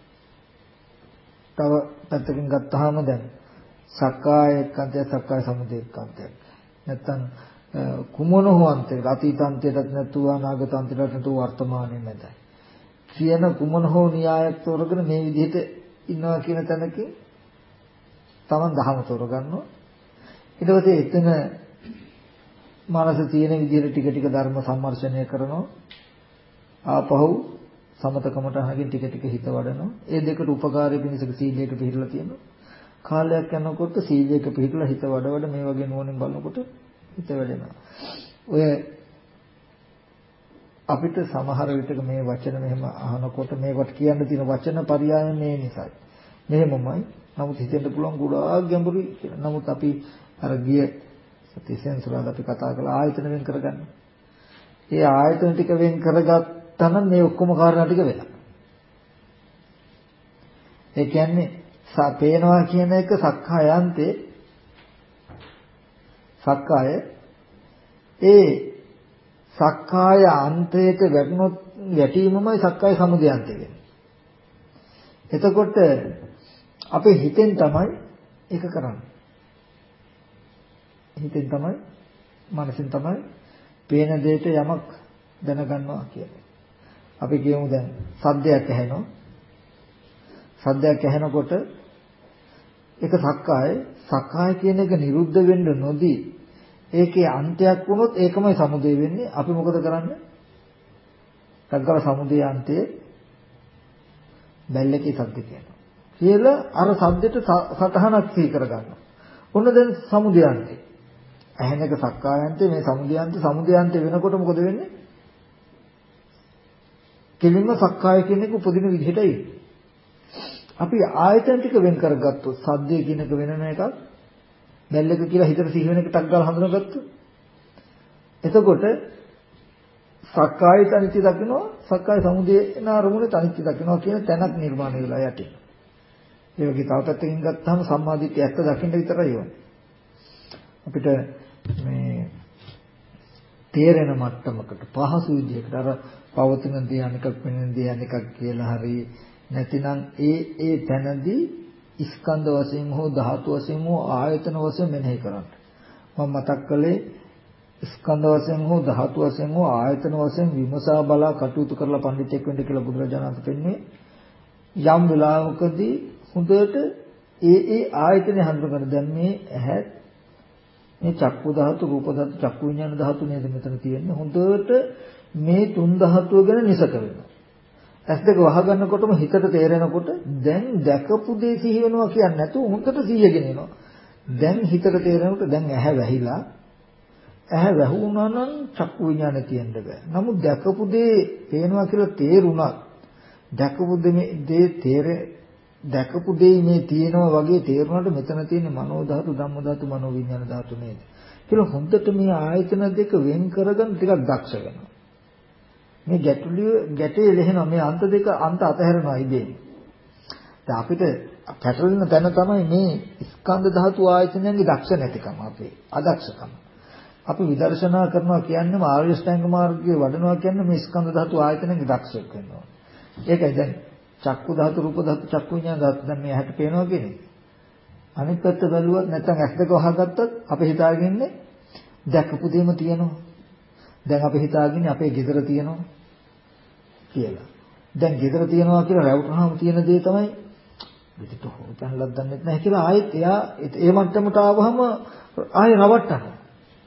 තව පැත්තකින් ගත්තාම දැන් සක්කාය එක්කන්තය, සක්කාය සමුදය එක්කන්තය. නැත්තම් කුමන හෝ අන්තයකට අතීතාන්තයටත් නැතුව අනාගතාන්තයටත් නැතුව වර්තමානයේ නැතයි. කියන කුමන හෝ න්‍යායක් තෝරගෙන මේ විදිහට ඉන්නවා කියන තැනකින් තමන් දහම තෝරගන්නවා. ඊට පස්සේ එතන මානස තියෙන විදිහට ටික ධර්ම සම්මර්ෂණය කරනවා. ආපහු සමතකමට අහගෙන ටික හිත වඩනවා. ඒ දෙකට උපකාරී පිණිස සීලයක පිළිහිලා තියෙනවා. කාලයක් යනකොට සීලයක පිළිහිලා හිත වඩ මේ වගේ නුවණින් බලනකොට හිත වැඩෙනවා. ඔය අපිට සමහර විටක මේ වචන මෙහෙම අහනකොට මේකට කියන්න තියෙන වචන පරියාය මේ නිසායි. මෙහෙමමයි. නමුත් හිතෙන්න පුළුවන් ගොඩාක් ගැඹුරුයි කියලා. නමුත් අපි අර ගිය සතිසෙන්සුරාද අපි කතා කළා ආයතන වෙන් කරගන්න. ඒ ආයතන ටික වෙන් කරගත්තා නම් මේ ඔක්කොම කාරණා ටික වෙලා. ඒ කියන්නේ පේනවා කියන එක සක්කායන්තේ සක්කාය ඒ සක්කාය අන්තයට වැටීමමයි සක්කාය සමුදය අන්තය වෙන්නේ. එතකොට අපේ හිතෙන් තමයි ඒක කරන්නේ. හිතෙන් තමයි, මනසෙන් තමයි පේන දෙයට යමක් දැනගන්නවා කියන්නේ. අපි කියමු දැන් සද්දයක් ඇහෙනවා. සද්දයක් ඇහෙනකොට ඒක සක්කාය කියන එක නිරුද්ධ වෙන්න නොදී ඒකේ අන්තයක් වුණොත් ඒකමයි සමුදය වෙන්නේ. අපි මොකද කරන්නේ? සක්කාය සමුදය අන්තයේ බැල්ලකේ සද්ද කියනවා. කියලා අර සද්දෙට සතහනක් සිහි කරගන්නවා. ඔන්න දැන් සමුදය අන්තය. ඇහෙන එක සක්කායන්තේ මේ සමුදයන්තේ වෙනකොට මොකද වෙන්නේ? කෙලින්ම සක්කාය කියන එක උපදින විදිහටයි. අපි ආයතන ටික වෙන් කරගත්තොත් සද්දේ කියන එක වෙනම එකක්, බැල්ලක කියලා හිතට සිහි වෙන එක ටක් ගාලා හඳුනාගත්තොත් එතකොට සක්කාය තනිච්ච දකින්නවා, සක්කාය සමුදේන අරමුණේ තනිච්ච දකින්නවා කියන තැනක් නිර්මාණය වෙලා යටින්. ඒ වගේ තව පැත්තකින් ගත්තාම සම්මාදිට්ඨිය ඇත්ත දකින්න විතරයි ඕනේ. අපිට මේ තේරෙන මට්ටමකට පහසු විදිහකට අර පවතින දේ අනිකක් වෙන දේ අනිකක් කියලා හරි නැතිනම් ඒ තැනදී ස්කන්ධ වශයෙන් හෝ ධාතු වශයෙන් හෝ ආයතන වශයෙන් මෙනෙහි කරන්න. මම මතක් කළේ ස්කන්ධ වශයෙන් හෝ ධාතු වශයෙන් හෝ ආයතන වශයෙන් විමසා බලා කටයුතු කරලා පඬිතෙක් වෙන්න කියලා බුදුරජාණන් වහන්සේ පෙන්වන්නේ. යම් වෙලාවකදී හොඳට ඒ ආයතනේ හඳුනගන්න. දැන් මේ ඇහත් මේ චක්කු ධාතු, රූප ධාතු, චක්කු විඤ්ඤාණ ධාතු නේද මෙතන තියෙන්නේ. හොඳට මේ තුන් ධාතුව ගැන නිසක වෙනවා. ඇස් දෙක වහගන්නකොටම හිතට තේරෙනකොට දැන් දැකපු දේ සිහි වෙනවා කියන්නේ නැතුව හොඳට සිහියගෙන එනවා. දැන් හිතට තේරෙනකොට දැන් ඇහැ වැහිලා. ඇහැ වැහුණා නම් චක්කු විඤ්ඤාණය තියෙන්න බෑ. නමුත් දැකපු දේ පේනවා කියලා තේරුණා. දැකපු දේ මේ තියෙනවා වගේ තේරුණාට මෙතන තියෙන මනෝ ධාතු, ධම්ම ධාතු, මනෝ විඤ්ඤාණ ධාතු නේද? කියලා හොඳට මේ ආයතන දෙක වෙන් කරගන්න ටිකක් දක්ෂ වෙනවා. මේ ගැටේ ලෙහෙනවා මේ අන්ත දෙක අතහැරනවා ඉබේම. දැන් අපිට පැටලෙන තැන තමයි මේ ස්කන්ධ ධාතු ආයතනයන්ගේ දක්ෂ නැතිකම අපේ අදක්ෂකම. අපි විදර්ශනා කරනවා කියන්නේ ආර්ය ශ්‍රැංග මාර්ගයේ වඩනවා කියන්නේ මේ ස්කන්ධ ධාතු ආයතනයන්ගේ දක්ෂයක් වෙනවා. ඒකයි දැන් චක්කු ධාතු, රූප ධාතු, චක්කු විඤ්ඤාණ ධාතු දැන් මේ ඇහැට පේනවා කියන්නේ. අනිත් පැත්ත බැලුවත් නැත්නම් ඇස් දෙක වහගත්තත් අපි හිතාගෙන ඉන්නේ දැකපු දෙයම තියෙනවා. දැන් අපි හිතාගෙන අපේ ගෙදර තියෙනවා කියලා. දැන් ගෙදර තියෙනවා කියලා රැවුනහම තියෙන දේ තමයි පිටට හොරතන්ලක් දන්නෙත් නැහැ කියලා ආයෙත් එයා ඒ මට්ටමට ආවහම ආයෙ රවට්ටනවා.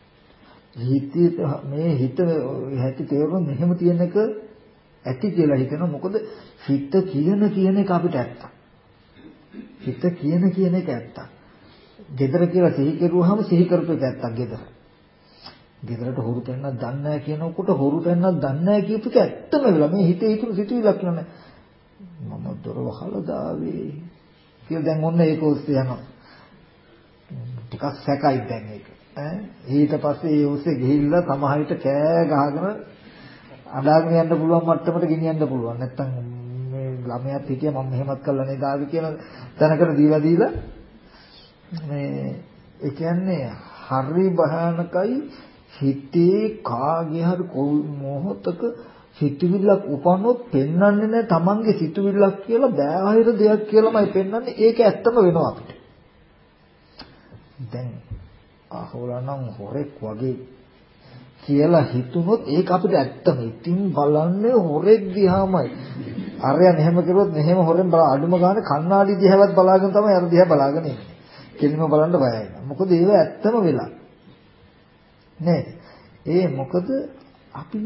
මේ හිත ඇති තේරුම් මෙහෙම තියෙන එක ඇති කියලා හිතනවා. මොකද හිත කියන එක අපිට ඇත්ත. හිත කියන එක ඇත්ත. ගෙදර කියලා සිහි කරුවාම සිහි කරපු එක ඇත්තක් ගෙදර. ගෙදරට හොරු පෙන්නක් දන්නේ නැහැ කියනකොට හොරු පෙන්නක් දන්නේ නැහැ කියපු එක ඇත්තම වෙලා මේ හිතේ හිතුණු සිතුවිල්ලක් කියන්නේ මම දොර වහලා දාවේ කියලා දැන් ඔන්න ඒක ඔස්සේ යනවා ටිකක් සැකයි දැන් ඒක ඊට පස්සේ ඒ ඔස්සේ ගිහිල්ලා සමහර විට කෑ ගහගෙන අඬාගෙන යන්න පුළුවන් මට්ටමට ගෙනියන්න පුළුවන් නැත්තම් මේ ළමයාත් හිටියා මම මෙහෙමත් කළා නේද ආවේ කියන දැනකට දීලා මේ ඒ කියන්නේ හරි භයානකයි හිතේ කාගේ හරි මොහොතක සිතුවිල්ලක් උපන්නොත් පෙන්වන්නේ නැහැ තමන්ගේ සිතුවිල්ලක් කියලා බාහිර දෙයක් කියලාමයි පෙන්වන්නේ ඒක ඇත්තම වෙනවා අපිට දැන් අහවලනම් හොරෙක් වගේ කියලා හිතුනොත් ඒක අපිට ඇත්තම ඉතින් බලන්නේ හොරෙක් දිහාමයි අරයා මෙහෙම කරුවොත් මෙහෙම හොරෙන් බල අඩුම ගන්න කණ්ණාඩි දිහාවත් බලාගෙන තමයි අර දිහා බලාගෙන ඉන්නේ කෙලිම බලන්න බයයි මොකද ඒව ඇත්තම වෙලා නේද ඒ මොකද අපි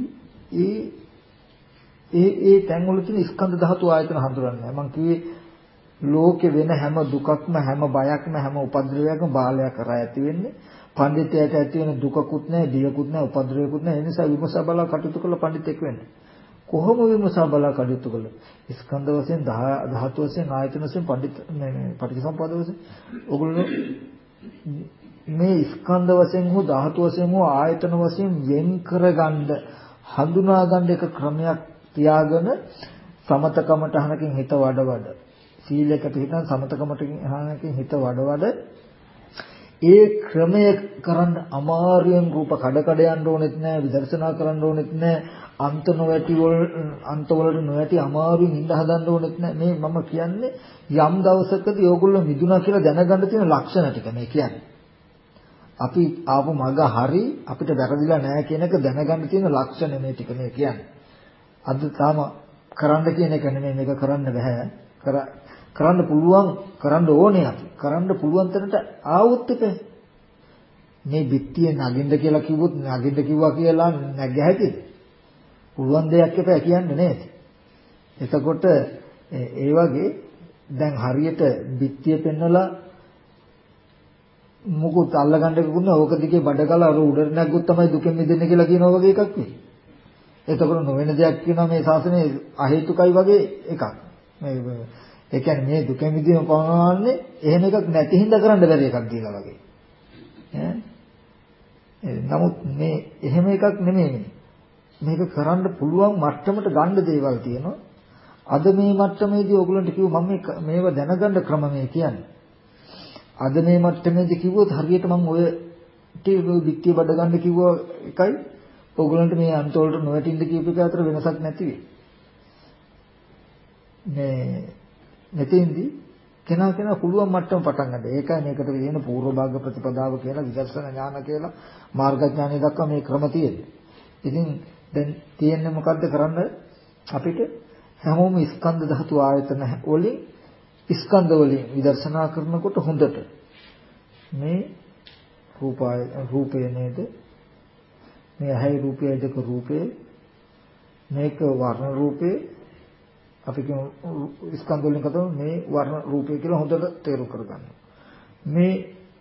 ඒ තැන් වල තියෙන ස්කන්ධ ධාතු ආයතන හඳුනන්නේ මම කිව්වේ ලෝකේ වෙන හැම දුකක්ම හැම බයක්ම හැම උපද්‍රවයක්ම බාලයා කරා ඇති වෙන්නේ පඬිතයාට ඇති වෙන දුකකුත් නැහැ බියකුත් නැහැ උපද්‍රවයකුත් නැහැ ඒ නිසා විමසා බලා කටයුතු කරලා පඬිතෙක් වෙන්න කොහොම විමසා බලා කටයුතු කළා ස්කන්ධ වශයෙන් ධාතු වශයෙන් ආයතන වශයෙන් පටිච්චසමුප්පාද වශයෙන් ඔගොල්ලෝ මේ ස්කන්ධ වශයෙන් හෝ ධාතු වශයෙන් හෝ ආයතන වශයෙන් වෙන් කරගන්න හඳුනා ගන්න එක ක්‍රමයක් තියාගෙන සමතකමටහනකින් හිත වඩවඩ සීලයක පිළිපදන් සමතකමටහනකින් හිත වඩවඩ ඒ ක්‍රමය කරන්න අමාරුවෙන් රූප කඩ යන්න ඕනෙත් නෑ විදර්ශනා කරන්න ඕනෙත් නෑ අන්ත වලට නොයටි අමාරුවෙන් ඉඳ හදන්න ඕනෙත් නෑ මේ මම කියන්නේ යම් දවසකදී ඕගොල්ලෝ මිදුණා කියලා දැනගන්න තියෙන ලක්ෂණ ටික මේ කියන්නේ අපි ආපු මග හරි අපිට වැරදිලා නෑ කියන එක දැනගන්න තියෙන ලක්ෂණ මේ ටික මේ කියන්නේ අද තාම කරන්න කියන එක නෙමෙයි මේක කරන්න බෑ කරන්න පුළුවන් කරන්න ඕනේ අපි කරන්න පුළුවන් තරමට ආවොත් එපේ මේ බිත්තිය නගින්න කියලා කිව්වොත් නගින්න කිව්වා කියලා නැග හැකිද පුළුවන් දෙයක් එපා කියන්නේ නේද එතකොට ඒ වගේ දැන් හරියට බිත්තිය පෙන්නලා මොකුත් අල්ලගන්න එකකුත් නෑ ඕක දිගේ බඩගල අර උඩට නැග්ගොත් තමයි දුකෙන් මිදෙන්නේ කියලා කියනවා වගේ එකක් වෙයි එතකොට නොවන දෙයක් කියනවා මේ ශාසනයේ අහේතුකයි වගේ එකක් මේ ඒ කියන්නේ මේ දුකෙන් මිදීම පවනවන්නේ එහෙම එකක් නැති හින්දා කරන්න බැරි එකක් කියලා වගේ. නමුත් මේ එහෙම එකක් නෙමෙයි. මේක කරන්න පුළුවන් මට්ටමට ගන්න දේවල් තියෙනවා. අද මේ මට්ටමේදී ඕගොල්ලන්ට කිව්ව මම මේව දැනගන්න ක්‍රම මේ කියන්නේ. අද මේ මට්ටමේදී කිව්වොත් හරියට මම ඔය ටික බඩ ගන්න කිව්ව එකයි ඕගොල්ලන්ට මේ අන්තවලට නොවැටින්න කියපු එක අතර වෙනසක් නැති වෙයි. මේ මෙතෙන්දී කෙනා පුළුවන් මට්ටම පටන් ගන්න. ඒකයි මේකට කියන පූර්ව භාග ප්‍රතිපදාව කියලා විදර්ශනා ඥාන කියලා මාර්ග ඥානය දක්වා මේ ක්‍රම තියෙන්නේ. ඉතින් දැන් තියෙන්නේ මොකද්ද කරන්න අපිට හැමෝම ස්කන්ධ ධාතු ආයතන වලින් ස්කන්ධ වලින් විදර්ශනා කරනකොට හොඳට මේ රූපය නේද මේ ඇයි රූපය දෙක රූපේ මේක වර්ණ රූපේ අපි කියන ස්කන්ධ වලින් කතාව මේ වර්ණ රූපය කියලා හොඳට තේරුම් කරගන්න. මේ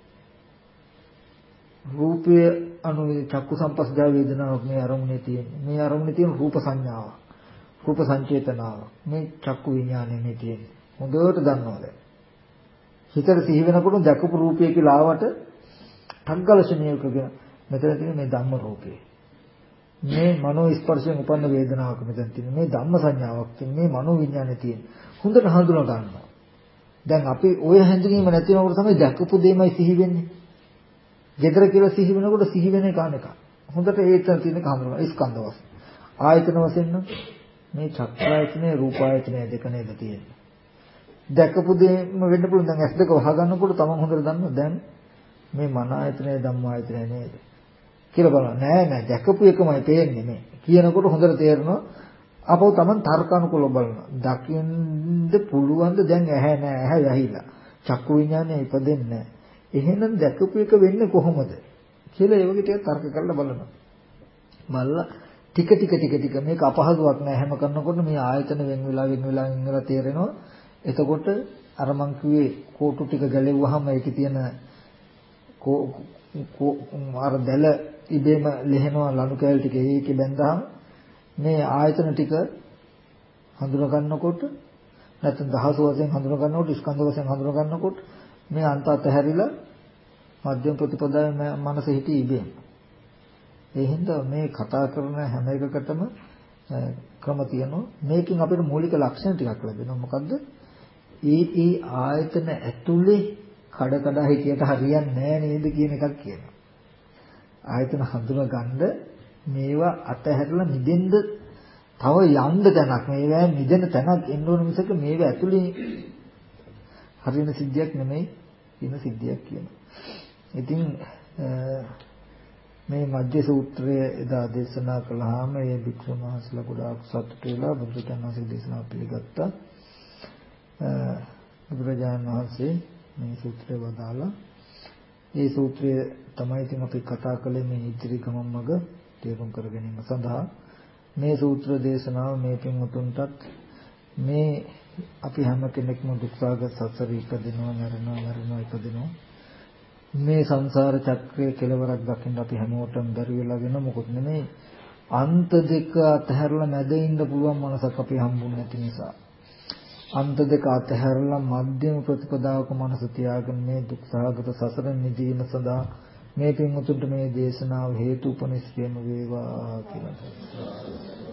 රූපය අනු චක්කු සම්පස්දා වේදනාවක් මේ අරමුණේ තියෙන්නේ. මේ අරමුණේ තියෙන රූප සංඥාව. රූප සංචේතනාව. මේ චක්කු විඥානේ මේ තියෙන්නේ. හොඳට දන්නවා දැන්. හිතට සිහි වෙනකොට දැකපු රූපය කියලා ආවට ඨග්ගලශණියකගෙන මෙතන තියෙන මේ ධම්ම රූපේ. මේ මනෝ ස්පර්ශයෙන් උපන්න වේදනාවක් මෙතන තියෙන මේ ධම්ම සංඥාවක් තියෙන මේ මනෝ විඥානේ තියෙන හොඳට හඳුනා ගන්නවා දැන් අපි ඔය හැඳිනීම නැති වෙනකොට තමයි දැකපු දෙයමයි සිහි වෙන්නේ gedara කියලා සිහි වෙනකොට සිහි වෙන එක අනක හොඳට ඒතන තියෙන හඳුනනවා ස්කන්ධ වශයෙන් ආයතන වශයෙන් නම් මේ චක්‍රායතනේ රූපායතනේ දෙක නේද තියෙන්නේ දැකපු දෙයම වෙන්න පුළුවන් දැන් S2 වහගන්නකොට තමන් හොඳට දන්නවා දැන් මේ මන ආයතනේ ධම්ම ආයතනේ නේද කියලා බලන්න නෑ දැකපු එකමයි තේරෙන්නේ මේ කියනකොට හොඳට තේරෙනවා අපව Taman තර්කානුකූලව බලනවා දකින්න පුළුවන්ද දැන් ඇහැ නෑ ඇහැ යහිලා චක්කු විඥානය ඉපදෙන්නේ නෑ එහෙනම් දැකපු එක වෙන්නේ කොහොමද කියලා ඒ වගේ ටික තර්ක කරලා බලනවා බලලා ටික මේක අපහසුයක් නෑ හැම කරනකොට මේ ආයතන වෙන වෙලා තේරෙනවා එතකොට අර මං කිව්වේ කෝටු ටික ගැලෙව්වහම ඒකේ තියෙන අර දැල ඉබේම ලෙහෙනවා ලණු කෑලි ටික ඒකේ බැඳහම මේ ආයතන ටික හඳුනා ගන්නකොට නැත්නම් දහස වශයෙන් හඳුනා ගන්නකොට ස්කන්ධ වශයෙන් හඳුනා ගන්නකොට මේ අන්ත අතහැරිලා මධ්‍යම ප්‍රතිපදාවේ මනස හිටි ඉබේම ඒ හින්දා මේ කතා කරන හැම එකකටම ක්‍රම තියෙනවා මේකෙන් අපිට මූලික ලක්ෂණ ටිකක් ලැබෙනවා මොකද්ද ඒ ආයතන ඇතුලේ කඩ හිතියට හරියන්නේ නැහැ නේද කියන එකක් කියනවා. ආයතන හඳුනා ගන්න මේවා අතහැරලා මිදෙන්න තව යන්න තැනක් මේවා මිදෙන තැනක් එන්න ඕන මිසක මේවා ඇතුලේ හරියන සිද්ධියක් නෙමෙයි කියන සිද්ධියක් කියනවා. ඉතින් මේ මධ්‍ය සූත්‍රය එදා දේශනා කළාම මේ භික්ෂුන් වහන්සේලා ගොඩාක් සතුටු වෙලා බුදුරජාණන් වහන්සේ දේශනාව පිළිගත්තා. බුදුරජාණන් වහන්සේ මේ සූත්‍රය වදාලා ඒ සූත්‍රය තමයි ඉතින් අපි කතා කළේ මේ ඉදිරි ගමන් මඟ තේරුම් කර ගැනීම සඳහා මේ සූත්‍ර දේශනාව මේ පින්වතුන්ටත් මේ අපි හැම කෙනෙක්ම දුක්ඛාගත සසර ඉපදිනවා මරනවා ඉපදිනවා මේ සංසාර චක්‍රයේ කෙලවරක් දකින්න අපි හැමෝටම බැරි වෙලා වෙන මොකොත් නෙමෙයි අන්ත දෙක අතහැරලා මැද ඉන්න පුළුවන් මනසක් අපි හම්බුනේ නැති නිසා අන්ත දෙක අතහැරලා මධ්‍යම ප්‍රතිපදාවක මනස තියාගෙන මේ දුක්ඛාගත සසර නිදීම සඳහා මේ පින්වතුන්ට මේ දේශනාව හේතු උපනිශ්‍රේම වේවා කියලා